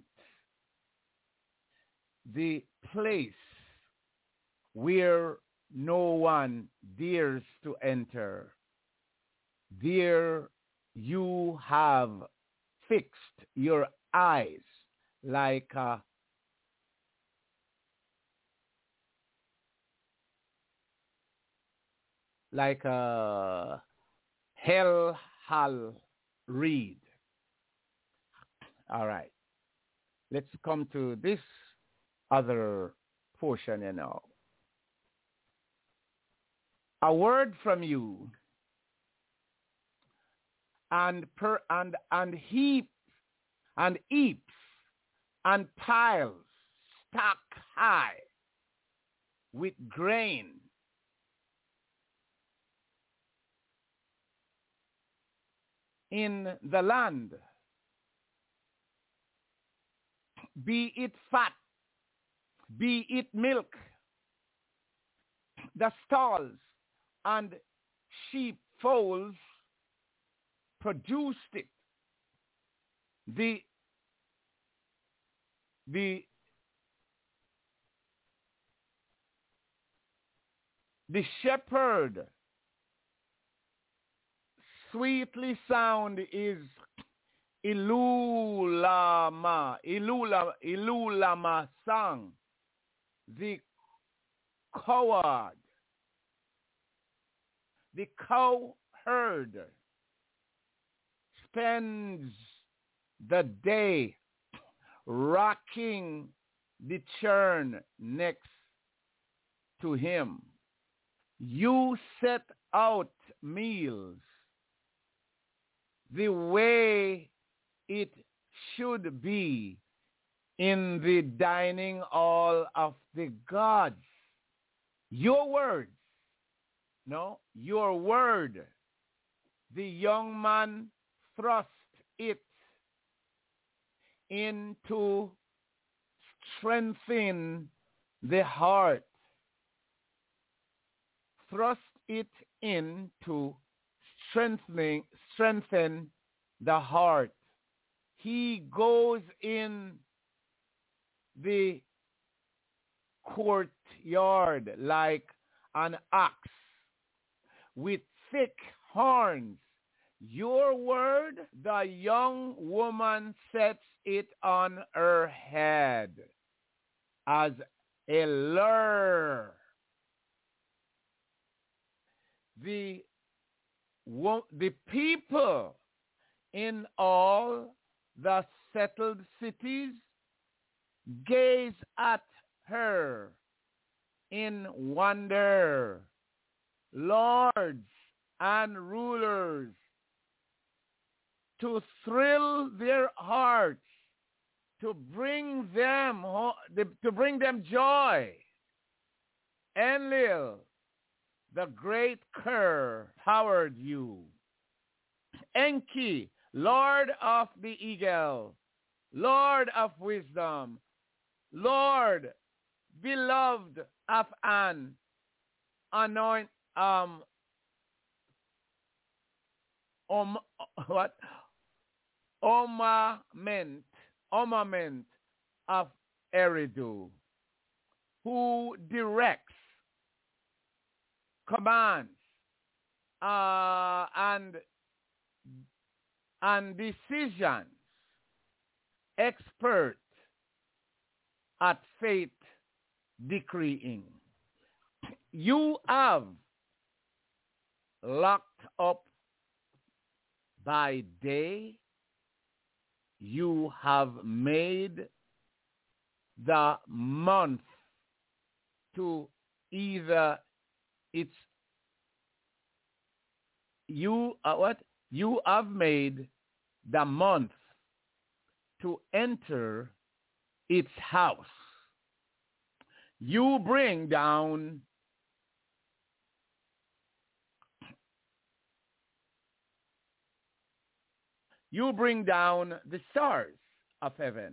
the place where no one dares to enter. There you have fixed your eyes like a hell hal reed. All right. Let's come to this other portion, A word from you, and heaps and heaps and piles stacked high with grain, in the land, be it fat, be it milk, the stalls and sheep folds produced it. The shepherd sweetly sound is Ilulama song. The cowherd spends the day rocking the churn next to him. You set out meals the way it should be in the dining hall of the gods. Your words, no, your word. The young man thrust it into strengthen the heart. Thrust it into strengthen the heart. He goes in the courtyard like an ox with thick horns. Your word, the young woman sets it on her head as a lure. The people in all the settled cities gaze at her in wonder. Lords and rulers, to thrill their hearts, to bring them joy. Enlil, the great cur, powered you. Enki, Lord of the eagle, Lord of wisdom, Lord, beloved of an ornament of Eridu, who directs, commands, and decisions, expert at fate decreeing. You have locked up by day, you have made the month to either its you have made the month to enter its house. You bring down the stars of heaven.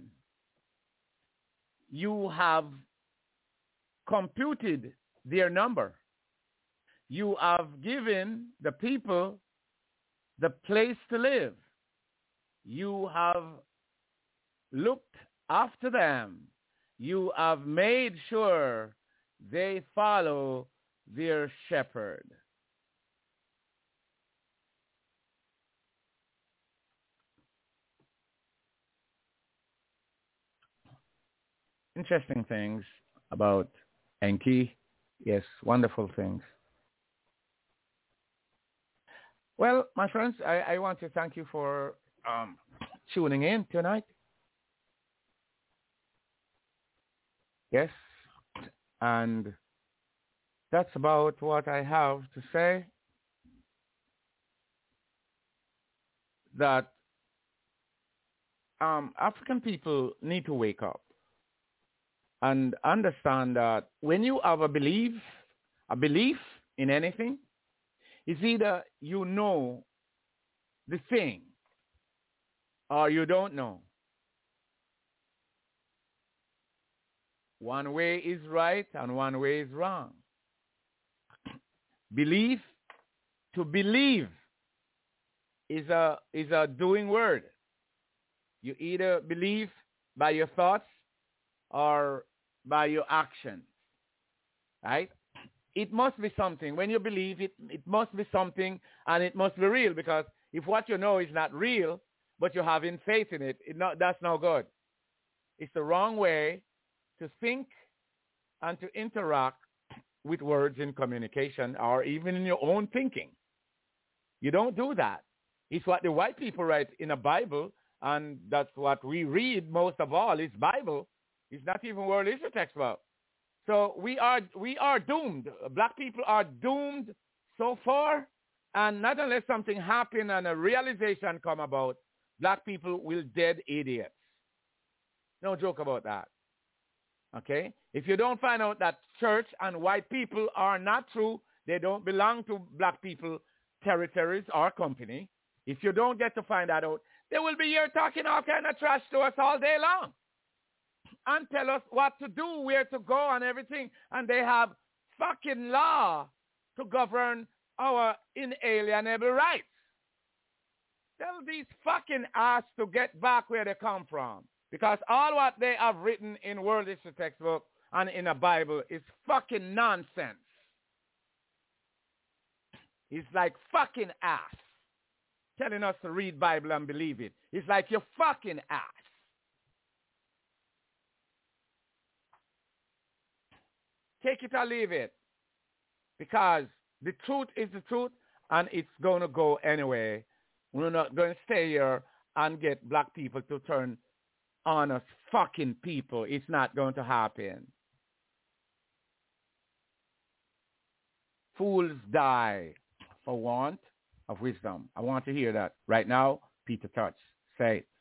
You have computed their number. You have given the people the place to live. You have looked after them. You have made sure they follow their shepherd. Interesting things about Enki. Yes, wonderful things. Well, my friends, I want to thank you for tuning in tonight. Yes, and that's about what I have to say. That African people need to wake up and understand that when you have a belief in anything, it's either you know the thing or you don't know. One way is right and one way is wrong. To believe is a doing word. You either believe by your thoughts or by your actions, right? it must be something. When you believe it, it must be something, and it must be real, because if what you know is not real, but you're having faith in it, that's no good. It's the wrong way to think and to interact with words in communication or even in your own thinking. You don't do that. It's what the white people write in a Bible, and that's what we read most of all is Bible. It's not even World History Textbook. So we are doomed. Black people are doomed so far, and not unless something happen and a realization come about, black people will dead idiots. No joke about that. Okay? If you don't find out that church and white people are not true, they don't belong to black people territories or company, if you don't get to find that out, they will be here talking all kind of trash to us all day long and tell us what to do, where to go and everything. And they have fucking law to govern our inalienable rights. Tell these fucking ass to get back where they come from. Because all what they have written in World History Textbook and in a Bible is fucking nonsense. It's like fucking ass telling us to read Bible and believe it. It's like your fucking ass. Take it or leave it. Because the truth is the truth, and it's going to go anyway. We're not going to stay here and get black people to turn on us fucking people. It's not going to happen. Fools die for want of wisdom. I want to hear that. Right now, Peter Touch. Say it.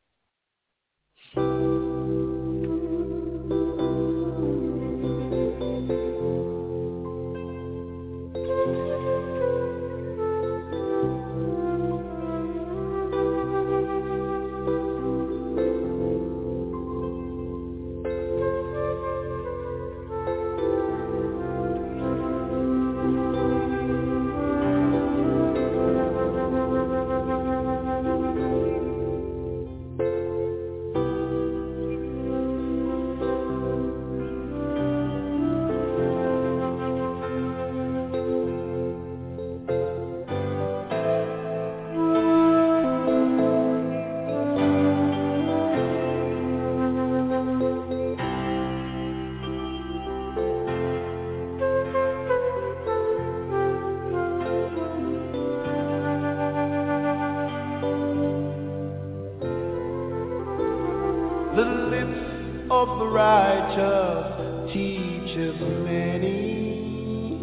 Of the righteous teaches many,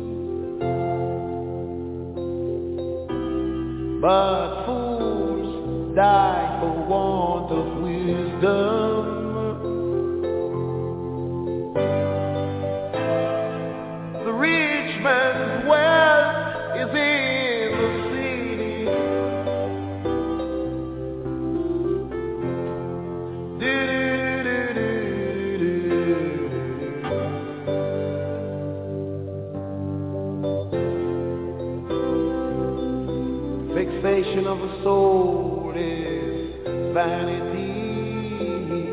but fools die for want of wisdom. The rich man's wealth is in the city. Fixation of the soul is vanity.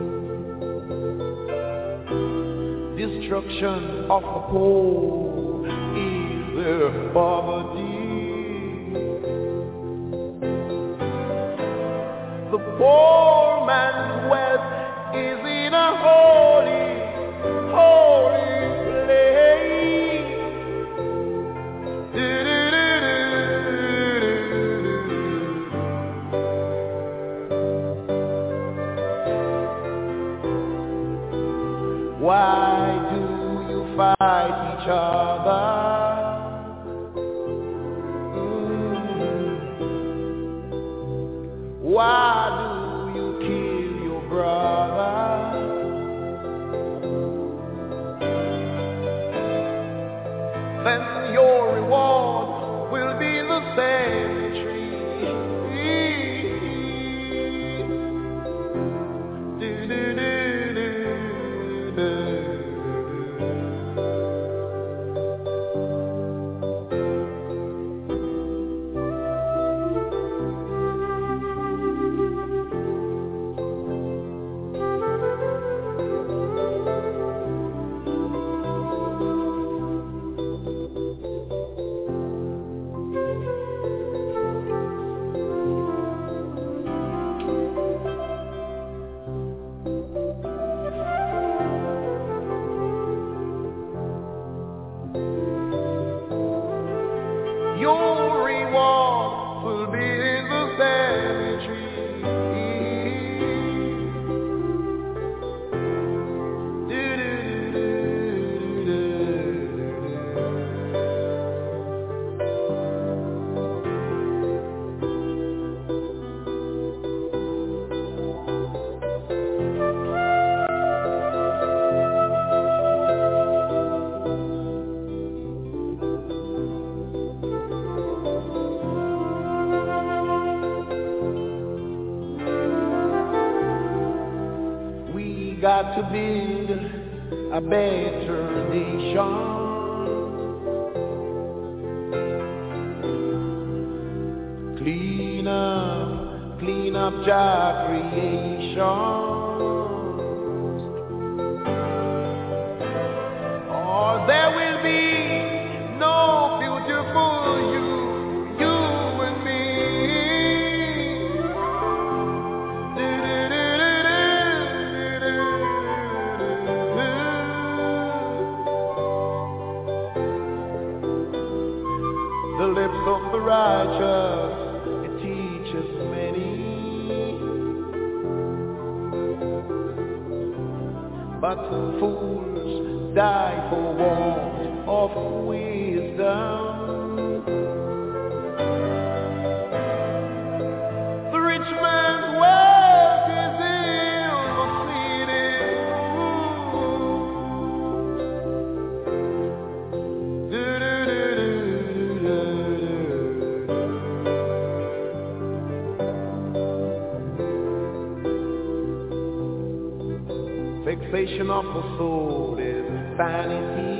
Destruction of the poor is their poverty. The poor man's wealth is in a holy, holy place. Why do you fight each other? Why do you kill your brother? Then your reward will be the same tree. Your reward will be in the cemetery. Got to build a better nation. Clean up job creation. Or there will be no beautiful you and me. The lips of the righteous, it teaches many, but fools die for want of wisdom. The rich man's wealth is ill-succeeding. Vexation of the soul is vanity.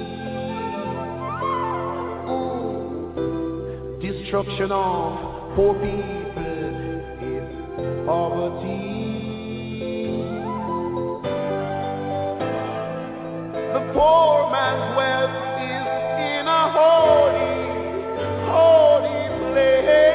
Destruction of poor people is poverty. The poor man's wealth is in a holy place.